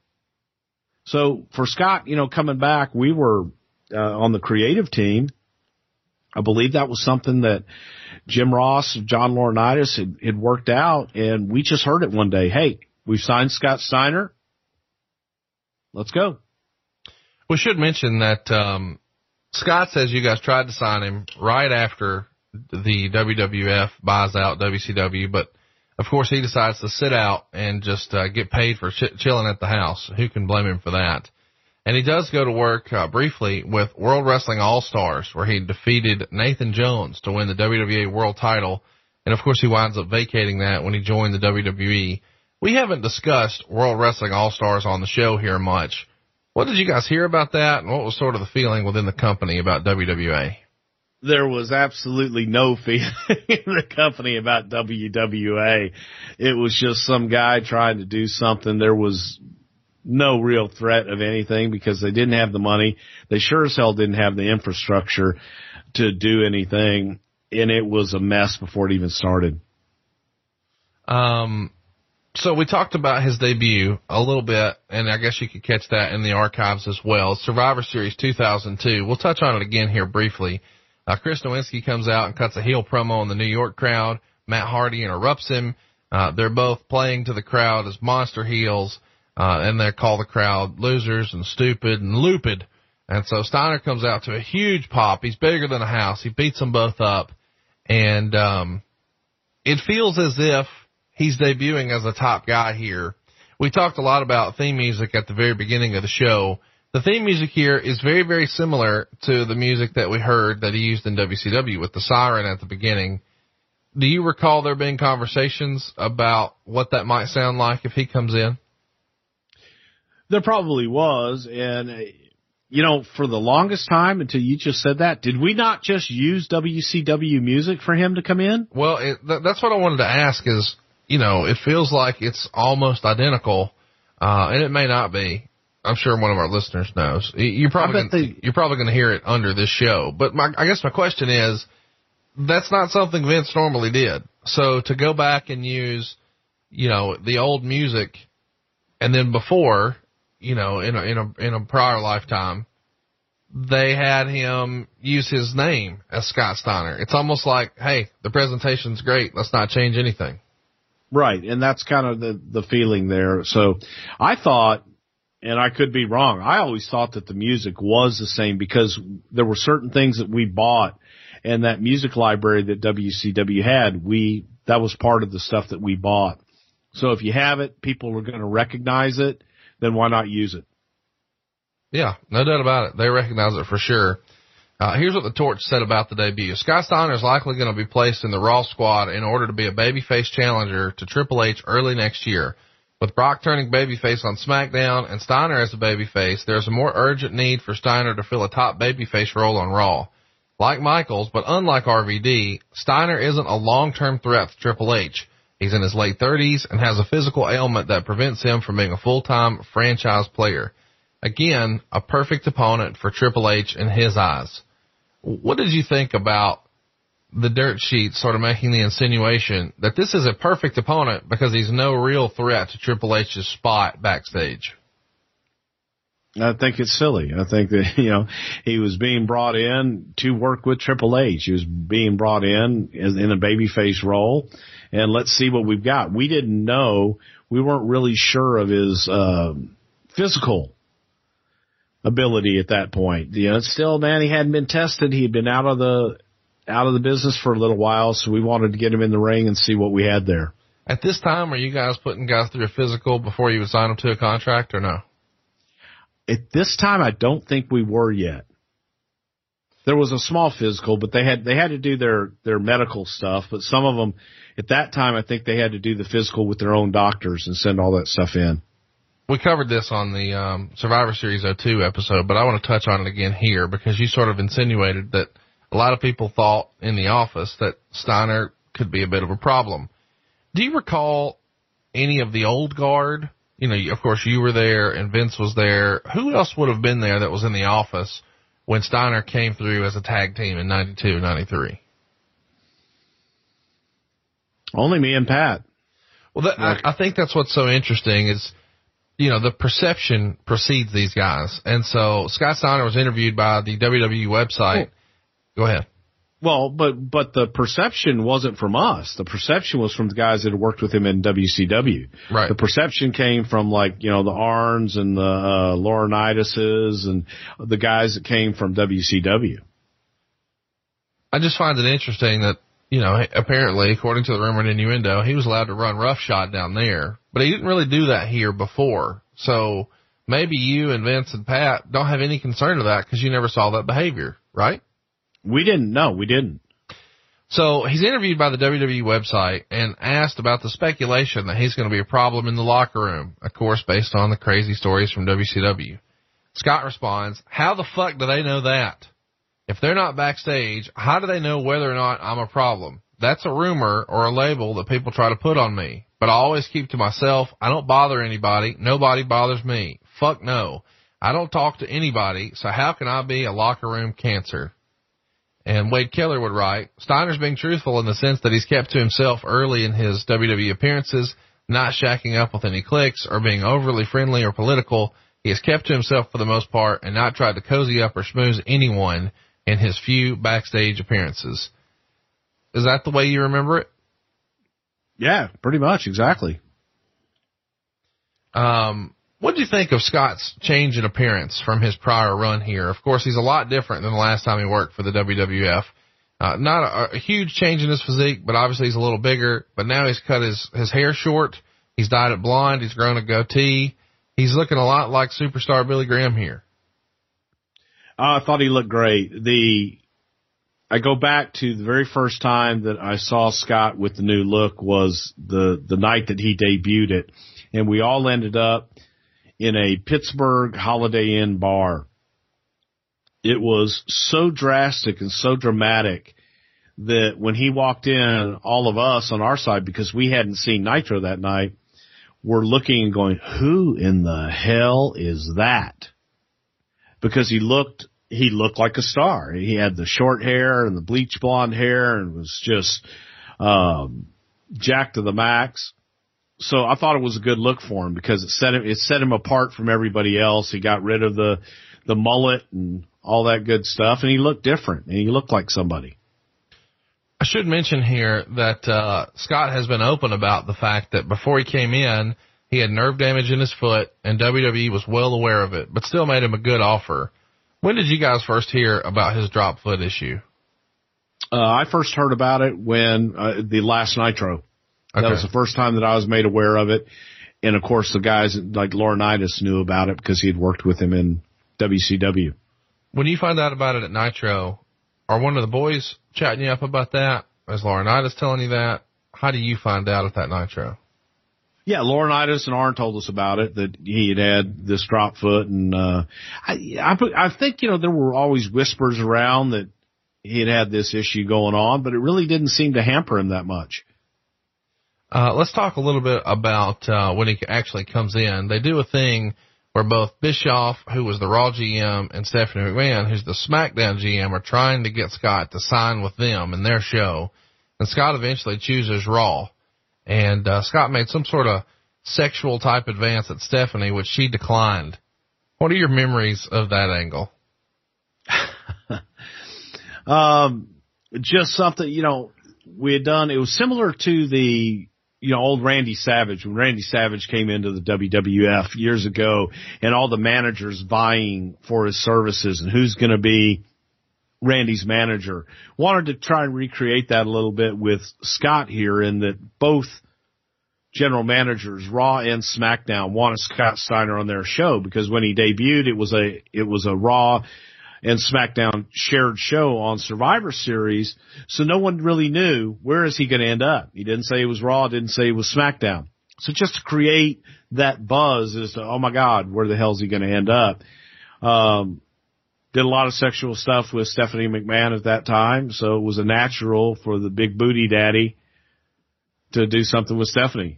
S7: So for Scott, you know, coming back, we were uh, on the creative team. I believe that was something that Jim Ross, John Laurinaitis had, had worked out, and we just heard it one day. Hey, we've signed Scott Steiner. Let's go.
S2: We should mention that um, Scott says you guys tried to sign him right after the W W F buys out W C W, but of course he decides to sit out and just uh, get paid for ch- chilling at the house. Who can blame him for that? And he does go to work uh, briefly with World Wrestling All-Stars, where he defeated Nathan Jones to win the W W E World title. And of course he winds up vacating that when he joined the W W E. We haven't discussed World Wrestling All-Stars on the show here much. What did you guys hear about that, and what was sort of the feeling within the company about W W A?
S7: There was absolutely no feeling in the company about W W A. It was just some guy trying to do something. There was no real threat of anything because they didn't have the money. They sure as hell didn't have the infrastructure to do anything, and it was a mess before it even started.
S2: Um, so we talked about his debut a little bit, and I guess you could catch that in the archives as well. Survivor Series two thousand two. We'll touch on it again here briefly. Uh, Chris Nowinski comes out and cuts a heel promo in the New York crowd. Matt Hardy interrupts him. Uh, they're both playing to the crowd as monster heels, uh, and they call the crowd losers and stupid and looped. And so Steiner comes out to a huge pop. He's bigger than a house. He beats them both up. And, um, it feels as if he's debuting as a top guy here. We talked a lot about theme music at the very beginning of the show. The theme music here is very, very similar to the music that we heard that he used in W C W with the siren at the beginning. Do you recall there being conversations about what that might sound like if he comes in?
S7: There probably was. And, you know, for the longest time until you just said that, did we not just use W C W music for him to come in?
S2: Well, it, th- that's what I wanted to ask is, you know, it feels like it's almost identical, uh, and it may not be. I'm sure one of our listeners knows. You're probably gonna, they, you're probably going to hear it under this show. But my, I guess my question is, that's not something Vince normally did. So to go back and use, you know, the old music, and then before, you know, in a in a in a prior lifetime, they had him use his name as Scott Steiner. It's almost like, hey, the presentation's great. Let's not change anything.
S7: Right, and that's kind of the the feeling there. So I thought. And I could be wrong. I always thought that the music was the same because there were certain things that we bought, and that music library that W C W had, we that was part of the stuff that we bought. So if you have it, people are going to recognize it, then why not use it?
S2: Yeah, no doubt about it. They recognize it for sure. Uh, here's what the Torch said about the debut. Scott Steiner is likely going to be placed in the Raw squad in order to be a babyface challenger to Triple H early next year. With Brock turning babyface on SmackDown and Steiner as a babyface, there's a more urgent need for Steiner to fill a top babyface role on Raw. Like Michaels, but unlike R V D, Steiner isn't a long-term threat to Triple H. He's in his late thirties and has a physical ailment that prevents him from being a full-time franchise player. Again, a perfect opponent for Triple H in his eyes. What did you think about the dirt sheet sort of making the insinuation that this is a perfect opponent because he's no real threat to Triple H's spot backstage?
S7: I think it's silly. I think that, you know, he was being brought in to work with Triple H. He was being brought in as in a babyface role, and let's see what we've got. We didn't know. We weren't really sure of his uh, physical ability at that point. You know, still, man, he hadn't been tested. He had been out of the out of the business for a little while, so we wanted to get him in the ring and see what we had there.
S2: At this time, are you guys putting guys through a physical before you would sign them to a contract or no?
S7: At this time, I don't think we were yet. There was a small physical, but they had they had to do their, their medical stuff. But some of them, at that time, I think they had to do the physical with their own doctors and send all that stuff in.
S2: We covered this on the um, Survivor Series oh two episode, but I want to touch on it again here because you sort of insinuated that a lot of people thought in the office that Steiner could be a bit of a problem. Do you recall any of the old guard? You know, of course, you were there and Vince was there. Who else would have been there that was in the office when Steiner came through as a tag team in ninety-two, ninety-three?
S7: Only me and Pat.
S2: Well, that, I, I think that's what's so interesting is, you know, the perception precedes these guys. And so Scott Steiner was interviewed by the W W E website. Oh. Go ahead.
S7: Well, but but the perception wasn't from us. The perception was from the guys that had worked with him in W C W.
S2: Right.
S7: The perception came from, like, you know, the Arns and the uh, Laurinaitis and the guys that came from W C W.
S2: I just find it interesting that, you know, apparently, according to the rumor and innuendo, he was allowed to run roughshod down there, but he didn't really do that here before. So maybe you and Vince and Pat don't have any concern of that because you never saw that behavior, right?
S7: We didn't. No, we didn't.
S2: So he's interviewed by the W W E website and asked about the speculation that he's going to be a problem in the locker room, of course, based on the crazy stories from W C W. Scott responds, how the fuck do they know that? If they're not backstage, how do they know whether or not I'm a problem? That's a rumor or a label that people try to put on me. But I always keep to myself. I don't bother anybody. Nobody bothers me. Fuck no. I don't talk to anybody, so how can I be a locker room cancer? And Wade Keller would write, Steiner's being truthful in the sense that he's kept to himself early in his W W E appearances, not shacking up with any cliques or being overly friendly or political. He has kept to himself for the most part and not tried to cozy up or schmooze anyone in his few backstage appearances. Is that the way you remember it?
S7: Yeah, pretty much, exactly.
S2: Um, what do you think of Scott's change in appearance from his prior run here? Of course, he's a lot different than the last time he worked for the W W F. Uh, not a, a huge change in his physique, but obviously he's a little bigger. But now he's cut his, his hair short. He's dyed it blonde. He's grown a goatee. He's looking a lot like superstar Billy Graham here.
S7: Uh, I thought he looked great. The I go back to the very first time that I saw Scott with the new look was the, the night that he debuted it. And we all ended up in a Pittsburgh Holiday Inn bar. It was so drastic and so dramatic that when he walked in, all of us on our side, because we hadn't seen Nitro that night, were looking and going, who in the hell is that? Because he looked, he looked like a star. He had the short hair and the bleach blonde hair and was just, um, jacked to the max. So I thought it was a good look for him because it set him, it set him apart from everybody else. He got rid of the, the mullet and all that good stuff, and he looked different, and he looked like somebody.
S2: I should mention here that uh Scott has been open about the fact that before he came in, he had nerve damage in his foot, and W W E was well aware of it, but still made him a good offer. When did you guys first hear about his drop foot issue?
S7: Uh, I first heard about it when uh, the last Nitro. Okay. That was the first time that I was made aware of it. And, of course, the guys like Laurinaitis knew about it because he had worked with him in W C W.
S2: When you find out about it at Nitro, are one of the boys chatting you up about that? Is Laurinaitis telling you that? How do you find out at that Nitro?
S7: Yeah, Laurinaitis and Arn told us about it, that he had had this drop foot. And uh, I, I, I think, you know, there were always whispers around that he had had this issue going on, but it really didn't seem to hamper him that much.
S2: Uh, let's talk a little bit about uh, when he actually comes in. They do a thing where both Bischoff, who was the Raw G M, and Stephanie McMahon, who's the SmackDown G M, are trying to get Scott to sign with them in their show. And Scott eventually chooses Raw. And uh, Scott made some sort of sexual type advance at Stephanie, which she declined. What are your memories of that angle?
S7: um, just something, you know, we had done, it was similar to the, you know, old Randy Savage, when Randy Savage came into the W W F years ago, and all the managers vying for his services and who's going to be Randy's manager. Wanted to try and recreate that a little bit with Scott here, in that both general managers, Raw and SmackDown, wanted Scott Steiner on their show, because when he debuted, it was a, it was a Raw and SmackDown shared show on Survivor Series. So no one really knew, where is he going to end up? He didn't say it was Raw, didn't say it was SmackDown. So just to create that buzz as to, oh my God, where the hell is he going to end up? Um, did a lot of sexual stuff with Stephanie McMahon at that time. So it was a natural for the big booty daddy to do something with Stephanie.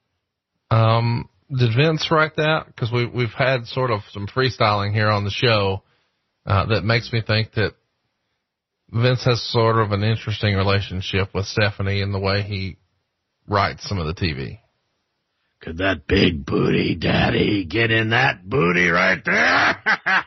S2: Um, did Vince write that? Cause we, we've had sort of some freestyling here on the show. Uh, that makes me think that Vince has sort of an interesting relationship with Stephanie in the way he writes some of the T V.
S6: Could that big booty daddy get in that booty right there?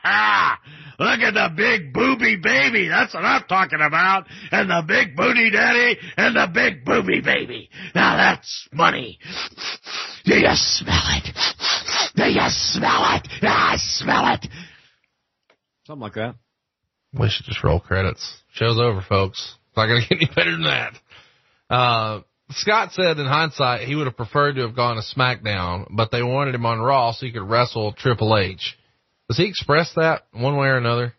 S6: Look at the big booby baby. That's what I'm talking about. And the big booty daddy and the big booby baby. Now that's money. Do you smell it? Do you smell it? I smell it.
S7: Something like that.
S2: We should just roll credits. Show's over, folks. It's not going to get any better than that. Uh, Scott said in hindsight he would have preferred to have gone to SmackDown, but they wanted him on Raw so he could wrestle Triple H. Does he express that one way or another?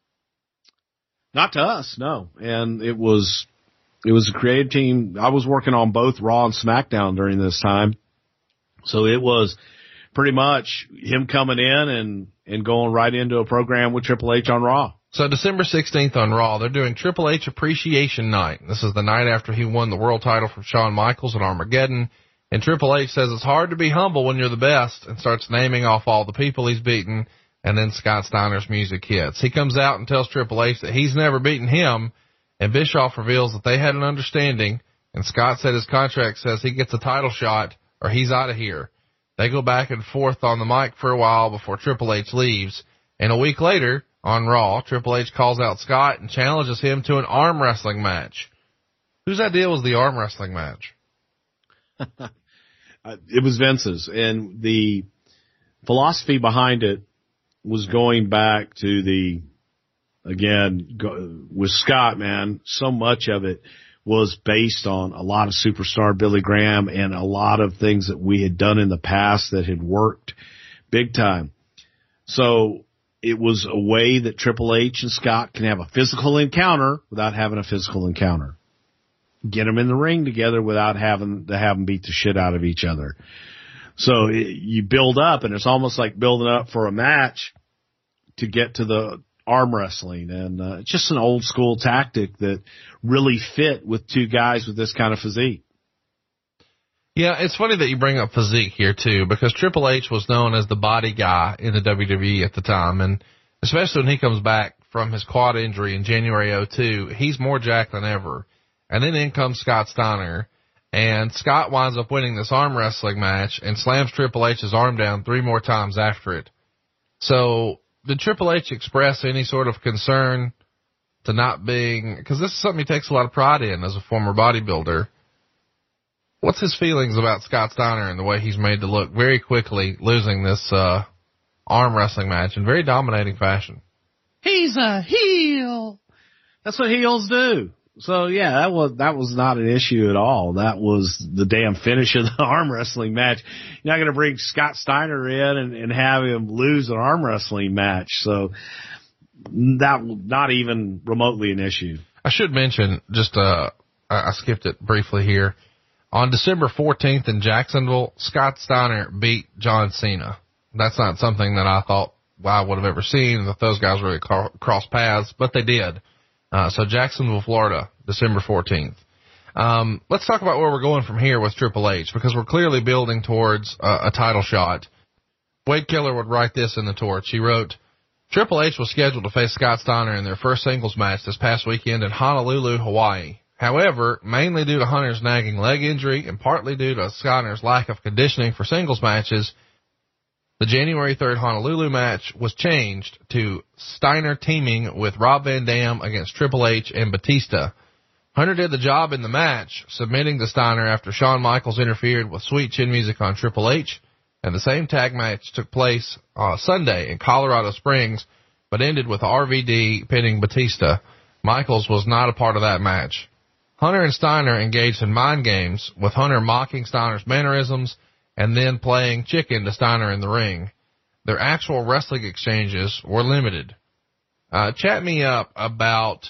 S7: Not to us, no. And it was, it was a creative team. I was working on both Raw and SmackDown during this time. So it was pretty much him coming in and, and going right into a program with Triple H on Raw.
S2: So December sixteenth on Raw, they're doing Triple H Appreciation Night. This is the night after he won the world title from Shawn Michaels at Armageddon. And Triple H says it's hard to be humble when you're the best, and starts naming off all the people he's beaten. And then Scott Steiner's music hits. He comes out and tells Triple H that he's never beaten him. And Bischoff reveals that they had an understanding. And Scott said his contract says he gets a title shot or he's out of here. They go back and forth on the mic for a while before Triple H leaves. And a week later, on Raw, Triple H calls out Scott and challenges him to an arm wrestling match. Whose idea was the arm wrestling match?
S7: It was Vince's. And the philosophy behind it was going back to the, again, go, with Scott, man, so much of it was based on a lot of superstar Billy Graham and a lot of things that we had done in the past that had worked big time. So it was a way that Triple H and Scott can have a physical encounter without having a physical encounter. Get them in the ring together without having to have them beat the shit out of each other. So it, you build up, and it's almost like building up for a match to get to the arm wrestling. And uh, it's just an old school tactic that really fit with two guys with this kind of physique.
S2: Yeah, it's funny that you bring up physique here, too, because Triple H was known as the body guy in the W W E at the time. And especially when he comes back from his quad injury in January oh two, he's more jacked than ever. And then in comes Scott Steiner. And Scott winds up winning this arm wrestling match and slams Triple H's arm down three more times after it. So did Triple H express any sort of concern to not being, because this is something he takes a lot of pride in as a former bodybuilder. What's his feelings about Scott Steiner and the way he's made to look very quickly losing this uh arm wrestling match in very dominating fashion?
S7: He's a heel. That's what heels do. So yeah, that was, that was not an issue at all. That was the damn finish of the arm wrestling match. You're not going to bring Scott Steiner in and, and have him lose an arm wrestling match. So that not even remotely an issue.
S2: I should mention, just uh, I skipped it briefly here. On December fourteenth in Jacksonville, Scott Steiner beat John Cena. That's not something that I thought I would have ever seen, that those guys really car- crossed paths, but they did. Uh, so Jacksonville, Florida, December fourteenth. Um, let's talk about where we're going from here with Triple H, because we're clearly building towards uh, a title shot. Wade Keller would write this in the Torch. He wrote, Triple H was scheduled to face Scott Steiner in their first singles match this past weekend in Honolulu, Hawaii. However, mainly due to Hunter's nagging leg injury and partly due to Steiner's lack of conditioning for singles matches, the January third Honolulu match was changed to Steiner teaming with Rob Van Dam against Triple H and Batista. Hunter did the job in the match, submitting to Steiner after Shawn Michaels interfered with sweet chin music on Triple H, and the same tag match took place uh, Sunday in Colorado Springs, but ended with R V D pinning Batista. Michaels was not a part of that match. Hunter and Steiner engaged in mind games, with Hunter mocking Steiner's mannerisms and then playing chicken to Steiner in the ring. Their actual wrestling exchanges were limited. Uh, chat me up about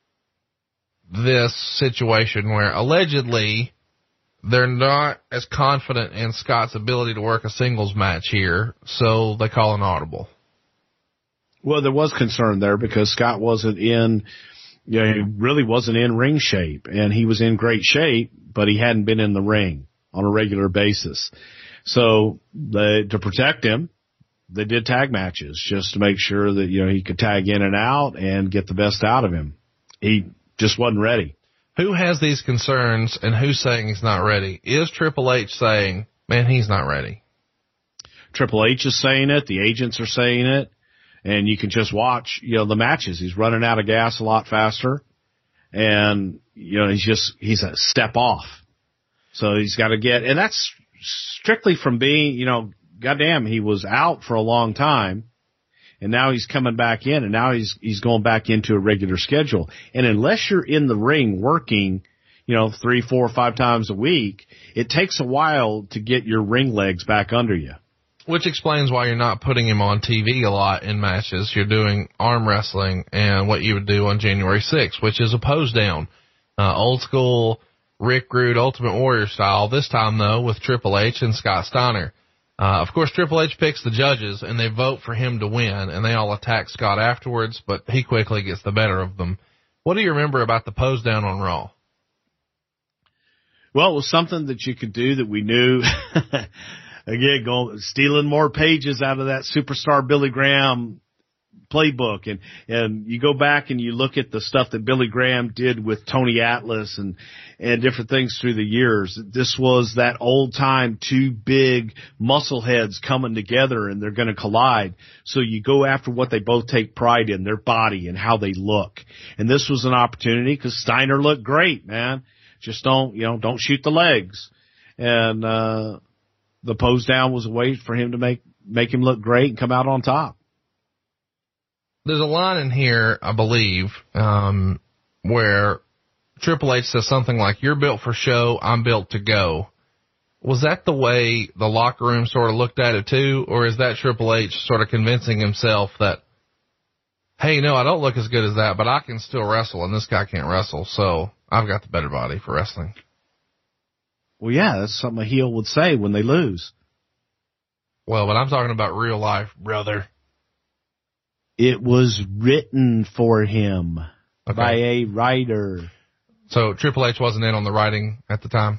S2: this situation where allegedly they're not as confident in Scott's ability to work a singles match here, so they call an audible.
S7: Well, there was concern there because Scott wasn't in, you know, he really wasn't in ring shape, and he was in great shape, but he hadn't been in the ring on a regular basis. So they, to protect him, they did tag matches just to make sure that, you know, he could tag in and out and get the best out of him. He just wasn't ready.
S2: Who has these concerns and who's saying he's not ready? Is Triple H saying, man, he's not ready?
S7: Triple H is saying it. The agents are saying it. And you can just watch, you know, the matches. He's running out of gas a lot faster. And, you know, he's just, he's a step off. So he's got to get, and that's strictly from being, you know, goddamn, he was out for a long time. And now he's coming back in, and now he's he's going back into a regular schedule. And unless you're in the ring working, you know, three, four, five times a week, it takes a while to get your ring legs back under you.
S2: Which explains why you're not putting him on T V a lot in matches. You're doing arm wrestling and what you would do on January sixth, which is a pose down. Uh, old school Rick Rude Ultimate Warrior style. This time, though, with Triple H and Scott Steiner. Uh, of course, Triple H picks the judges, and they vote for him to win, and they all attack Scott afterwards, but he quickly gets the better of them. What do you remember about the pose down on Raw?
S7: Well, it was something that you could do that we knew. Again, going stealing more pages out of that superstar Billy Graham playbook, and and you go back and you look at the stuff that Billy Graham did with Tony Atlas and and different things through the years. This was that old time two big muscle heads coming together, and they're going to collide. So you go after what they both take pride in, their body and how they look. And this was an opportunity because Steiner looked great, man. Just don't, you know, don't shoot the legs. And uh the pose down was a way for him to make make him look great and come out on top.
S2: There's a line in here, I believe, um, where Triple H says something like, you're built for show, I'm built to go. Was that the way the locker room sort of looked at it too? Or is that Triple H sort of convincing himself that, hey, no, I don't look as good as that, but I can still wrestle and this guy can't wrestle, so I've got the better body for wrestling?
S7: Well, yeah, that's something a heel would say when they lose.
S2: Well, but I'm talking about real life, brother.
S7: It was written for him okay. by a writer.
S2: So Triple H wasn't in on the writing at the time?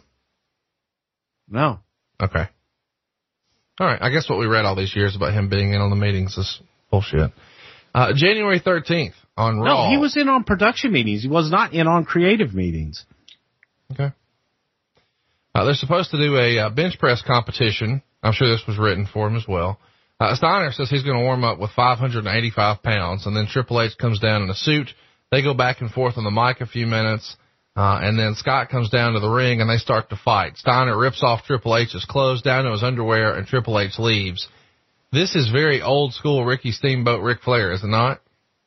S7: No.
S2: Okay. All right. I guess what we read all these years about him being in on the meetings is bullshit. Uh, January thirteenth on Raw.
S7: No, he was in on production meetings. He was not in on creative meetings.
S2: Okay. Uh, they're supposed to do a uh, bench press competition. I'm sure this was written for him as well. Uh, Steiner says he's going to warm up with five hundred eighty-five pounds, and then Triple H comes down in a suit. They go back and forth on the mic a few minutes, uh, and then Scott comes down to the ring, and they start to fight. Steiner rips off Triple H's clothes down to his underwear, and Triple H leaves. This is very old school Ricky Steamboat, Ric Flair, is it not?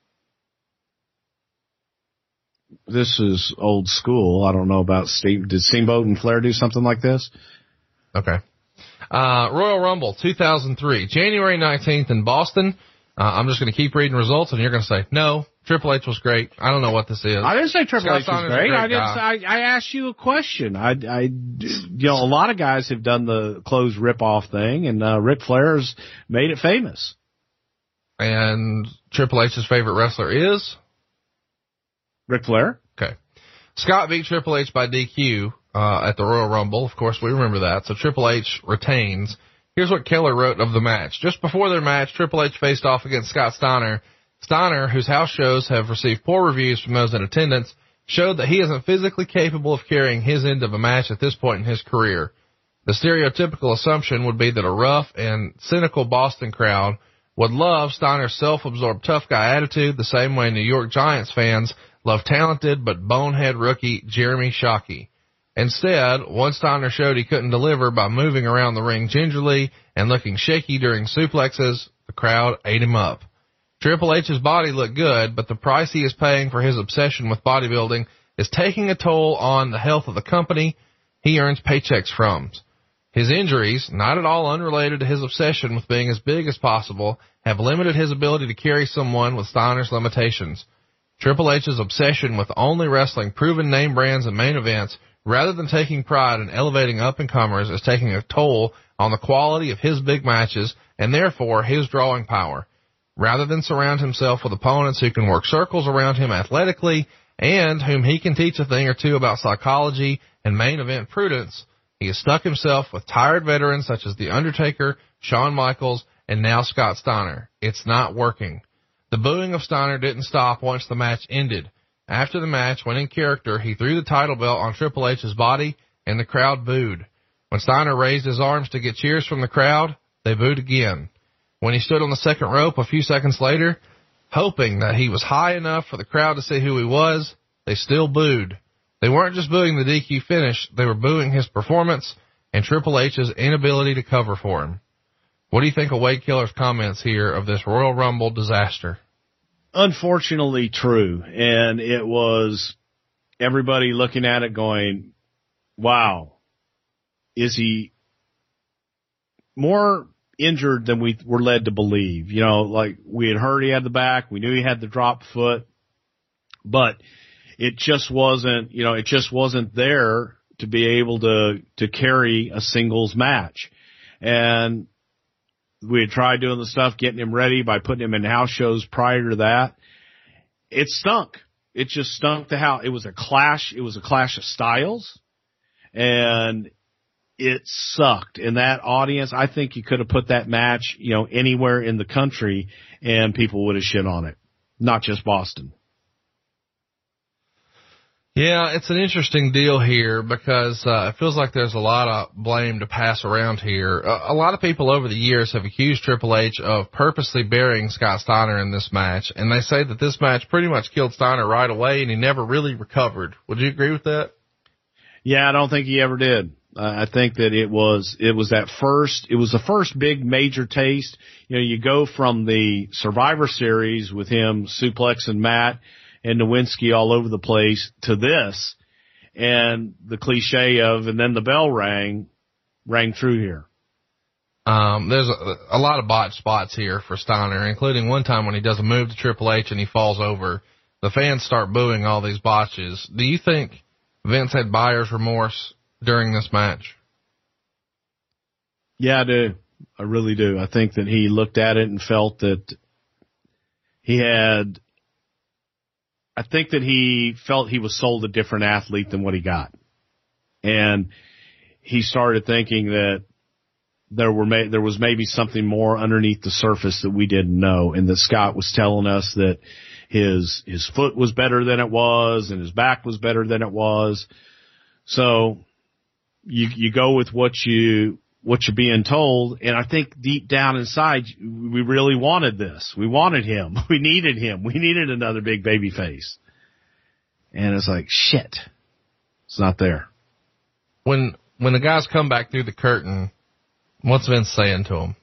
S7: This is old school. I don't know about Steve. Did Steamboat and Flair do something like this?
S2: Okay. Uh, Royal Rumble two thousand three, January nineteenth in Boston. Uh, I'm just going to keep reading results, and you're going to say, no, Triple H was great. I don't know what this is.
S7: I didn't say Triple
S2: Scott
S7: H was
S2: Steiner's a
S7: great.
S2: great
S7: I didn't.
S2: guy.
S7: Say, I, I asked you a question. I, I, you know, a lot of guys have done the clothes rip-off thing, and uh, Ric Flair's made it famous.
S2: And Triple H's favorite wrestler is?
S7: Ric Flair.
S2: Okay. Scott beat Triple H by D Q uh, at the Royal Rumble. Of course, we remember that. So Triple H retains. Here's what Keller wrote of the match. Just before their match, Triple H faced off against Scott Steiner. Steiner, whose house shows have received poor reviews from those in attendance, showed that he isn't physically capable of carrying his end of a match at this point in his career. The stereotypical assumption would be that a rough and cynical Boston crowd would love Steiner's self-absorbed tough guy attitude the same way New York Giants fans love talented but bonehead rookie Jeremy Shockey. Instead, once Steiner showed he couldn't deliver by moving around the ring gingerly and looking shaky during suplexes, the crowd ate him up. Triple H's body looked good, but the price he is paying for his obsession with bodybuilding is taking a toll on the health of the company he earns paychecks from. His injuries, not at all unrelated to his obsession with being as big as possible, have limited his ability to carry someone with Steiner's limitations. Triple H's obsession with only wrestling proven name brands and main events, rather than taking pride in elevating up-and-comers, is taking a toll on the quality of his big matches and therefore his drawing power. Rather than surround himself with opponents who can work circles around him athletically and whom he can teach a thing or two about psychology and main event prudence, he has stuck himself with tired veterans such as The Undertaker, Shawn Michaels, and now Scott Steiner. It's not working. The booing of Steiner didn't stop once the match ended. After the match, when in character, he threw the title belt on Triple H's body, and the crowd booed. When Steiner raised his arms to get cheers from the crowd, they booed again. When he stood on the second rope a few seconds later, hoping that he was high enough for the crowd to see who he was, they still booed. They weren't just booing the D Q finish, they were booing his performance and Triple H's inability to cover for him. What do you think of Wade Keller's comments here of this Royal Rumble disaster?
S7: Unfortunately true. And it was everybody looking at it going, wow, is he more injured than we were led to believe? You know, like we had heard he had the back. We knew he had the drop foot, but it just wasn't, you know, it just wasn't there to be able to, to carry a singles match. And we had tried doing the stuff, getting him ready by putting him in house shows prior to that. It stunk. It just stunk to how it was a clash. It was a clash of styles, and it sucked. And that audience, I think you could have put that match, you know, anywhere in the country and people would have shit on it. Not just Boston.
S2: Yeah, it's an interesting deal here because uh, it feels like there's a lot of blame to pass around here. A, a lot of people over the years have accused Triple H of purposely burying Scott Steiner in this match, and they say that this match pretty much killed Steiner right away and he never really recovered. Would you agree with that?
S7: Yeah, I don't think he ever did. Uh, I think that it was it was that first it was the first big major taste. You know, you go from the Survivor Series with him suplexing Matt and Nowinski all over the place to this, and the cliche of, and then the bell rang, rang through here.
S2: Um, there's a, a lot of botched spots here for Steiner, including one time when he does a move to Triple H and he falls over. The fans start booing all these botches. Do you think Vince had buyer's remorse during this match?
S7: Yeah, I do. I really do. I think that he looked at it and felt that he had, I think that he felt he was sold a different athlete than what he got. And he started thinking that there were, may, there was maybe something more underneath the surface that we didn't know. And that Scott was telling us that his, his foot was better than it was and his back was better than it was. So you, you go with what you, what you're being told. And I think deep down inside, we really wanted this. We wanted him. We needed him. We needed another big baby face. And it's like, shit, it's not there.
S2: When, when the guys come back through the curtain, what's Vince saying to them?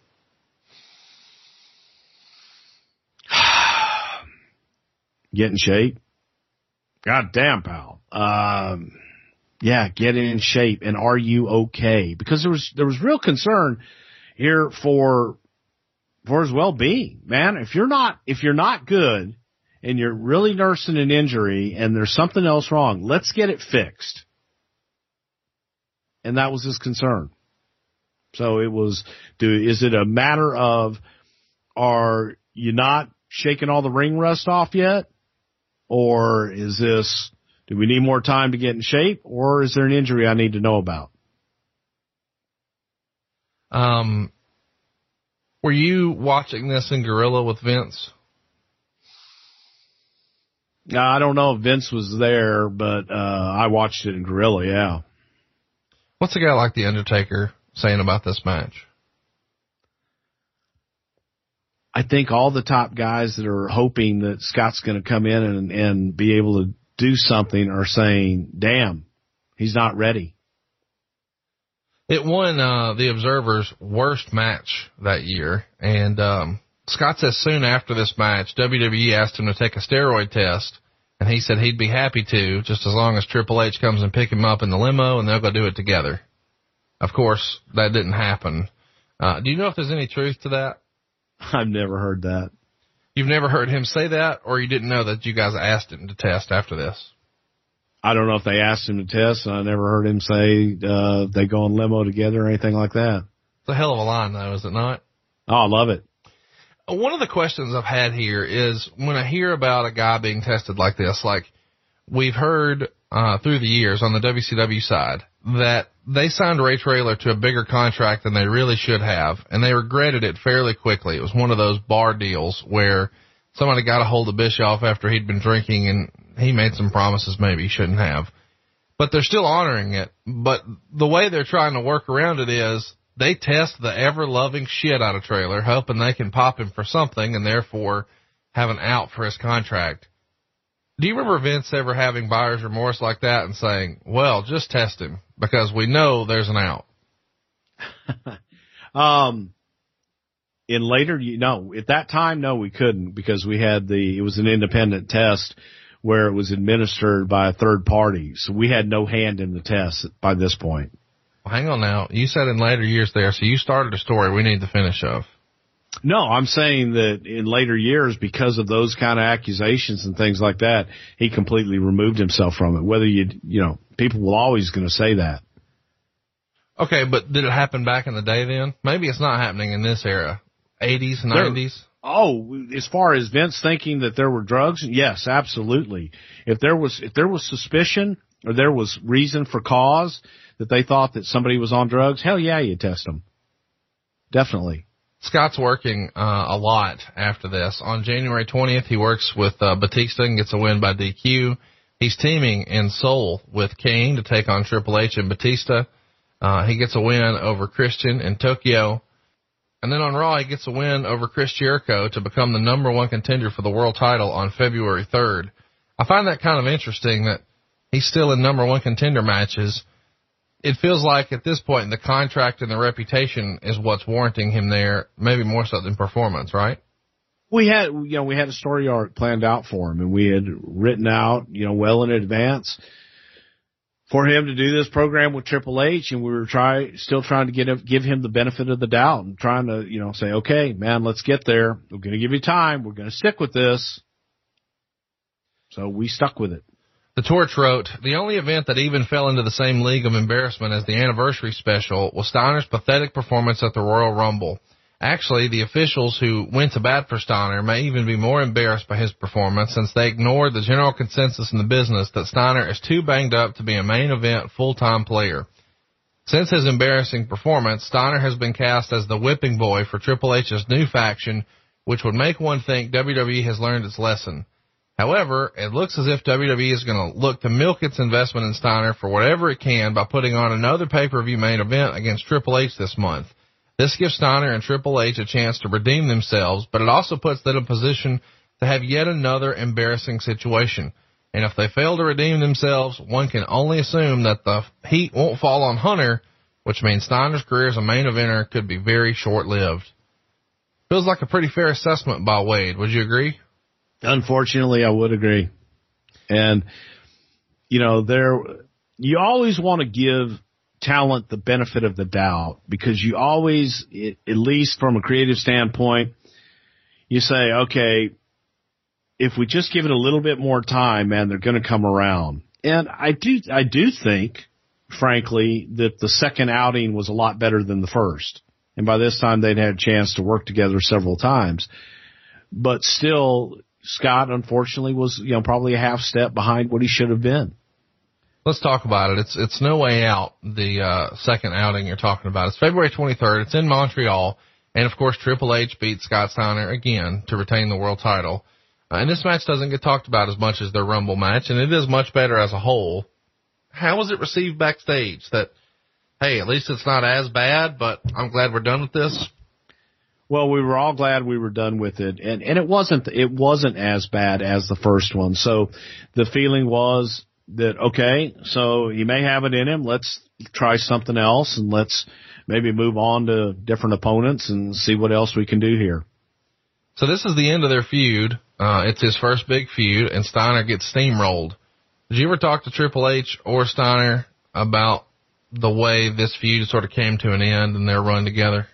S7: Get in shape. God damn, pal. Um, Yeah, get in shape. And are you okay? Because there was, there was real concern here for, for his well-being, man. If you're not, if you're not good and you're really nursing an injury and there's something else wrong, let's get it fixed. And that was his concern. So it was, do, is it a matter of, are you not shaking all the ring rust off yet? Or is this, do we need more time to get in shape? Or is there an injury I need to know about?
S2: Um, were you watching this in Gorilla with Vince?
S7: I don't know if Vince was there, but, uh, I watched it in Gorilla. Yeah.
S2: What's a guy like The Undertaker saying about this match?
S7: I think all the top guys that are hoping that Scott's going to come in and, and be able to do something are saying, damn, he's not ready.
S2: It won uh, the Observer's worst match that year. And um, Scott says soon after this match, W W E asked him to take a steroid test. And he said he'd be happy to, just as long as Triple H comes and pick him up in the limo and they'll go do it together. Of course, that didn't happen. Uh, do you know if there's any truth to that?
S7: I've never heard that.
S2: You've never heard him say that, or you didn't know that you guys asked him to test after this?
S7: I don't know if they asked him to test. I never heard him say uh, they go on limo together or anything like that.
S2: It's a hell of a line, though, is it not?
S7: Oh, I love it.
S2: One of the questions I've had here is when I hear about a guy being tested like this, like we've heard uh, through the years on the W C W side, that they signed Ray Traylor to a bigger contract than they really should have, and they regretted it fairly quickly. It was one of those bar deals where somebody got a hold of Bischoff after he'd been drinking, and he made some promises maybe he shouldn't have. But they're still honoring it. But the way they're trying to work around it is they test the ever-loving shit out of Traylor, hoping they can pop him for something and therefore have an out for his contract. Do you remember Vince ever having buyer's remorse like that and saying, well, just test him because we know there's an out?
S7: um, in later, no, at that time, no, we couldn't because we had the, it was an independent test where it was administered by a third party. So we had no hand in the test by this point.
S2: Well, hang on now. You said in later years there, so you started a story we need to finish off.
S7: No, I'm saying that in later years, because of those kind of accusations and things like that, he completely removed himself from it. Whether you, you know, people will always going to say that.
S2: Okay, but did it happen back in the day then? Maybe it's not happening in this era. eighties, nineties?
S7: Oh, as far as Vince thinking that there were drugs, yes, absolutely. If there was, if there was suspicion or there was reason for cause that they thought that somebody was on drugs, hell yeah, you test them. Definitely.
S2: Scott's working uh, a lot after this. On January twentieth, he works with uh, Batista and gets a win by D Q. He's teaming in Seoul with Kane to take on Triple H and Batista. Uh, he gets a win over Christian in Tokyo. And then on Raw, he gets a win over Chris Jericho to become the number one contender for the world title on February third. I find that kind of interesting that he's still in number one contender matches. It feels like at this point the contract and the reputation is what's warranting him there, maybe more so than performance, right?
S7: We had, you know, we had a story arc planned out for him, and we had written out, you know, well in advance for him to do this program with Triple H, and we were try still trying to get him, give him the benefit of the doubt and trying to, you know, say, okay, man, let's get there. We're going to give you time. We're going to stick with this. So we stuck with it.
S2: The Torch wrote, the only event that even fell into the same league of embarrassment as the anniversary special was Steiner's pathetic performance at the Royal Rumble. Actually, the officials who went to bat for Steiner may even be more embarrassed by his performance since they ignored the general consensus in the business that Steiner is too banged up to be a main event full-time player. Since his embarrassing performance, Steiner has been cast as the whipping boy for Triple H's new faction, which would make one think W W E has learned its lesson. However, it looks as if W W E is going to look to milk its investment in Steiner for whatever it can by putting on another pay-per-view main event against Triple H this month. This gives Steiner and Triple H a chance to redeem themselves, but it also puts them in a position to have yet another embarrassing situation. And if they fail to redeem themselves, one can only assume that the heat won't fall on Hunter, which means Steiner's career as a main eventer could be very short-lived. Feels like a pretty fair assessment by Wade. Would you agree?
S7: Unfortunately, I would agree. And, you know, there, you always want to give talent the benefit of the doubt, because you always, at least from a creative standpoint, you say, okay, if we just give it a little bit more time, man, they're going to come around. And I do, I do think, frankly, that the second outing was a lot better than the first. And by this time, they'd had a chance to work together several times. But still, Scott, unfortunately, was, you know, probably a half step behind what he should have been.
S2: Let's talk about it. It's it's No Way Out, the uh, second outing you're talking about. It's February twenty-third. It's in Montreal. And, of course, Triple H beat Scott Steiner again to retain the world title. Uh, and this match doesn't get talked about as much as their Rumble match, and it is much better as a whole. How was it received backstage that, hey, at least it's not as bad, but I'm glad we're done with this?
S7: Well, we were all glad we were done with it, and, and it wasn't it wasn't as bad as the first one. So the feeling was that, okay, so he may have it in him. Let's try something else, and let's maybe move on to different opponents and see what else we can do here.
S2: So this is the end of their feud. Uh, it's his first big feud, and Steiner gets steamrolled. Did you ever talk to Triple H or Steiner about the way this feud sort of came to an end and their run together?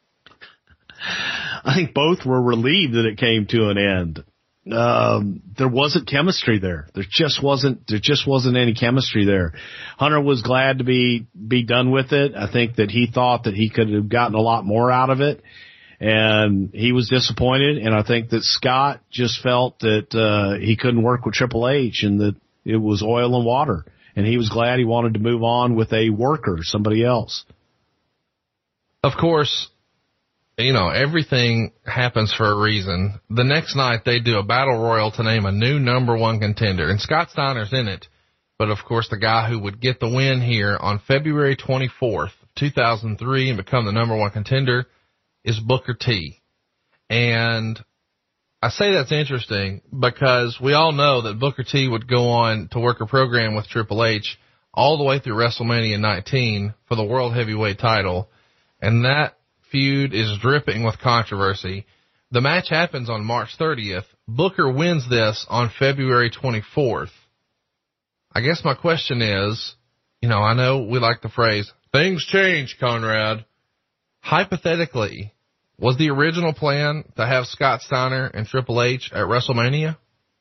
S7: I think both were relieved that it came to an end. Um, there wasn't chemistry there. There just wasn't, there just wasn't any chemistry there. Hunter was glad to be, be done with it. I think that he thought that he could have gotten a lot more out of it, and he was disappointed. And I think that Scott just felt that, uh, he couldn't work with Triple H and that it was oil and water, and he was glad he wanted to move on with a worker, somebody else.
S2: Of course, you know, everything happens for a reason. The next night they do a battle royal to name a new number one contender, and Scott Steiner's in it. But of course, the guy who would get the win here on February twenty-fourth, two thousand three and become the number one contender is Booker T. And I say that's interesting because we all know that Booker T would go on to work a program with Triple H all the way through WrestleMania nineteen for the World Heavyweight title. And that feud is dripping with controversy. The match happens on March thirtieth. Booker wins this on February twenty-fourth. I guess my question is, you know, I know we like the phrase, things change, Conrad. Hypothetically, was the original plan to have Scott Steiner and Triple H at WrestleMania?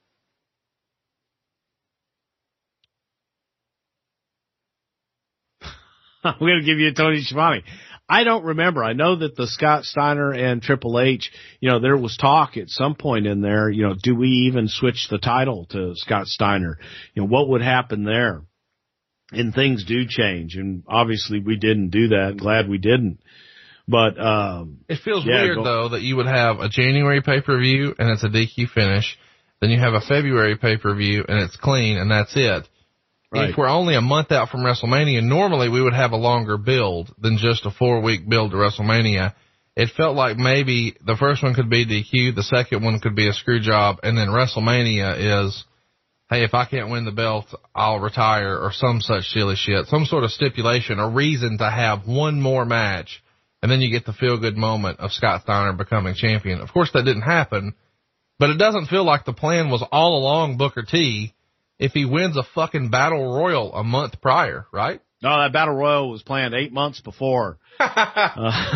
S7: I'm going to give you a Tony Schiavone. I don't remember. I know that the Scott Steiner and Triple H, you know, there was talk at some point in there, you know, do we even switch the title to Scott Steiner? You know, what would happen there? And things do change. And obviously we didn't do that. Glad we didn't. But, um,
S2: it feels
S7: yeah,
S2: weird
S7: go-
S2: though that you would have a January pay-per-view and it's a D Q finish. Then you have a February pay-per-view and it's clean and that's it. Right. If we're only a month out from WrestleMania, normally we would have a longer build than just a four-week build to WrestleMania. It felt like maybe the first one could be D Q, the second one could be a screw job, and then WrestleMania is, hey, if I can't win the belt, I'll retire, or some such silly shit, some sort of stipulation, a reason to have one more match, and then you get the feel-good moment of Scott Steiner becoming champion. Of course, that didn't happen, but it doesn't feel like the plan was all along Booker T if he wins a fucking battle royal a month prior, right?
S7: No, that battle royal was planned eight months before. uh,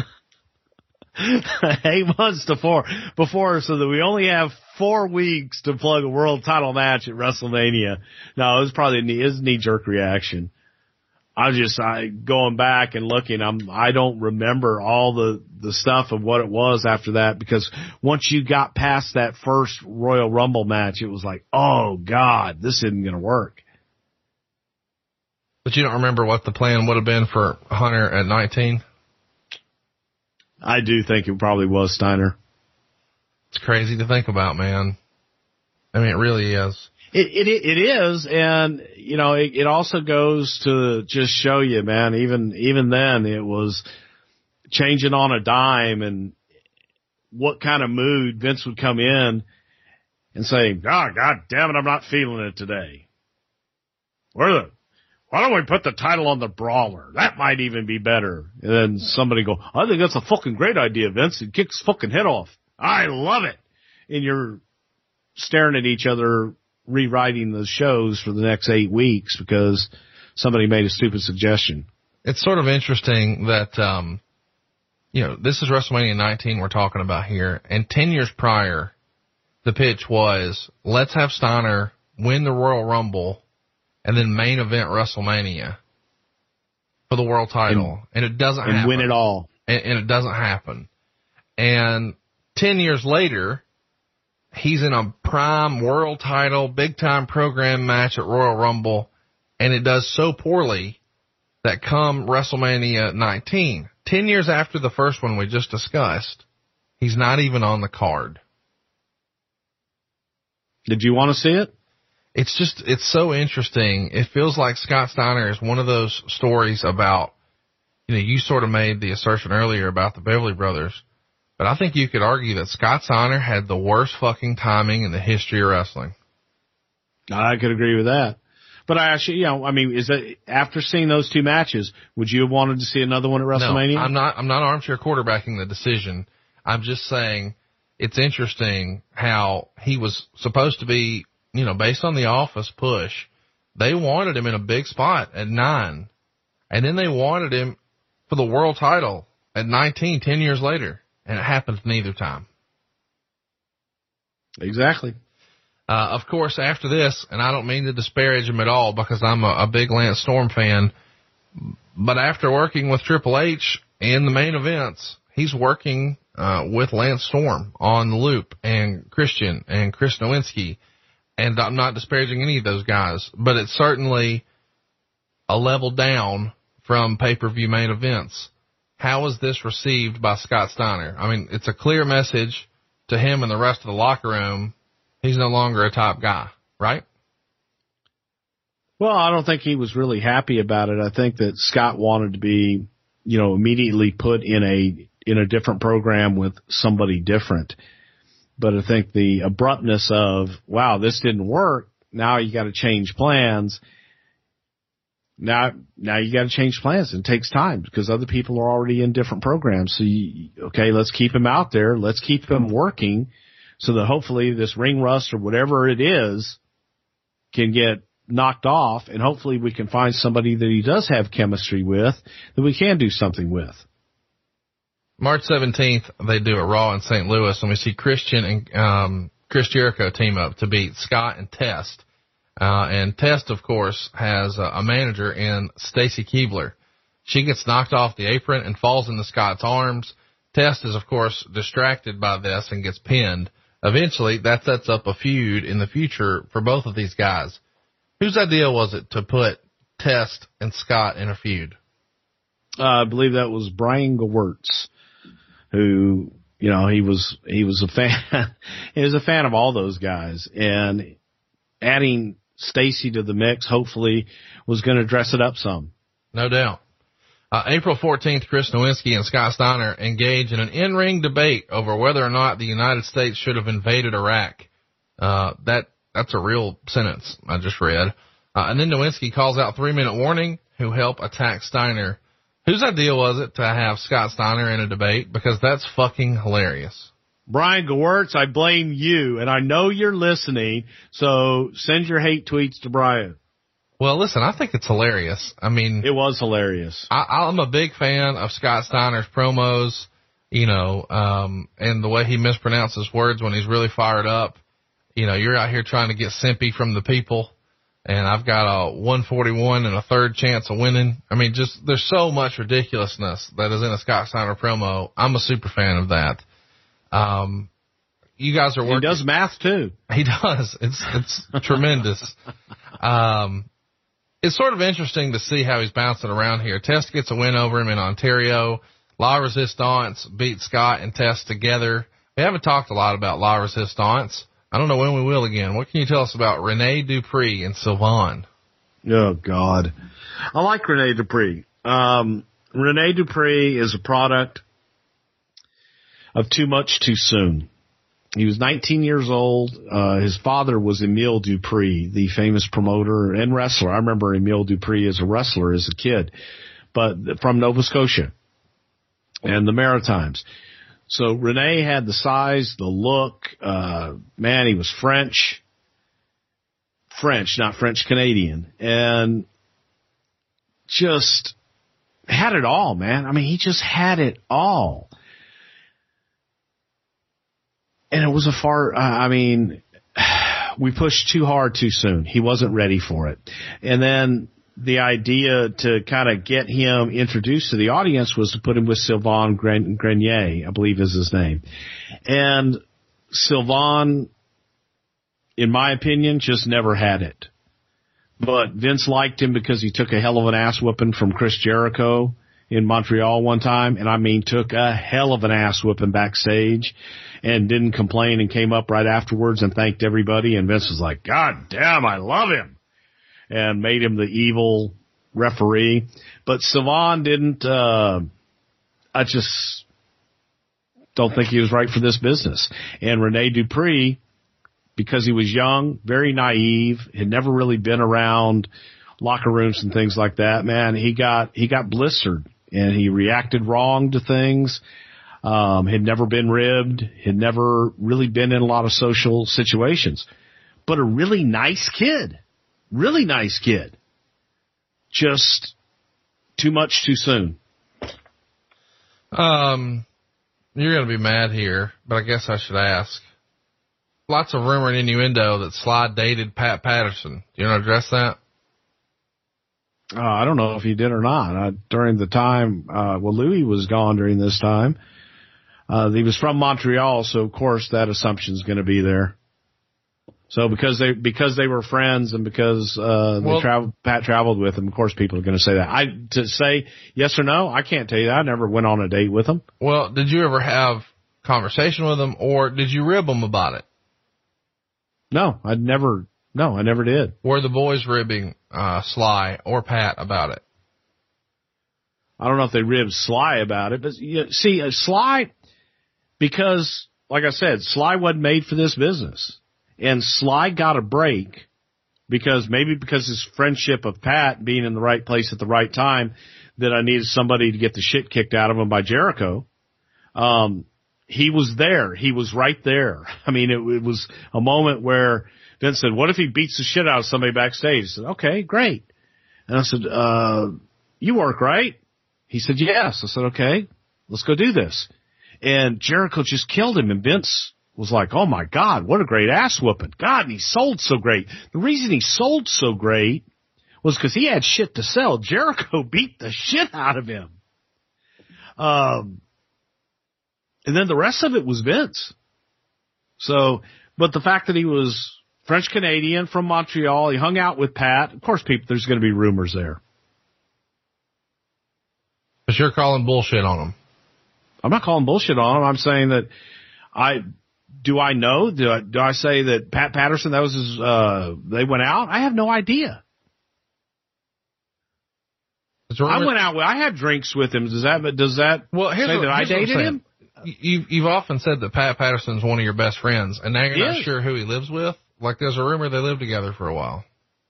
S7: eight months before, before, so that we only have four weeks to plug a world title match at WrestleMania. No, it was probably a knee, it was a knee-jerk reaction. I was just I, going back and looking. I'm I don't remember all the the stuff of what it was after that, because once you got past that first Royal Rumble match, it was like, oh God, this isn't going to work.
S2: But you don't remember what the plan would have been for Hunter at nineteen?
S7: I do think it probably was Steiner.
S2: It's crazy to think about, man. I mean, it really is.
S7: It, it, it is. And, you know, it, it also goes to just show you, man, even, even then it was changing on a dime, and what kind of mood Vince would come in and say, oh, God damn it, I'm not feeling it today. Where the, why don't we put the title on the Brawler? That might even be better. And then somebody go, I think that's a fucking great idea, Vince. It kicks fucking head off. I love it. And you're staring at each other, rewriting the shows for the next eight weeks because somebody made a stupid suggestion.
S2: it's sort of interesting that, um, you know, this is WrestleMania nineteen we're talking about here, and ten years prior, the pitch was, let's have Steiner win the Royal Rumble and then main event WrestleMania for the world title. And, and it doesn't
S7: and
S2: happen.
S7: win it all.
S2: And, and it doesn't happen. And ten years later, he's in a prime world title, big time program match at Royal Rumble, and it does so poorly that come WrestleMania nineteen, ten years after the first one we just discussed, he's not even on the card.
S7: Did you want to see it?
S2: It's just, it's so interesting. It feels like Scott Steiner is one of those stories about, you know, you sort of made the assertion earlier about the Beverly Brothers, but I think you could argue that Scott Steiner had the worst fucking timing in the history of wrestling.
S7: I could agree with that. But I actually, you know, I mean, is that after seeing those two matches, would you have wanted to see another one at WrestleMania?
S2: No, I'm not, I'm not armchair quarterbacking the decision. I'm just saying it's interesting how he was supposed to be, you know, based on the Office push. They wanted him in a big spot at nine, and then they wanted him for the world title at nineteen, ten years later, and it happened neither time.
S7: Exactly.
S2: Uh, of course, after this, and I don't mean to disparage him at all because I'm a, a big Lance Storm fan, but after working with Triple H in the main events, he's working uh, with Lance Storm on the Loop and Christian and Chris Nowinski, and I'm not disparaging any of those guys, but it's certainly a level down from pay-per-view main events. How is this received by Scott Steiner? I mean, it's a clear message to him and the rest of the locker room. He's no longer a top guy, right?
S7: Well, I don't think he was really happy about it. I think that Scott wanted to be, you know, immediately put in a, in a different program with somebody different. But I think the abruptness of, wow, this didn't work. Now you got to change plans. Now, now you got to change plans. It takes time because other people are already in different programs. So you, okay, let's keep him out there. Let's keep him working so that hopefully this ring rust or whatever it is can get knocked off. And hopefully we can find somebody that he does have chemistry with that we can do something with.
S2: March seventeenth, they do a Raw in Saint Louis, and we see Christian and um, Chris Jericho team up to beat Scott and Test. Uh, and Test, of course, has a, a manager in Stacy Keibler. She gets knocked off the apron and falls into Scott's arms. Test is, of course, distracted by this and gets pinned. Eventually, that sets up a feud in the future for both of these guys. Whose idea was it to put Test and Scott in a feud?
S7: Uh, I believe that was Brian Gewirtz, who, you know, he was, he was a fan, he was a fan of all those guys, and adding Stacy to the mix hopefully was going to dress it up some.
S2: No doubt. Uh, April fourteenth, Chris Nowinski and Scott Steiner engage in an in-ring debate over whether or not the United States should have invaded Iraq. Uh, that, that's a real sentence I just read. Uh, and then Nowinski calls out three-minute warning, who help attack Steiner. Whose idea was it to have Scott Steiner in a debate? Because that's fucking hilarious.
S7: Brian Gewirtz, I blame you, and I know you're listening, so send your hate tweets to Brian.
S2: Well, listen, I think it's hilarious. I mean,
S7: it was hilarious.
S2: I, I'm a big fan of Scott Steiner's promos, you know, um, and the way he mispronounces words when he's really fired up. You know, you're out here trying to get simpy from the people, and I've got a one forty-one and a third chance of winning. I mean, just, there's so much ridiculousness that is in a Scott Steiner promo. I'm a super fan of that. Um, you guys are working.
S7: He does math too.
S2: He does. It's, it's tremendous. Um, it's sort of interesting to see how he's bouncing around here. Test gets a win over him in Ontario. La Resistance beat Scott and Test together. We haven't talked a lot about La Resistance. I don't know when we will again. What can you tell us about Rene Dupree and Sylvain?
S7: Oh, God. I like Rene Dupree. Um, Rene Dupree is a product of too much too soon. He was nineteen years old. Uh, his father was Emile Dupree, the famous promoter and wrestler. I remember Emile Dupree as a wrestler as a kid, but from Nova Scotia and the Maritimes. So Rene had the size, the look, uh, man, he was French, French, not French Canadian, and just had it all, man. I mean, he just had it all. And it was a far, uh, I mean, we pushed too hard too soon. He wasn't ready for it. And then the idea to kind of get him introduced to the audience was to put him with Sylvain Grenier, I believe is his name. And Sylvain, in my opinion, just never had it. But Vince liked him because he took a hell of an ass whooping from Chris Jericho in Montreal one time. And I mean, took a hell of an ass whooping backstage and didn't complain and came up right afterwards and thanked everybody. And Vince was like, God damn, I love him. And made him the evil referee. But Sylvain didn't, uh, I just don't think he was right for this business. And Rene Dupree, because he was young, very naive, had never really been around locker rooms and things like that, man, he got, he got blistered and he reacted wrong to things. Um, had never been ribbed, had never really been in a lot of social situations, but a really nice kid, really nice kid. Just too much too soon.
S2: Um, you're going to be mad here, but I guess I should ask. Lots of rumor and innuendo that Sly dated Pat Patterson. Do you want to address that?
S7: Uh, I don't know if he did or not. Uh, during the time, uh, well, Louis was gone during this time. Uh, he was from Montreal, so of course that assumption is going to be there. So because they because they were friends and because uh,
S2: well,
S7: they traveled, Pat traveled with him, of course people are going to say that. I to say yes or no, I can't tell you that. I never went on a date with him.
S2: Well, did you ever have conversation with him, or did you rib him about it?
S7: No, I never. No, I never did.
S2: Were the boys ribbing uh, Sly or Pat about it?
S7: I don't know if they ribbed Sly about it, but you know, see, uh, Sly, because like I said, Sly wasn't made for this business. And Sly got a break because maybe because his friendship of Pat being in the right place at the right time, that I needed somebody to get the shit kicked out of him by Jericho. Um, he was there. He was right there. I mean, it, it was a moment where Vince said, what if he beats the shit out of somebody backstage? I said, okay, great. And I said, uh, you work, right? He said, yes. I said, okay, let's go do this. And Jericho just killed him, and Vince was like, oh my God, what a great ass whooping. God, and he sold so great. The reason he sold so great was because he had shit to sell. Jericho beat the shit out of him. Um, and then the rest of it was Vince. So, but the fact that he was French Canadian from Montreal, he hung out with Pat. Of course, people, there's going to be rumors there.
S2: But you're calling bullshit on him.
S7: I'm not calling bullshit on him. I'm saying that I, do I know? Do I, do I say that Pat Patterson, that was his, uh, they went out? I have no idea. I went out with, I had drinks with him. Does that, does that
S2: well, here's
S7: say
S2: what,
S7: that I dated him?
S2: You've, you've often said that Pat Patterson's one of your best friends, and now you're
S7: He
S2: not
S7: is.
S2: sure who he lives with. Like there's a rumor they lived together for a while.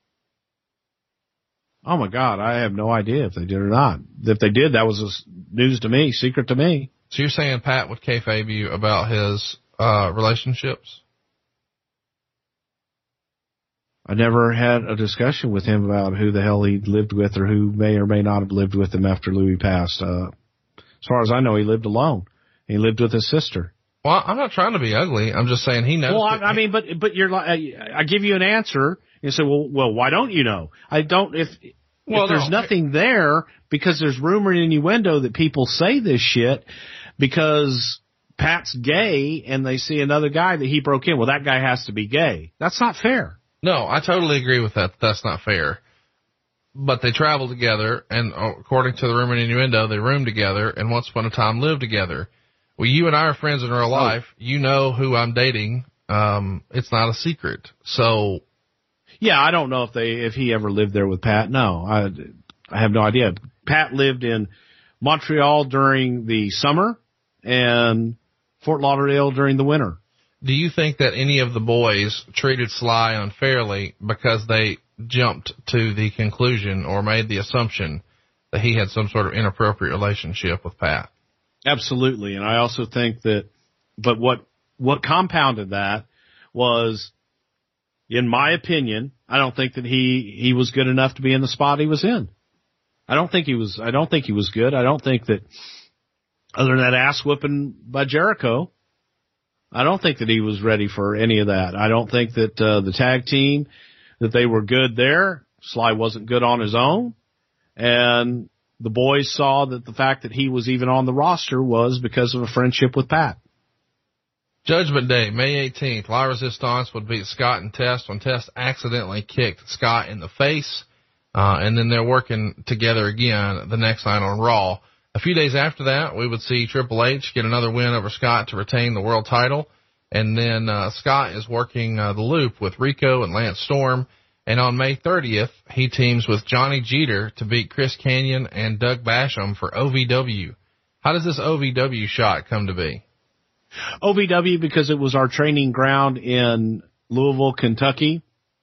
S7: Oh my God, I have no idea if they did or not. If they did, that was just news to me, secret to me.
S2: So you're saying Pat would kayfabe you about his uh relationships?
S7: I never had a discussion with him about who the hell he lived with or who may or may not have lived with him after Louis passed. Uh, as far as I know, he lived alone. He lived with his sister.
S2: Well, I'm not trying to be ugly. I'm just saying he knows.
S7: Well, I, I mean, but but you're like, I give you an answer. You say, well, well, why don't you know? I don't. If
S2: well,
S7: if there's
S2: no.
S7: nothing there, because there's rumor and innuendo that people say this shit because Pat's gay and they see another guy that he broke in. Well, that guy has to be gay. That's not fair.
S2: No, I totally agree with that. That's not fair. But they traveled together, and according to the rumor and innuendo, they roomed together and once upon a time lived together. Well, you and I are friends in real life. Oh. You know who I'm dating. Um, it's not a secret. So,
S7: yeah, I don't know if they if he ever lived there with Pat. No, I I have no idea. Pat lived in Montreal during the summer and Fort Lauderdale during the winter.
S2: Do you think that any of the boys treated Sly unfairly because they jumped to the conclusion or made the assumption that he had some sort of inappropriate relationship with Pat?
S7: Absolutely. And I also think that, but what, what compounded that was, in my opinion, I don't think that he, he was good enough to be in the spot he was in. I don't think he was, I don't think he was good. I don't think that, other than that ass whooping by Jericho, I don't think that he was ready for any of that. I don't think that, uh, the tag team, that they were good there. Sly wasn't good on his own. And the boys saw that the fact that he was even on the roster was because of a friendship with Pat.
S2: Judgment Day, May eighteenth, La Resistance would beat Scott and Test when Test accidentally kicked Scott in the face. Uh, and then they're working together again the next night on Raw. A few days after that, we would see Triple H get another win over Scott to retain the world title. And then, uh, Scott is working, uh, the loop with Rico and Lance Storm. And on May thirtieth, he teams with Johnny Jeter to beat Chris Kanyon and Doug Basham for O V W. How does this O V W shot come to be?
S7: O V W, because it was our training ground in Louisville, Kentucky,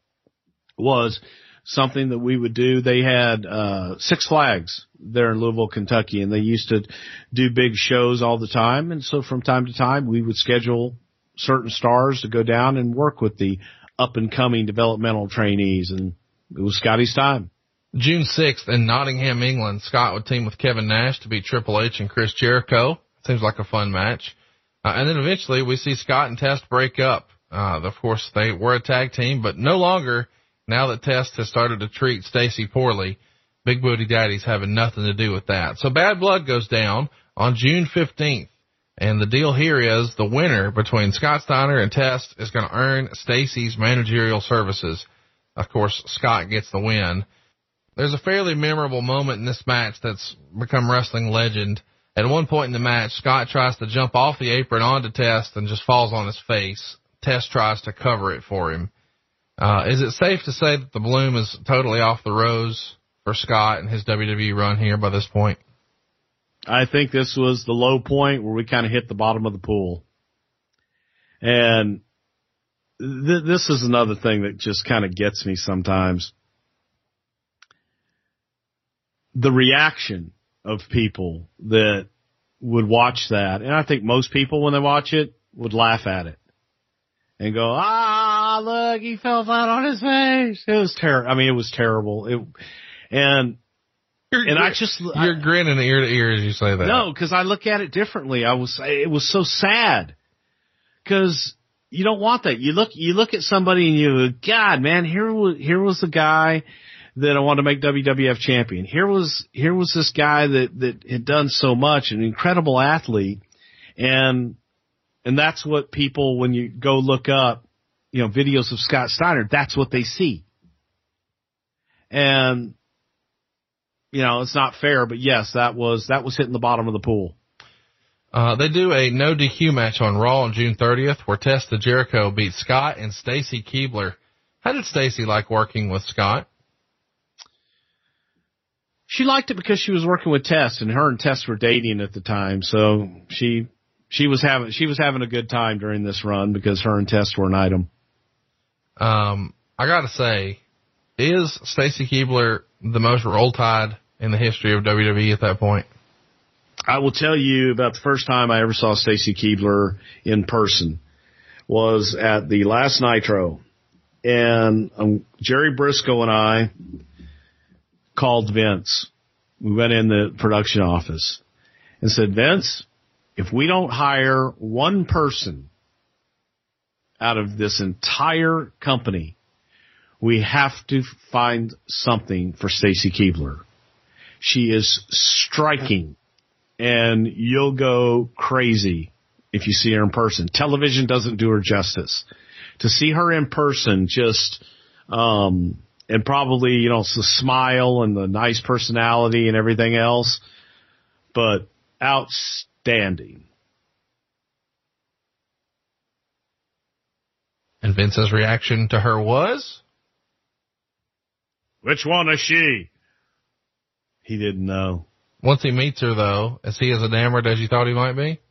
S7: was something that we would do. They had uh Six Flags there in Louisville, Kentucky, and they used to do big shows all the time. And so from time to time, we would schedule certain stars to go down and work with the up-and-coming developmental trainees, and it was Scotty's time.
S2: June sixth in Nottingham, England, Scott would team with Kevin Nash to beat Triple H and Chris Jericho. Seems like a fun match. Uh, and then eventually we see Scott and Test break up. Uh, of course, they were a tag team, but no longer now that Test has started to treat Stacy poorly. Big Booty Daddy's having nothing to do with that. So Bad Blood goes down on June fifteenth. And the deal here is the winner between Scott Steiner and Test is going to earn Stacy's managerial services. Of course, Scott gets the win. There's a fairly memorable moment in this match that's become wrestling legend. At one point in the match, Scott tries to jump off the apron onto Test and just falls on his face. Test tries to cover it for him. Uh, is it safe to say that the bloom is totally off the rose for Scott and his W W E run here by this point?
S7: I think this was the low point where we kind of hit the bottom of the pool. And th- this is another thing that just kind of gets me sometimes. The reaction of people that would watch that, and I think most people when they watch it would laugh at it and go, ah, look, he fell flat on his face. It was terrible. I mean, it was terrible. It, and,
S2: You're,
S7: and
S2: you're,
S7: I just,
S2: you're
S7: I,
S2: grinning ear to ear as you say that.
S7: No, cause I look at it differently. I was, it was so sad cause you don't want that. You look, you look at somebody and you go, God, man, here was, here was the guy that I wanted to make W W F champion. Here was, here was this guy that, that had done so much, an incredible athlete. And, and that's what people, when you go look up, you know, videos of Scott Steiner, that's what they see. And, you know, it's not fair, but yes, that was, that was hitting the bottom of the pool.
S2: Uh, they do a no D Q match on Raw on June thirtieth where Test of Jericho beat Scott and Stacy Keibler. How did Stacy like working with Scott?
S7: She liked it because she was working with Test, and her and Test were dating at the time. So she, she was having, she was having a good time during this run because her and Test were an item.
S2: Um, I gotta say, is Stacy Keibler the most Roll Tide in the history of W W E at that point?
S7: I will tell you about the first time I ever saw Stacy Keibler in person was at the last Nitro, and um, Jerry Briscoe and I called Vince. We went in the production office and said, Vince, if we don't hire one person out of this entire company, we have to find something for Stacy Keibler. She is striking, and you'll go crazy if you see her in person. Television doesn't do her justice. To see her in person, just, um, and probably, you know, the smile and the nice personality and everything else, but outstanding.
S2: And Vince's reaction to her was?
S7: Which one is she? He didn't know.
S2: Once he meets her, though, is he as enamored as you thought he might be?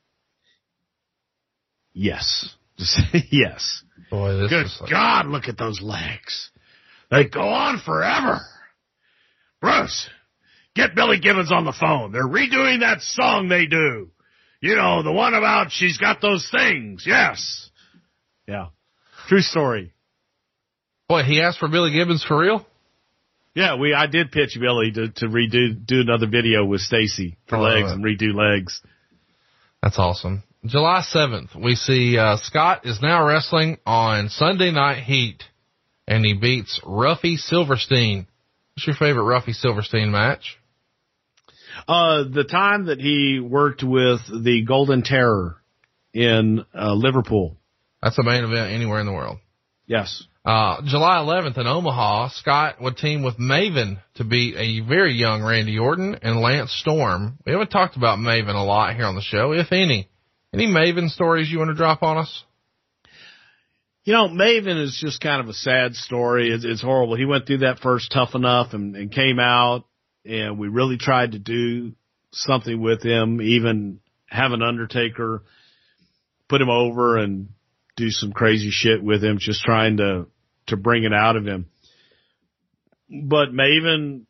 S7: Yes. Yes.
S2: Boy, this
S6: Good
S2: is like...
S6: God, look at those legs. They go on forever. Bruce, get Billy Gibbons on the phone. They're redoing that song they do. You know, the one about she's got those things. Yes.
S7: Yeah. True story.
S2: Boy, he asked for Billy Gibbons for real?
S7: Yeah, we I did pitch Billy to, to redo do another video with Stacy for
S2: Oh,
S7: legs
S2: uh,
S7: and redo legs.
S2: That's awesome. July seventh, we see uh, Scott is now wrestling on Sunday Night Heat, and he beats Ruffy Silverstein. What's your favorite Ruffy Silverstein match?
S7: Uh, the time that he worked with the Golden Terror in uh, Liverpool.
S2: That's a main event anywhere in the world.
S7: Yes.
S2: Uh, July eleventh in Omaha, Scott would team with Maven to beat a very young Randy Orton and Lance Storm. We haven't talked about Maven a lot here on the show, if any. Any Maven stories you want to drop on us?
S7: You know, Maven is just kind of a sad story. It's, it's horrible. He went through that first Tough Enough and, and came out, and we really tried to do something with him, even have an Undertaker put him over and do some crazy shit with him, just trying to, to bring it out of him. But Maven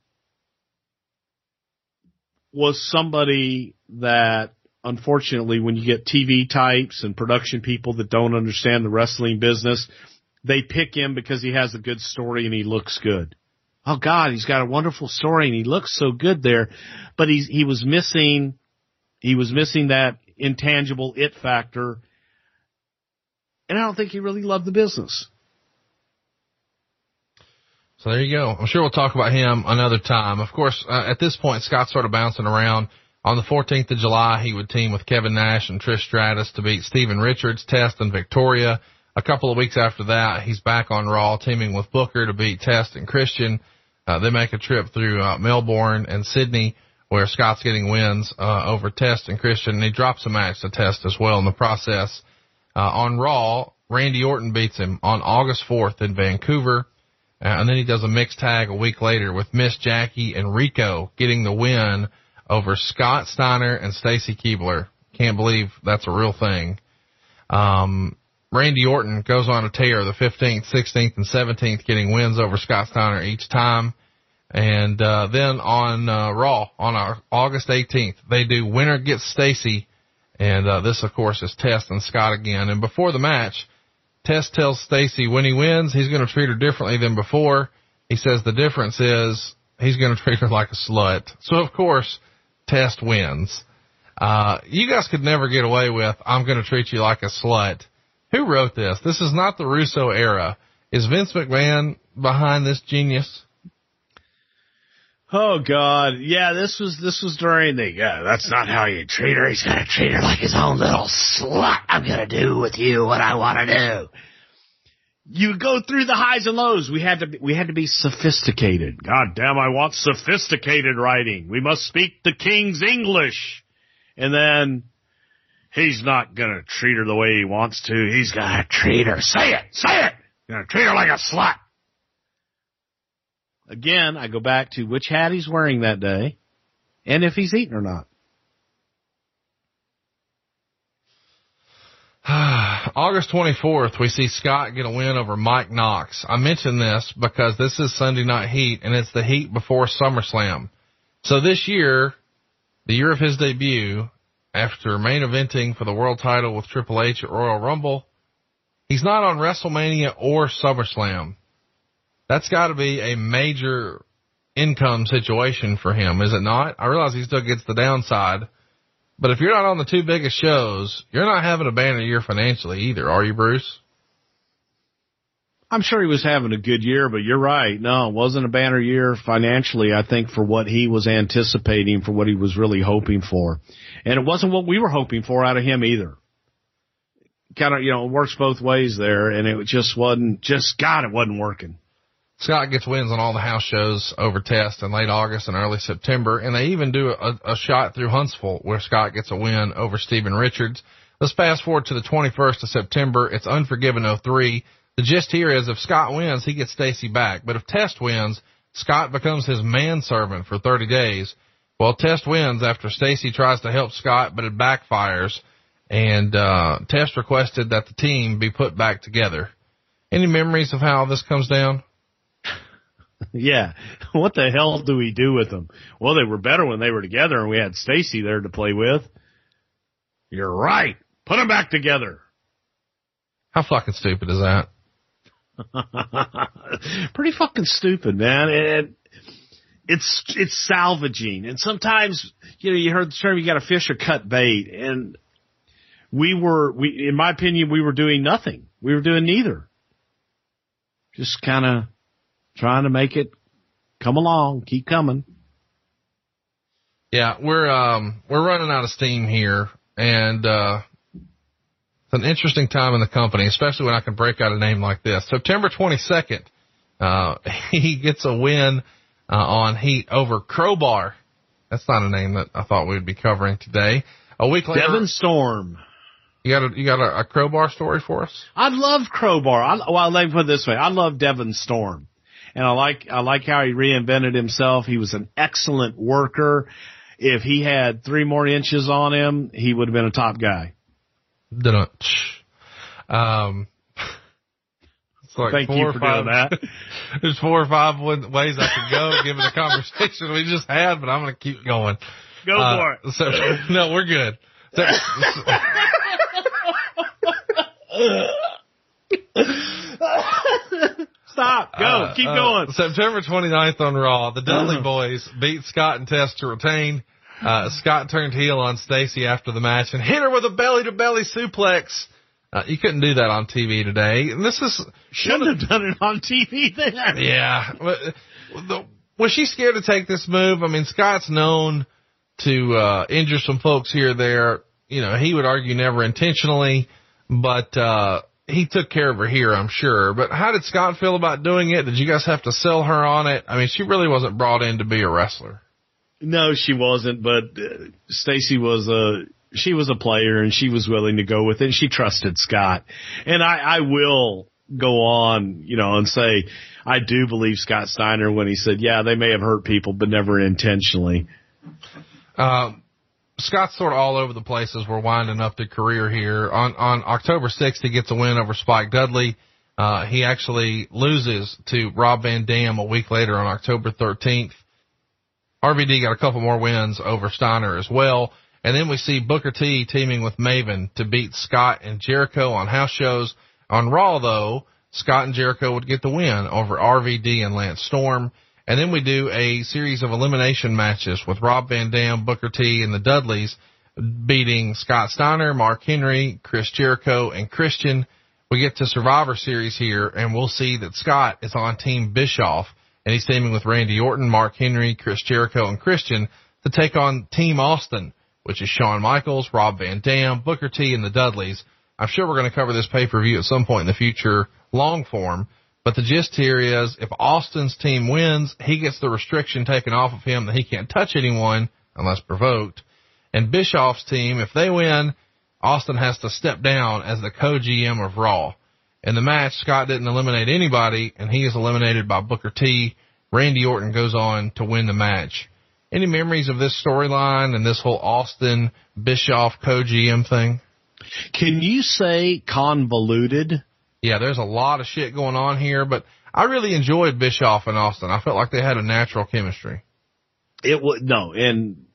S7: was somebody that, unfortunately, when you get T V types and production people that don't understand the wrestling business, they pick him because he has a good story and he looks good. Oh God, he's got a wonderful story and he looks so good there, but he's, he was missing, he was missing that intangible it factor. And I don't think he really loved the business.
S2: So there you go. I'm sure we'll talk about him another time. Of course, uh, at this point, Scott's sort of bouncing around. On the fourteenth of July, he would team with Kevin Nash and Trish Stratus to beat Steven Richards, Test, and Victoria. A couple of weeks after that, he's back on Raw teaming with Booker to beat Test and Christian. Uh, they make a trip through uh, Melbourne and Sydney where Scott's getting wins uh, over Test and Christian, and he drops a match to Test as well in the process. Uh, on Raw, Randy Orton beats him on August fourth in Vancouver. Uh, and then he does a mixed tag a week later with Miss Jackie and Rico getting the win over Scott Steiner and Stacy Keibler. Can't believe that's a real thing. Um, Randy Orton goes on a tear the fifteenth, sixteenth, and seventeenth, getting wins over Scott Steiner each time. And uh, then on uh, Raw, on our August eighteenth, they do Winner Gets Stacy. And uh, this, of course, is Test and Scott again. And before the match, Test tells Stacy when he wins, he's going to treat her differently than before. He says the difference is he's going to treat her like a slut. So, of course, Test wins. Uh, you guys could never get away with, I'm going to treat you like a slut. Who wrote this? This is not the Russo era. Is Vince McMahon behind this genius?
S7: Oh God. Yeah, this was, this was during the,
S6: Yeah, that's not how you treat her. He's gonna treat her like his own little slut. I'm gonna do with you what I want to do.
S7: you go through the highs and lows. We had to be, we had to be sophisticated. God damn, I want sophisticated writing. We must speak the king's English. And then he's not going to treat her the way he wants to. He's going to treat her. Say it. Say it. Going to treat her like a slut. Again, I go back to which hat he's wearing that day and if he's eating or not.
S2: August twenty-fourth, we see Scott get a win over Mike Knox. I mention this because this is Sunday Night Heat, and it's the Heat before SummerSlam. So this year, the year of his debut, after main eventing for the world title with Triple H at Royal Rumble, he's not on WrestleMania or SummerSlam. That's got to be a major income situation for him, is it not? I realize he still gets the downside. But if you're not on the two biggest shows, you're not having a banner year financially either, are you, Bruce?
S7: I'm sure he was having a good year, but you're right. No, it wasn't a banner year financially, I think, for what he was anticipating, for what he was really hoping for. And it wasn't what we were hoping for out of him either. Kind of, you know, it works both ways there, and it just wasn't, just, God, it wasn't working.
S2: Scott gets wins on all the house shows over Test in late August and early September, and they even do a, a shot through Huntsville where Scott gets a win over Steven Richards. Let's fast forward to the twenty-first of September. It's Unforgiven oh three. The gist here is if Scott wins, he gets Stacy back. But if Test wins, Scott becomes his manservant for thirty days. Well, Test wins after Stacy tries to help Scott, but it backfires. And uh, Test requested that the team be put back together. Any memories of how this comes down?
S7: Yeah. What the hell do we do with them? Well, they were better when they were together and we had Stacy there to play with. You're right. Put them back together.
S2: How fucking stupid is that?
S7: Pretty fucking stupid, man. And it's, it's salvaging. And sometimes, you know, you heard the term, you got to fish or cut bait. And we were, we, in my opinion, we were doing nothing. We were doing neither. Just kind of trying to make it come along, keep coming.
S2: Yeah, we're, um, we're running out of steam here, and, uh, it's an interesting time in the company, especially when I can break out a name like this. September twenty-second, uh, he gets a win, uh, on Heat over Crowbar. That's not a name that I thought we'd be covering today. A week later.
S7: Devon Storm.
S2: You got a, you got a, a Crowbar story for us?
S7: I love Crowbar. I, well, let me put it this way. I love Devon Storm. And I like, I like how he reinvented himself. He was an excellent worker. If he had three more inches on him, he would have been a top guy. Um, it's like Thank
S2: four
S7: you
S2: or
S7: for
S2: five,
S7: doing that.
S2: There's four or five ways I could go given the conversation we just had, but I'm going to keep going.
S7: Go
S2: uh,
S7: for it.
S2: So, no, we're good. So,
S7: Stop. Go.
S2: Uh,
S7: Keep
S2: uh,
S7: going.
S2: September twenty-ninth on Raw, the Dudley boys beat Scott and Test to retain. Uh, Scott turned heel on Stacy after the match and hit her with a belly-to-belly suplex. Uh, you couldn't do that on T V today. And this is...
S7: Shouldn't have done it on T V then.
S2: Yeah. The, was she scared to take this move? I mean, Scott's known to uh injure some folks here or there. You know, he would argue never intentionally, but uh he took care of her here, I'm sure. But how did Scott feel about doing it? Did you guys have to sell her on it? I mean, she really wasn't brought in to be a wrestler.
S7: No, she wasn't, but uh, Stacy was a, she was a player and she was willing to go with it. She trusted Scott. And I, I will go on, you know, and say, I do believe Scott Steiner when he said, yeah, they may have hurt people, but never intentionally.
S2: Um, Scott's sort of all over the place as we're winding up the career here. On, on October sixth, he gets a win over Spike Dudley. Uh, he actually loses to Rob Van Dam a week later on October thirteenth. R V D got a couple more wins over Steiner as well. And then we see Booker T teaming with Maven to beat Scott and Jericho on house shows. On Raw, though, Scott and Jericho would get the win over R V D and Lance Storm. And then we do a series of elimination matches with Rob Van Dam, Booker T, and the Dudleys beating Scott Steiner, Mark Henry, Chris Jericho, and Christian. We get to Survivor Series here, and we'll see that Scott is on Team Bischoff, and he's teaming with Randy Orton, Mark Henry, Chris Jericho, and Christian to take on Team Austin, which is Shawn Michaels, Rob Van Dam, Booker T, and the Dudleys. I'm sure we're going to cover this pay-per-view at some point in the future, long form. But the gist here is if Austin's team wins, he gets the restriction taken off of him that he can't touch anyone unless provoked. And Bischoff's team, if they win, Austin has to step down as the co-G M of Raw. In the match, Scott didn't eliminate anybody, and he is eliminated by Booker T. Randy Orton goes on to win the match. Any memories of this storyline and this whole Austin Bischoff co-G M thing?
S7: Can you say convoluted?
S2: Yeah, there's a lot of shit going on here, but I really enjoyed Bischoff and Austin. I felt like they had a natural chemistry.
S7: It was, no, and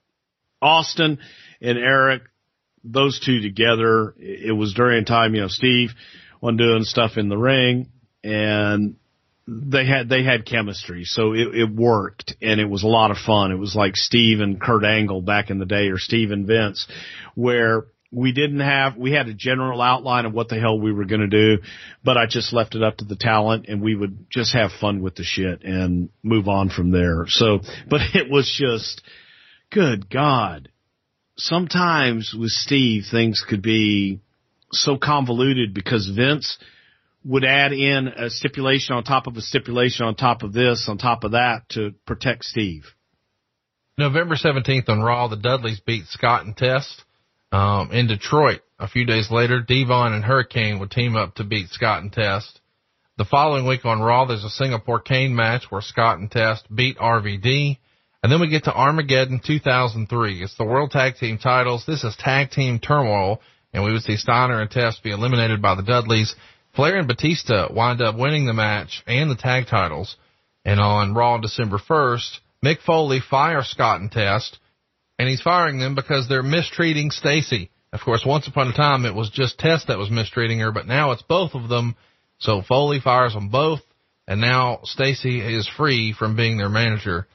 S7: Austin and Eric, those two together, it was during a time, you know, Steve wasn't doing stuff in the ring, and they had, they had chemistry, so it, it worked, and it was a lot of fun. It was like Steve and Kurt Angle back in the day, or Steve and Vince, where we didn't have, we had a general outline of what the hell we were going to do, but I just left it up to the talent, and we would just have fun with the shit and move on from there. So, but it was just, good God. Sometimes with Steve, things could be so convoluted because Vince would add in a stipulation on top of a stipulation on top of this, on top of that to protect Steve.
S2: November seventeenth on Raw, the Dudleys beat Scott and Test. Um, in Detroit, a few days later, Devon and Hurricane would team up to beat Scott and Test. The following week on Raw, there's a Singapore Cane match where Scott and Test beat R V D. And then we get to Armageddon two thousand three. It's the World Tag Team titles. This is Tag Team Turmoil, and we would see Steiner and Test be eliminated by the Dudleys. Flair and Batista wind up winning the match and the tag titles. And on Raw December first, Mick Foley fires Scott and Test. And he's firing them because they're mistreating Stacy. Of course, once upon a time, it was just Test that was mistreating her, but now it's both of them. So Foley fires them both, and now Stacy is free from being their manager.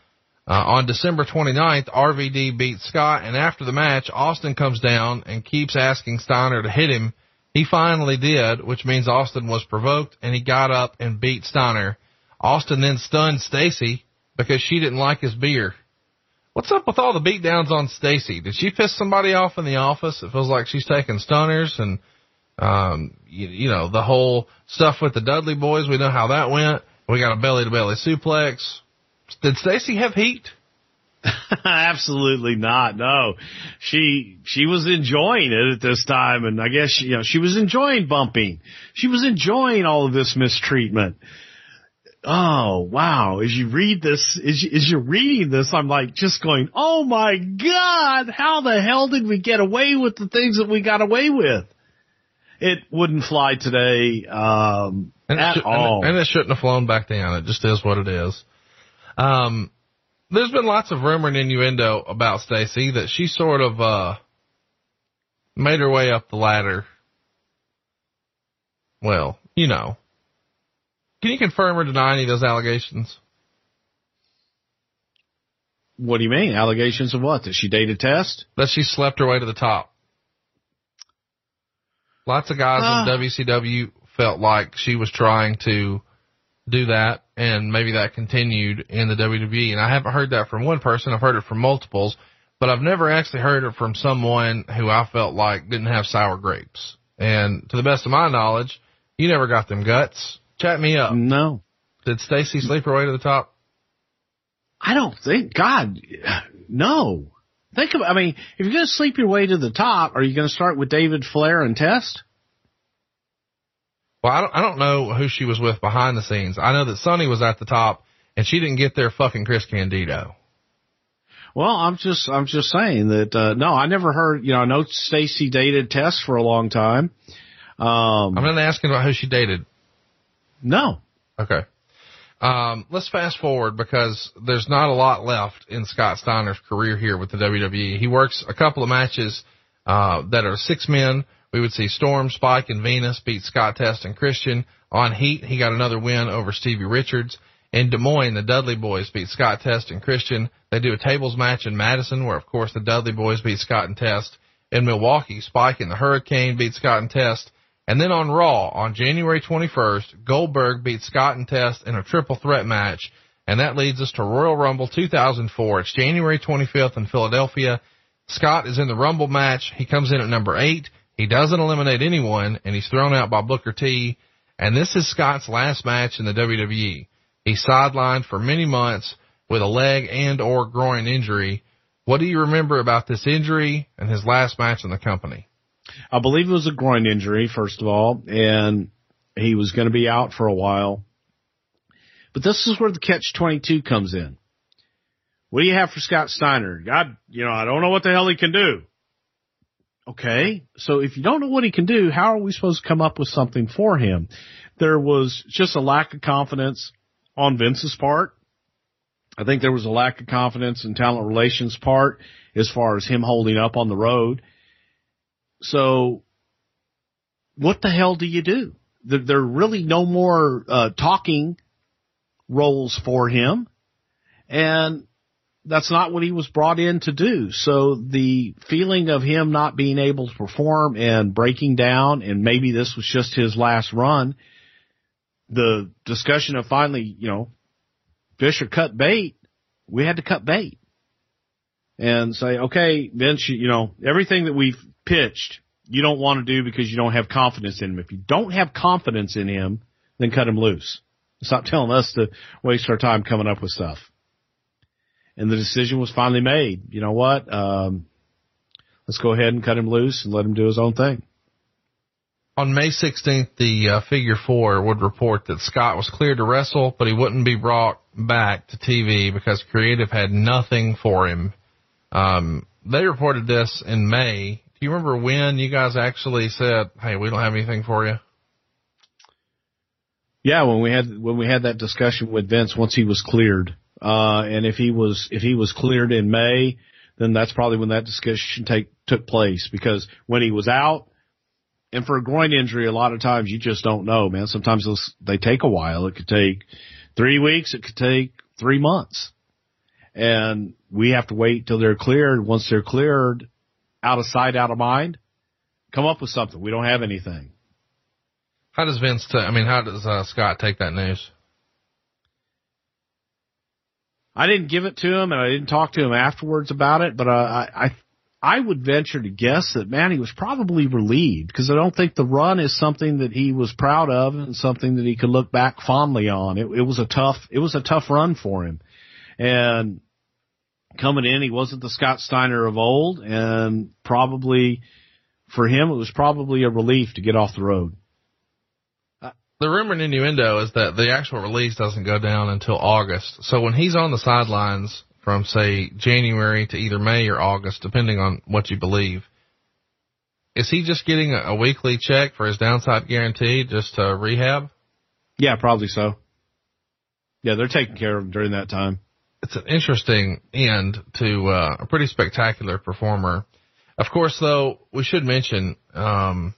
S2: Uh, on December twenty-ninth, R V D beat Scott, and after the match, Austin comes down and keeps asking Steiner to hit him. He finally did, which means Austin was provoked, and he got up and beat Steiner. Austin then stunned Stacy because she didn't like his beer. What's up with all the beatdowns on Stacy? Did she piss somebody off in the office? It feels like she's taking stunners and, um, you, you know, the whole stuff with the Dudley boys. We know how that went. We got a belly-to-belly suplex. Did Stacy have heat?
S7: Absolutely not. No, she, she was enjoying it at this time. And I guess, you know, she was enjoying bumping. She was enjoying all of this mistreatment. Oh, wow. As you read this, as, you, as you're reading this, I'm like just going, oh my God, how the hell did we get away with the things that we got away with? It wouldn't fly today, um,
S2: and
S7: at
S2: it
S7: all.
S2: And it, and it shouldn't have flown back down. It just is what it is. Um, there's been lots of rumor and innuendo about Stacy that she sort of, uh, made her way up the ladder. Well, you know. Can you confirm or deny any of those allegations?
S7: What do you mean? Allegations of what? That she dated Test?
S2: That she slept her way to the top. Lots of guys uh. in W C W felt like she was trying to do that, and maybe that continued in the W W E. And I haven't heard that from one person. I've heard it from multiples, but I've never actually heard it from someone who I felt like didn't have sour grapes. And to the best of my knowledge, you never got them guts. Chat me up.
S7: No.
S2: Did Stacy sleep her way to the top?
S7: I don't think, God, no. Think of, I mean, if you're going to sleep your way to the top, are you going to start with David Flair and Test?
S2: Well, I don't, I don't know who she was with behind the scenes. I know that Sonny was at the top, and she didn't get there fucking Chris Candido.
S7: Well, I'm just, I'm just saying that, uh, no, I never heard, you know, I know Stacy dated Test for a long time. Um,
S2: I'm not asking about who she dated.
S7: No.
S2: Okay. Um, let's fast forward because there's not a lot left in Scott Steiner's career here with the W W E. He works a couple of matches, uh, that are six men. We would see Storm, Spike, and Venus beat Scott, Test, and Christian. On Heat, he got another win over Stevie Richards. In Des Moines, the Dudley Boys beat Scott, Test, and Christian. They do a tables match in Madison where, of course, the Dudley Boys beat Scott and Test. In Milwaukee, Spike and the Hurricane beat Scott and Test. And then on Raw, on January twenty-first, Goldberg beat Scott and Test in a triple threat match. And that leads us to Royal Rumble two thousand four. It's January twenty-fifth in Philadelphia. Scott is in the Rumble match. He comes in at number eight. He doesn't eliminate anyone, and he's thrown out by Booker T. And this is Scott's last match in the W W E. He's sidelined for many months with a leg and or groin injury. What do you remember about this injury and his last match in the company?
S7: I believe it was a groin injury, first of all, and he was going to be out for a while. But this is where the catch twenty-two comes in. What do you have for Scott Steiner? God, you know, I don't know what the hell he can do. Okay, so if you don't know what he can do, how are we supposed to come up with something for him? There was just a lack of confidence on Vince's part. I think there was a lack of confidence in talent relations part as far as him holding up on the road. So what the hell do you do? There, there are really no more uh, talking roles for him, and that's not what he was brought in to do. So the feeling of him not being able to perform and breaking down, and maybe this was just his last run, the discussion of finally, you know, Fisher cut bait, we had to cut bait and say, okay, Vince, you know, everything that we've pitched, you don't want to do because you don't have confidence in him. If you don't have confidence in him, then cut him loose. Stop telling us to waste our time coming up with stuff. And the decision was finally made. You know what? Um, let's go ahead and cut him loose and let him do his own thing.
S2: On May sixteenth, the uh, Figure Four would report that Scott was cleared to wrestle, but he wouldn't be brought back to T V because Creative had nothing for him. Um, they reported this in May. Do you remember when you guys actually said, hey, we don't have anything for you?
S7: Yeah, when we had when we had that discussion with Vince once he was cleared. Uh, and if he was, if he was cleared in May, then that's probably when that discussion take, took place, because when he was out, and for a groin injury, a lot of times you just don't know, man. Sometimes those, they take a while. It could take three weeks. It could take three months. and we have to wait till they're cleared. Once they're cleared, out of sight, out of mind, come up with something. We don't have anything.
S2: How does Vince, t- I mean, how does uh, Scott take that news?
S7: I didn't give it to him, and I didn't talk to him afterwards about it, but uh, I, I I would venture to guess that, man, he was probably relieved, because I don't think the run is something that he was proud of and something that he could look back fondly on. It, it was a tough, it was a tough run for him. And coming in, he wasn't the Scott Steiner of old, and probably for him, it was probably a relief to get off the road.
S2: The rumor and innuendo is that the actual release doesn't go down until August. So when he's on the sidelines from, say, January to either May or August, depending on what you believe, is he just getting a, a weekly check for his downside guarantee just to rehab?
S7: Yeah, probably so. Yeah, they're taking care of him during that time.
S2: It's an interesting end to uh, a pretty spectacular performer. Of course, though, we should mention um,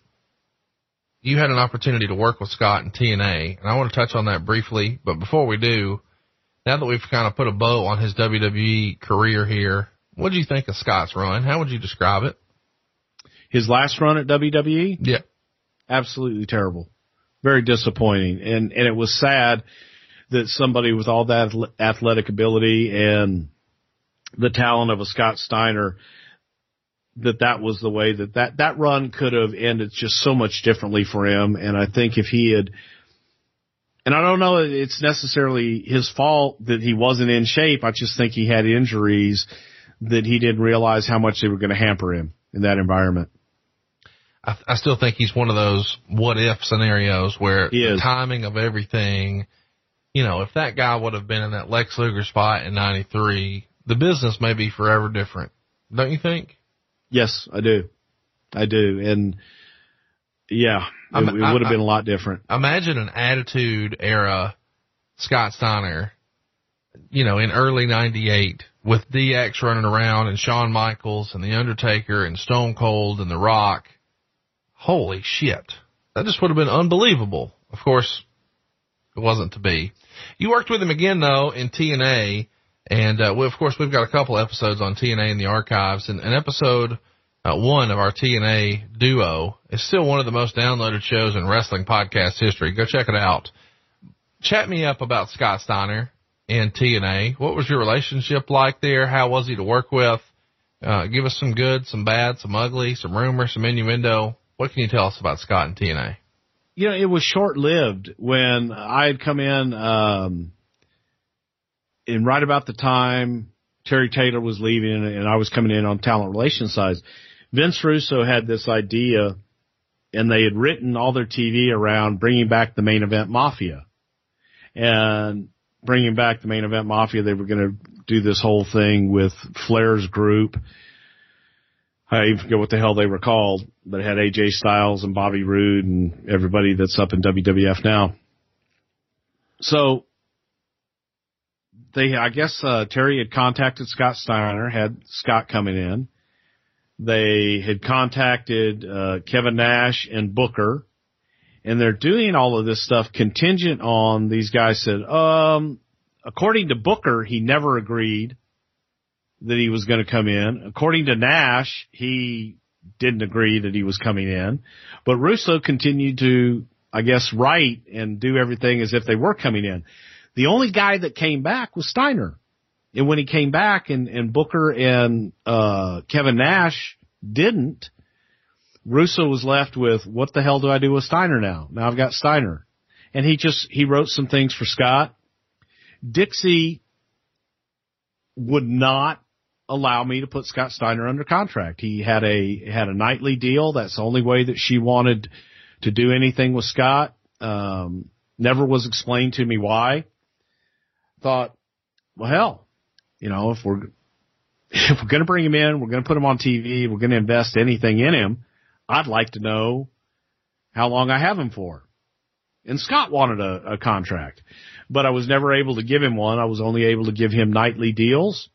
S2: you had an opportunity to work with Scott in T N A, and I want to touch on that briefly. But before we do, now that we've kind of put a bow on his W W E career here, what did you think of Scott's run? How would you describe it?
S7: His last run at W W E?
S2: Yeah.
S7: Absolutely terrible. Very disappointing. And, and it was sad that somebody with all that athletic ability and the talent of a Scott Steiner, that that was the way that, that that run could have ended just so much differently for him. And I think if he had, and I don't know it's necessarily his fault that he wasn't in shape. I just think he had injuries that he didn't realize how much they were going to hamper him in that environment.
S2: I, I still think he's one of those what if scenarios where the timing of everything, you know, if that guy would have been in that Lex Luger spot in ninety-three, the business may be forever different. Don't you think?
S7: Yes, I do. I do. And yeah, it, it would have been a lot different.
S2: Imagine an Attitude Era Scott Steiner, you know, in early ninety-eight with D X running around and Shawn Michaels and The Undertaker and Stone Cold and The Rock. Holy shit. That just would have been unbelievable. Of course, it wasn't to be. You worked with him again, though, in T N A. And, uh, we, of course, we've got a couple episodes on T N A in the archives. And, and episode uh, one of our T N A duo is still one of the most downloaded shows in wrestling podcast history. Go check it out. Chat me up about Scott Steiner in T N A. What was your relationship like there? How was he to work with? Uh, give us some good, some bad, some ugly, some rumor, some innuendo. What can you tell us about Scott in T N A?
S7: You know, it was short-lived when I had come in, um, and right about the time Terry Taylor was leaving and I was coming in on talent relations side, Vince Russo had this idea, and they had written all their T V around bringing back the Main Event Mafia. And bringing back the Main Event Mafia, they were going to do this whole thing with Flair's group. I even forget what the hell they were called, but it had A J Styles and Bobby Roode and everybody that's up in W W F now. So they, I guess, uh, Terry had contacted Scott Steiner, had Scott coming in. They had contacted, uh, Kevin Nash and Booker, and they're doing all of this stuff contingent on these guys said, um, according to Booker, he never agreed that he was going to come in. According to Nash, he didn't agree that he was coming in, but Russo continued to, I guess, write and do everything as if they were coming in. The only guy that came back was Steiner. And when he came back and, and Booker and, uh, Kevin Nash didn't, Russo was left with, what the hell do I do with Steiner now? Now I've got Steiner. And he just, he wrote some things for Scott. Dixie would not allow me to put Scott Steiner under contract. He had a, had a nightly deal. That's the only way that she wanted to do anything with Scott. Um, never was explained to me why. Thought, well, hell, you know, if we're, if we're going to bring him in, we're going to put him on T V, we're going to invest anything in him, I'd like to know how long I have him for. And Scott wanted a, a contract, but I was never able to give him one. I was only able to give him nightly deals,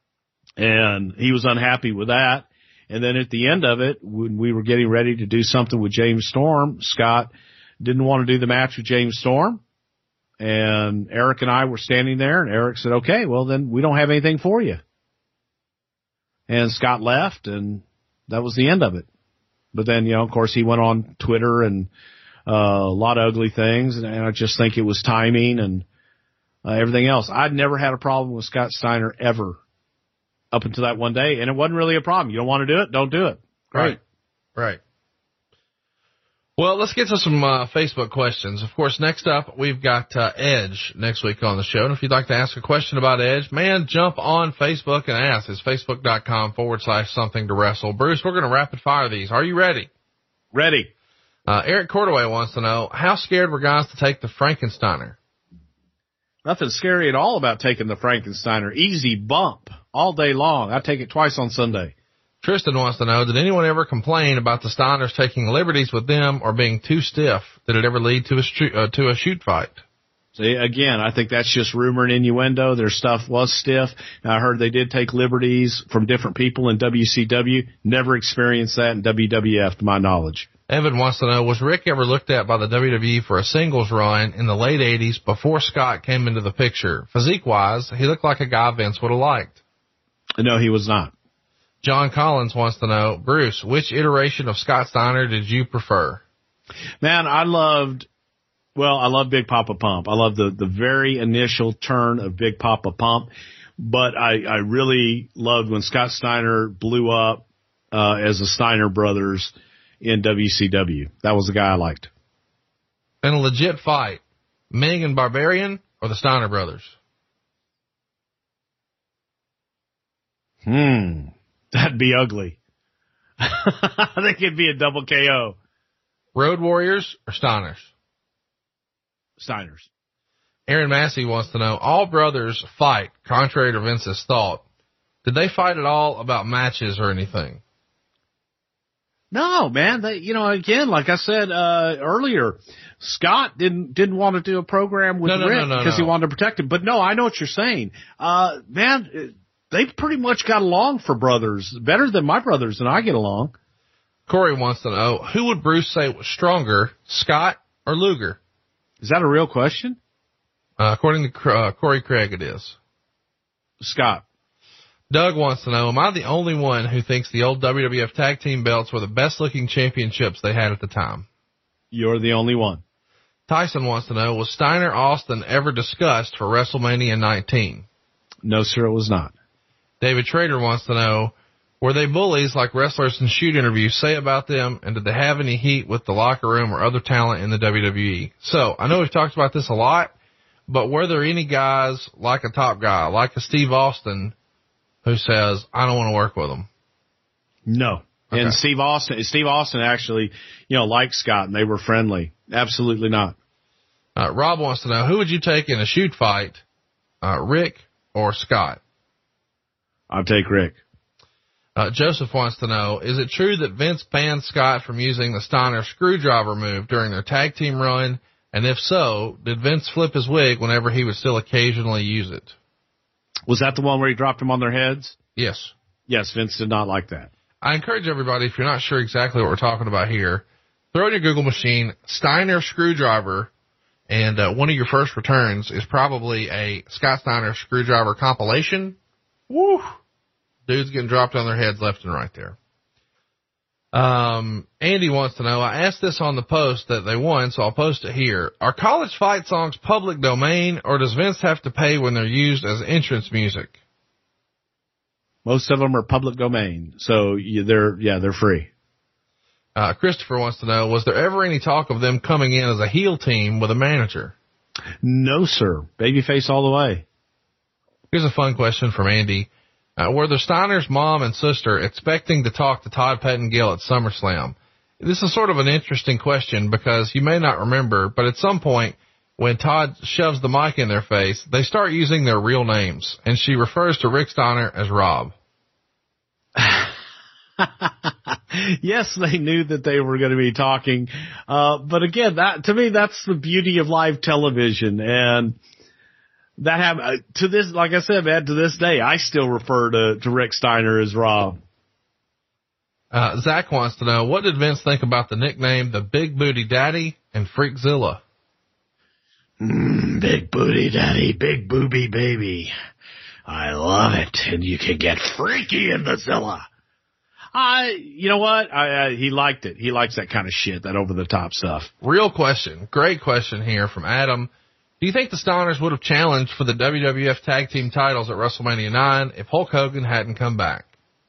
S7: and he was unhappy with that. And then at the end of it, when we were getting ready to do something with James Storm, Scott didn't want to do the match with James Storm. And Eric and I were standing there, and Eric said, okay, well, then we don't have anything for you. And Scott left, and that was the end of it. But then, you know, of course, he went on Twitter and uh, a lot of ugly things, and, and I just think it was timing and uh, everything else. I'd never had a problem with Scott Steiner ever up until that one day, and it wasn't really a problem. You don't want to do it? Don't do it. Great.
S2: Right. Right. Well, let's get to some uh, Facebook questions. Of course, next up, we've got uh, Edge next week on the show. And if you'd like to ask a question about Edge, man, jump on Facebook and ask. It's facebook.com forward slash something to wrestle. Bruce, we're going to rapid fire these. Are you ready?
S7: Ready.
S2: Uh, Eric Cordaway wants to know, how scared were guys to take the Frankensteiner?
S7: Nothing scary at all about taking the Frankensteiner. Easy bump all day long. I take it twice on Sunday.
S2: Tristan wants to know, did anyone ever complain about the Steiners taking liberties with them or being too stiff? Did it ever lead to a, sh- uh, to a shoot fight?
S7: See, again, I think that's just rumor and innuendo. Their stuff was stiff. I heard they did take liberties from different people in W C W. Never experienced that in W W F, to my knowledge.
S2: Evan wants to know, was Rick ever looked at by the W W E for a singles run in the late eighties before Scott came into the picture? Physique-wise, he looked like a guy Vince would have liked.
S7: No, he was not.
S2: John Collins wants to know, Bruce, which iteration of Scott Steiner did you prefer?
S7: Man, I loved, well, I love Big Papa Pump. I love the, the very initial turn of Big Papa Pump, but I, I really loved when Scott Steiner blew up uh, as the Steiner brothers in W C W. That was the guy I liked.
S2: In a legit fight, Ming and Barbarian or the Steiner brothers?
S7: Hmm. That'd be ugly. I think it'd be a double K O.
S2: Road Warriors or Steiners?
S7: Steiners.
S2: Aaron Massey wants to know, all brothers fight, contrary to Vince's thought. Did they fight at all about matches or anything?
S7: No, man. They, you know, again, like I said uh earlier, Scott didn't didn't want to do a program with
S2: no, no,
S7: Rick
S2: no, no,
S7: because
S2: no.
S7: he wanted to protect him. But no, I know what you're saying. Uh, man, they pretty much got along for brothers, better than my brothers and I get along.
S2: Corey wants to know, who would Bruce say was stronger, Scott or Luger?
S7: Is that a real question?
S2: Uh, according to uh, Corey Craig, it is.
S7: Scott.
S2: Doug wants to know, am I the only one who thinks the old W W F tag team belts were the best looking championships they had at the time?
S7: You're the only one.
S2: Tyson wants to know, was Steiner Austin ever discussed for WrestleMania nineteen?
S7: No, sir, it was not.
S2: David Trader wants to know, were they bullies like wrestlers in shoot interviews say about them, and did they have any heat with the locker room or other talent in the W W E? So, I know we've talked about this a lot, but were there any guys like a top guy, like a Steve Austin, who says, I don't want to work with them?
S7: No. Okay. And Steve Austin, Steve Austin actually, you know, liked Scott, and they were friendly. Absolutely not.
S2: Uh, Rob wants to know, who would you take in a shoot fight, uh, Rick or Scott?
S7: I'll take Rick.
S2: Uh, Joseph wants to know, is it true that Vince banned Scott from using the Steiner screwdriver move during their tag team run? And if so, did Vince flip his wig whenever he would still occasionally use it?
S7: Was that the one where he dropped them on their heads?
S2: Yes.
S7: Yes, Vince did not like that.
S2: I encourage everybody, if you're not sure exactly what we're talking about here, throw in your Google machine, Steiner screwdriver, and uh, one of your first returns is probably a Scott Steiner screwdriver compilation. Woo! Dudes getting dropped on their heads left and right there. Um, Andy wants to know, I asked this on the post that they won, so I'll post it here. Are college fight songs public domain, or does Vince have to pay when they're used as entrance music?
S7: Most of them are public domain, so you, they're, yeah, they're free.
S2: Uh, Christopher wants to know, was there ever any talk of them coming in as a heel team with a manager?
S7: No, sir. Babyface all the way.
S2: Here's a fun question from Andy. Uh, were the Steiner's mom and sister expecting to talk to Todd Pettengill at SummerSlam? This is sort of an interesting question because you may not remember, but at some point when Todd shoves the mic in their face, they start using their real names, and she refers to Rick Steiner as Rob.
S7: Yes, they knew that they were going to be talking. Uh, but again, that, to me, that's the beauty of live television. And that have, uh, to this, like I said, man, to this day, I still refer to, to Rick Steiner as Rob.
S2: Uh, Zach wants to know, what did Vince think about the nickname, the Big Booty Daddy and Freakzilla?
S6: Mm, Big booty daddy, big booby baby. I love it. And you can get freaky in the Zilla.
S7: I, you know what? I, I, he liked it. He likes that kind of shit, that over the top stuff.
S2: Real question. Great question here from Adam. Do you think the Steiners would have challenged for the W W F tag team titles at WrestleMania nine if Hulk Hogan hadn't come back?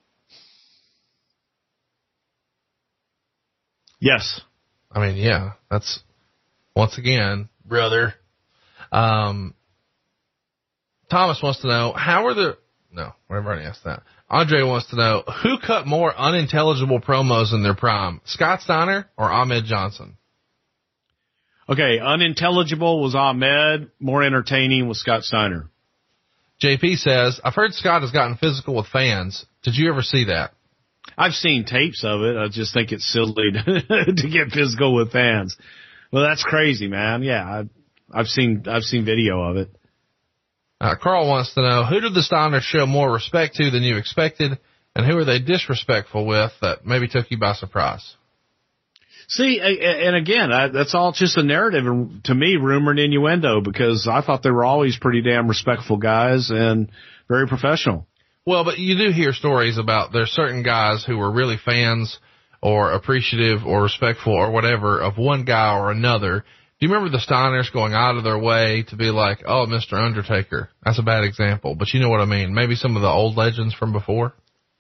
S7: Yes.
S2: I mean, yeah, that's once again, brother. Um, Thomas wants to know, how are the, no, we've already asked that. Andre wants to know, who cut more unintelligible promos in their prime, Scott Steiner or Ahmed Johnson?
S7: Okay, unintelligible was Ahmed, more entertaining was Scott Steiner.
S2: J P says, I've heard Scott has gotten physical with fans. Did you ever see that?
S7: I've seen tapes of it. I just think it's silly to, to get physical with fans. Well, that's crazy, man. Yeah, I've, I've seen, I've seen video of it.
S2: Uh, Carl wants to know, who did the Steiners show more respect to than you expected, and who are they disrespectful with that maybe took you by surprise?
S7: See, and again, I, that's all just a narrative, and to me, rumor and innuendo, because I thought they were always pretty damn respectful guys and very professional.
S2: Well, but you do hear stories about there's certain guys who were really fans or appreciative or respectful or whatever of one guy or another. Do you remember the Steiners going out of their way to be like, oh, Mister Undertaker? That's a bad example, but you know what I mean. Maybe some of the old legends from before.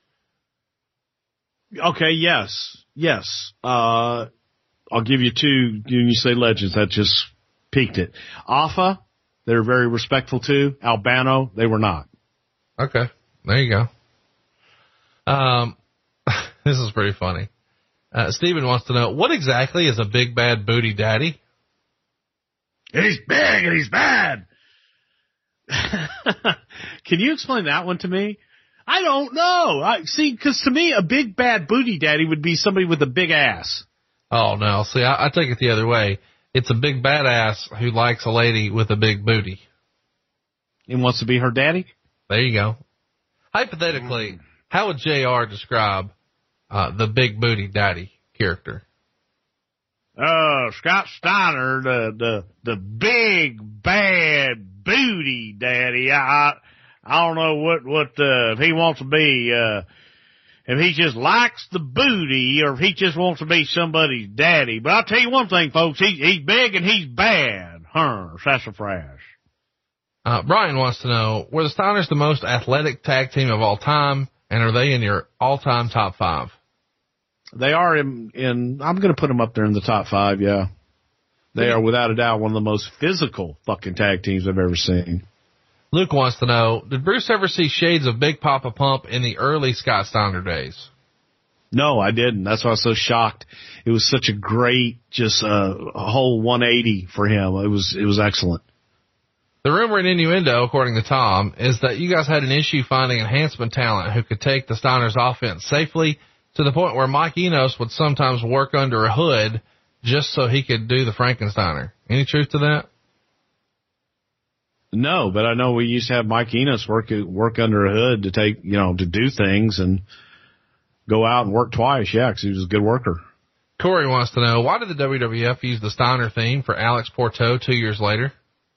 S7: Okay, yes, yes. Uh, I'll give you two. When you say legends, that just piqued it. Alpha, they were very respectful to. Albano, they were not.
S2: Okay, there you go. Um, this is pretty funny. Uh, Steven wants to know, what exactly is a big bad booty daddy?
S6: He's big and he's bad.
S7: Can you explain that one to me? I don't know. I see, because to me, a big bad booty daddy would be somebody with a big ass.
S2: Oh, no. See, I, I take it the other way. It's a big badass who likes a lady with a big booty.
S7: And wants to be her daddy?
S2: There you go. Hypothetically, how would J R describe uh, the big booty daddy character?
S6: Uh, Scott Steiner, the, the, the big bad booty daddy. I, I don't know what, what, uh, if he wants to be, uh, if he just likes the booty or if he just wants to be somebody's daddy. But I'll tell you one thing, folks, he, he's big and he's bad. Huh, sassafras.
S2: Uh, Brian wants to know, were the Steiners the most athletic tag team of all time, and are they in your all-time top five?
S7: They are in, in I'm going to put them up there in the top five, yeah. They are without a doubt one of the most physical fucking tag teams I've ever seen.
S2: Luke wants to know, did Bruce ever see shades of Big Papa Pump in the early Scott Steiner days?
S7: No, I didn't. That's why I was so shocked. It was such a great, just uh, a whole one eighty for him. It was, it was excellent.
S2: The rumor and innuendo, according to Tom, is that you guys had an issue finding enhancement talent who could take the Steiners offense safely, to the point where Mike Enos would sometimes work under a hood just so he could do the Frankensteiner. Any truth to that?
S7: No, but I know we used to have Mike Enos work work under a hood to take, you know, to do things and go out and work twice. Yeah, because he was a good worker.
S2: Corey wants to know, why did the W W F use the Steiner theme for Alex Porto two years later?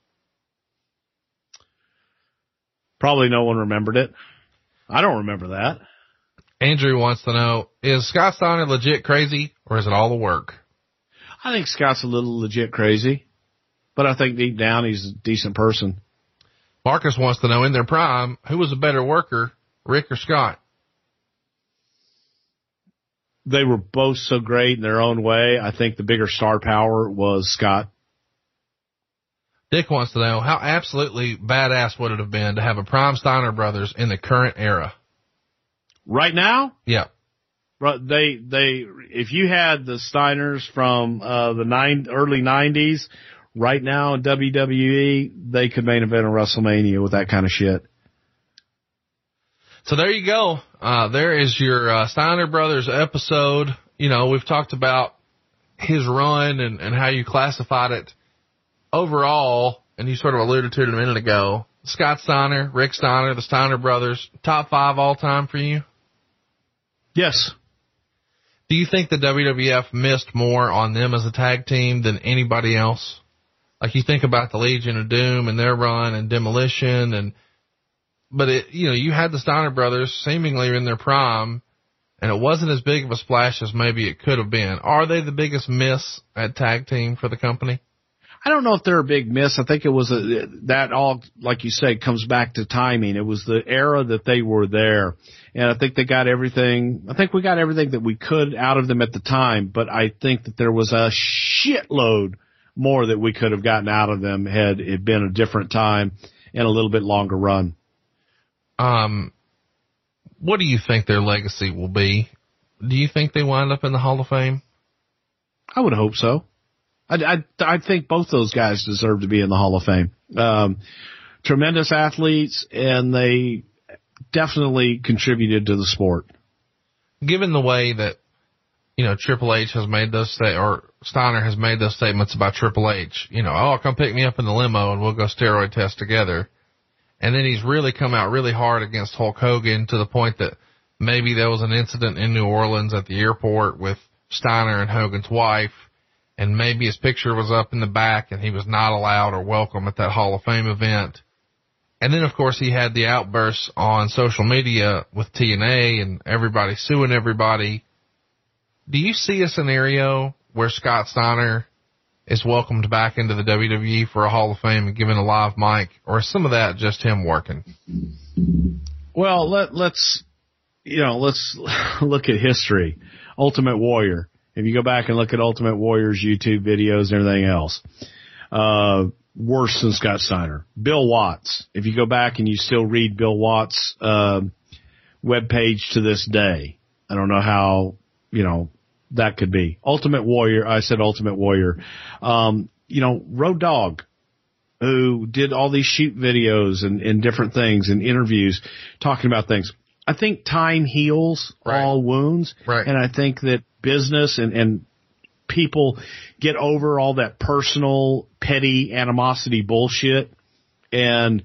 S7: Probably no one remembered it. I don't remember that.
S2: Andrew wants to know, is Scott Steiner legit crazy, or is it all the work?
S7: I think Scott's a little legit crazy, but I think deep down he's a decent person.
S2: Marcus wants to know, in their prime, who was a better worker, Rick or Scott?
S7: They were both so great in their own way. I think the bigger star power was Scott.
S2: Dick wants to know, how absolutely badass would it have been to have a prime Steiner brothers in the current era?
S7: Right now?
S2: Yeah.
S7: They, they, if you had the Steiners from, uh, the nine, early nineties, right now in W W E, they could main event a WrestleMania with that kind of shit.
S2: So there you go. Uh, there is your, uh, Steiner Brothers episode. You know, we've talked about his run and, and how you classified it overall, and you sort of alluded to it a minute ago. Scott Steiner, Rick Steiner, the Steiner Brothers, top five all time for you?
S7: Yes.
S2: Do you think the W W F missed more on them as a tag team than anybody else? Like you think about the Legion of Doom and their run and Demolition and, but it, you know, you had the Steiner brothers seemingly in their prime and it wasn't as big of a splash as maybe it could have been. Are they the biggest miss at tag team for the company?
S7: I don't know if they're a big miss. I think it was a, that all, like you say, comes back to timing. It was the era that they were there. And I think they got everything, I think we got everything that we could out of them at the time, but I think that there was a shitload more that we could have gotten out of them had it been a different time and a little bit longer run.
S2: Um, what do you think their legacy will be? Do you think they wind up in the Hall of Fame?
S7: I would hope so. I, I, I think both those guys deserve to be in the Hall of Fame. Um, tremendous athletes, and they definitely contributed to the sport.
S2: Given the way that, you know, Triple H has made those sta- or Steiner has made those statements about Triple H, you know, oh, come pick me up in the limo and we'll go steroid test together. And then he's really come out really hard against Hulk Hogan to the point that maybe there was an incident in New Orleans at the airport with Steiner and Hogan's wife, and maybe his picture was up in the back and he was not allowed or welcome at that Hall of Fame event. And then, of course, he had the outbursts on social media with T N A and everybody suing everybody. Do you see a scenario where Scott Steiner is welcomed back into the W W E for a Hall of Fame and given a live mic, or is some of that just him working?
S7: Well, let, let's, you know, let's look at history. Ultimate Warrior. If you go back and look at Ultimate Warrior's YouTube videos and everything else, uh, worse than Scott Steiner. Bill Watts. If you go back and you still read Bill Watts' uh, webpage to this day, I don't know how, you know, that could be. Ultimate Warrior. I said Ultimate Warrior. Um, you know, Road Dogg, who did all these shoot videos and, and different things and interviews talking about things. I think time heals
S2: right.
S7: all wounds.
S2: Right.
S7: And I think that business and, and people get over all that personal, petty animosity bullshit. And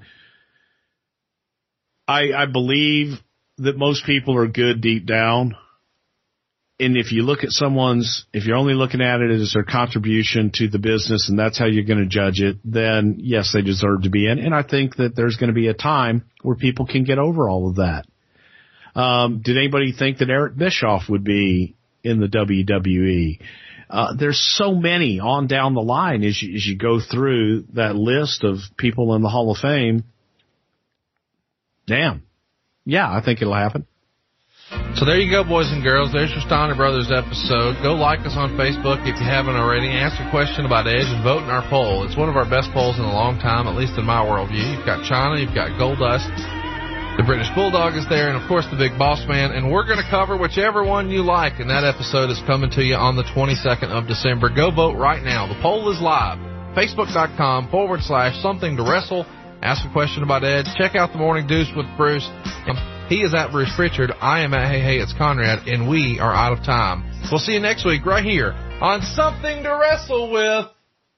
S7: I, I believe that most people are good deep down. And if you look at someone's, if you're only looking at it as their contribution to the business and that's how you're going to judge it, then yes, they deserve to be in. And I think that there's going to be a time where people can get over all of that. Um, did anybody think that Eric Bischoff would be in the W W E? Uh, there's so many on down the line as you, as you go through that list of people in the Hall of Fame. Damn. Yeah, I think it'll happen.
S2: So there you go, boys and girls. There's your Steiner Brothers episode. Go like us on Facebook if you haven't already. Ask a question about Edge and vote in our poll. It's one of our best polls in a long time, at least in my worldview. You've got China, you've got Goldust, the British Bulldog is there, and of course the Big Boss Man. And we're going to cover whichever one you like. And that episode is coming to you on the twenty-second of December. Go vote right now. The poll is live. Facebook.com forward slash something to wrestle. Ask a question about Edge. Check out the Morning Deuce with Bruce. Um, He is at Bruce Pritchard. I am at Hey Hey It's Conrad, and we are out of time. We'll see you next week right here on Something to Wrestle With.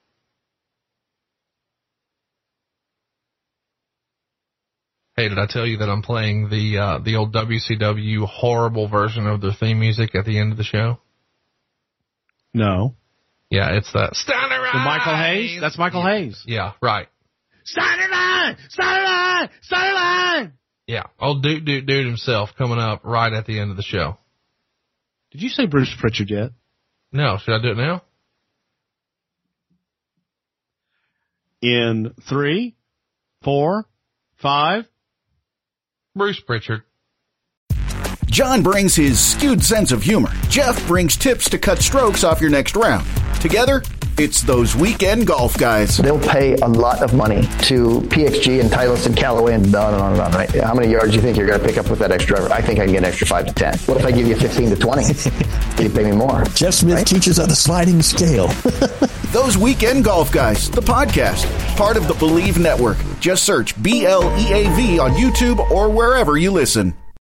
S2: Hey, did I tell you that I'm playing the uh, the old W C W horrible version of their theme music at the end of the show?
S7: No.
S2: Yeah, it's that Steiner Eyes.
S7: Michael Hayes? That's Michael
S2: yeah.
S7: Hayes.
S2: Yeah, right.
S7: Steiner Line! Steiner Line! Steiner Line!
S2: Yeah, old Dude Dude Dude himself coming up right at the end of the show.
S7: Did you say Bruce Pritchard yet?
S2: No, should I do it now?
S7: In three, four, five.
S2: Bruce Pritchard.
S1: John brings his skewed sense of humor. Jeff brings tips to cut strokes off your next round. Together, it's those weekend golf guys.
S4: They'll pay a lot of money to P X G and Titleist and Callaway and on and on and on, right? How many yards do you think you're going to pick up with that extra driver? I think I can get an extra five to ten. What if I give you fifteen to twenty? You pay me more.
S8: Jeff Smith right? teaches on a sliding scale.
S1: Those Weekend Golf Guys, the podcast, part of the Believe Network. Just search B L E A V on YouTube or wherever you listen.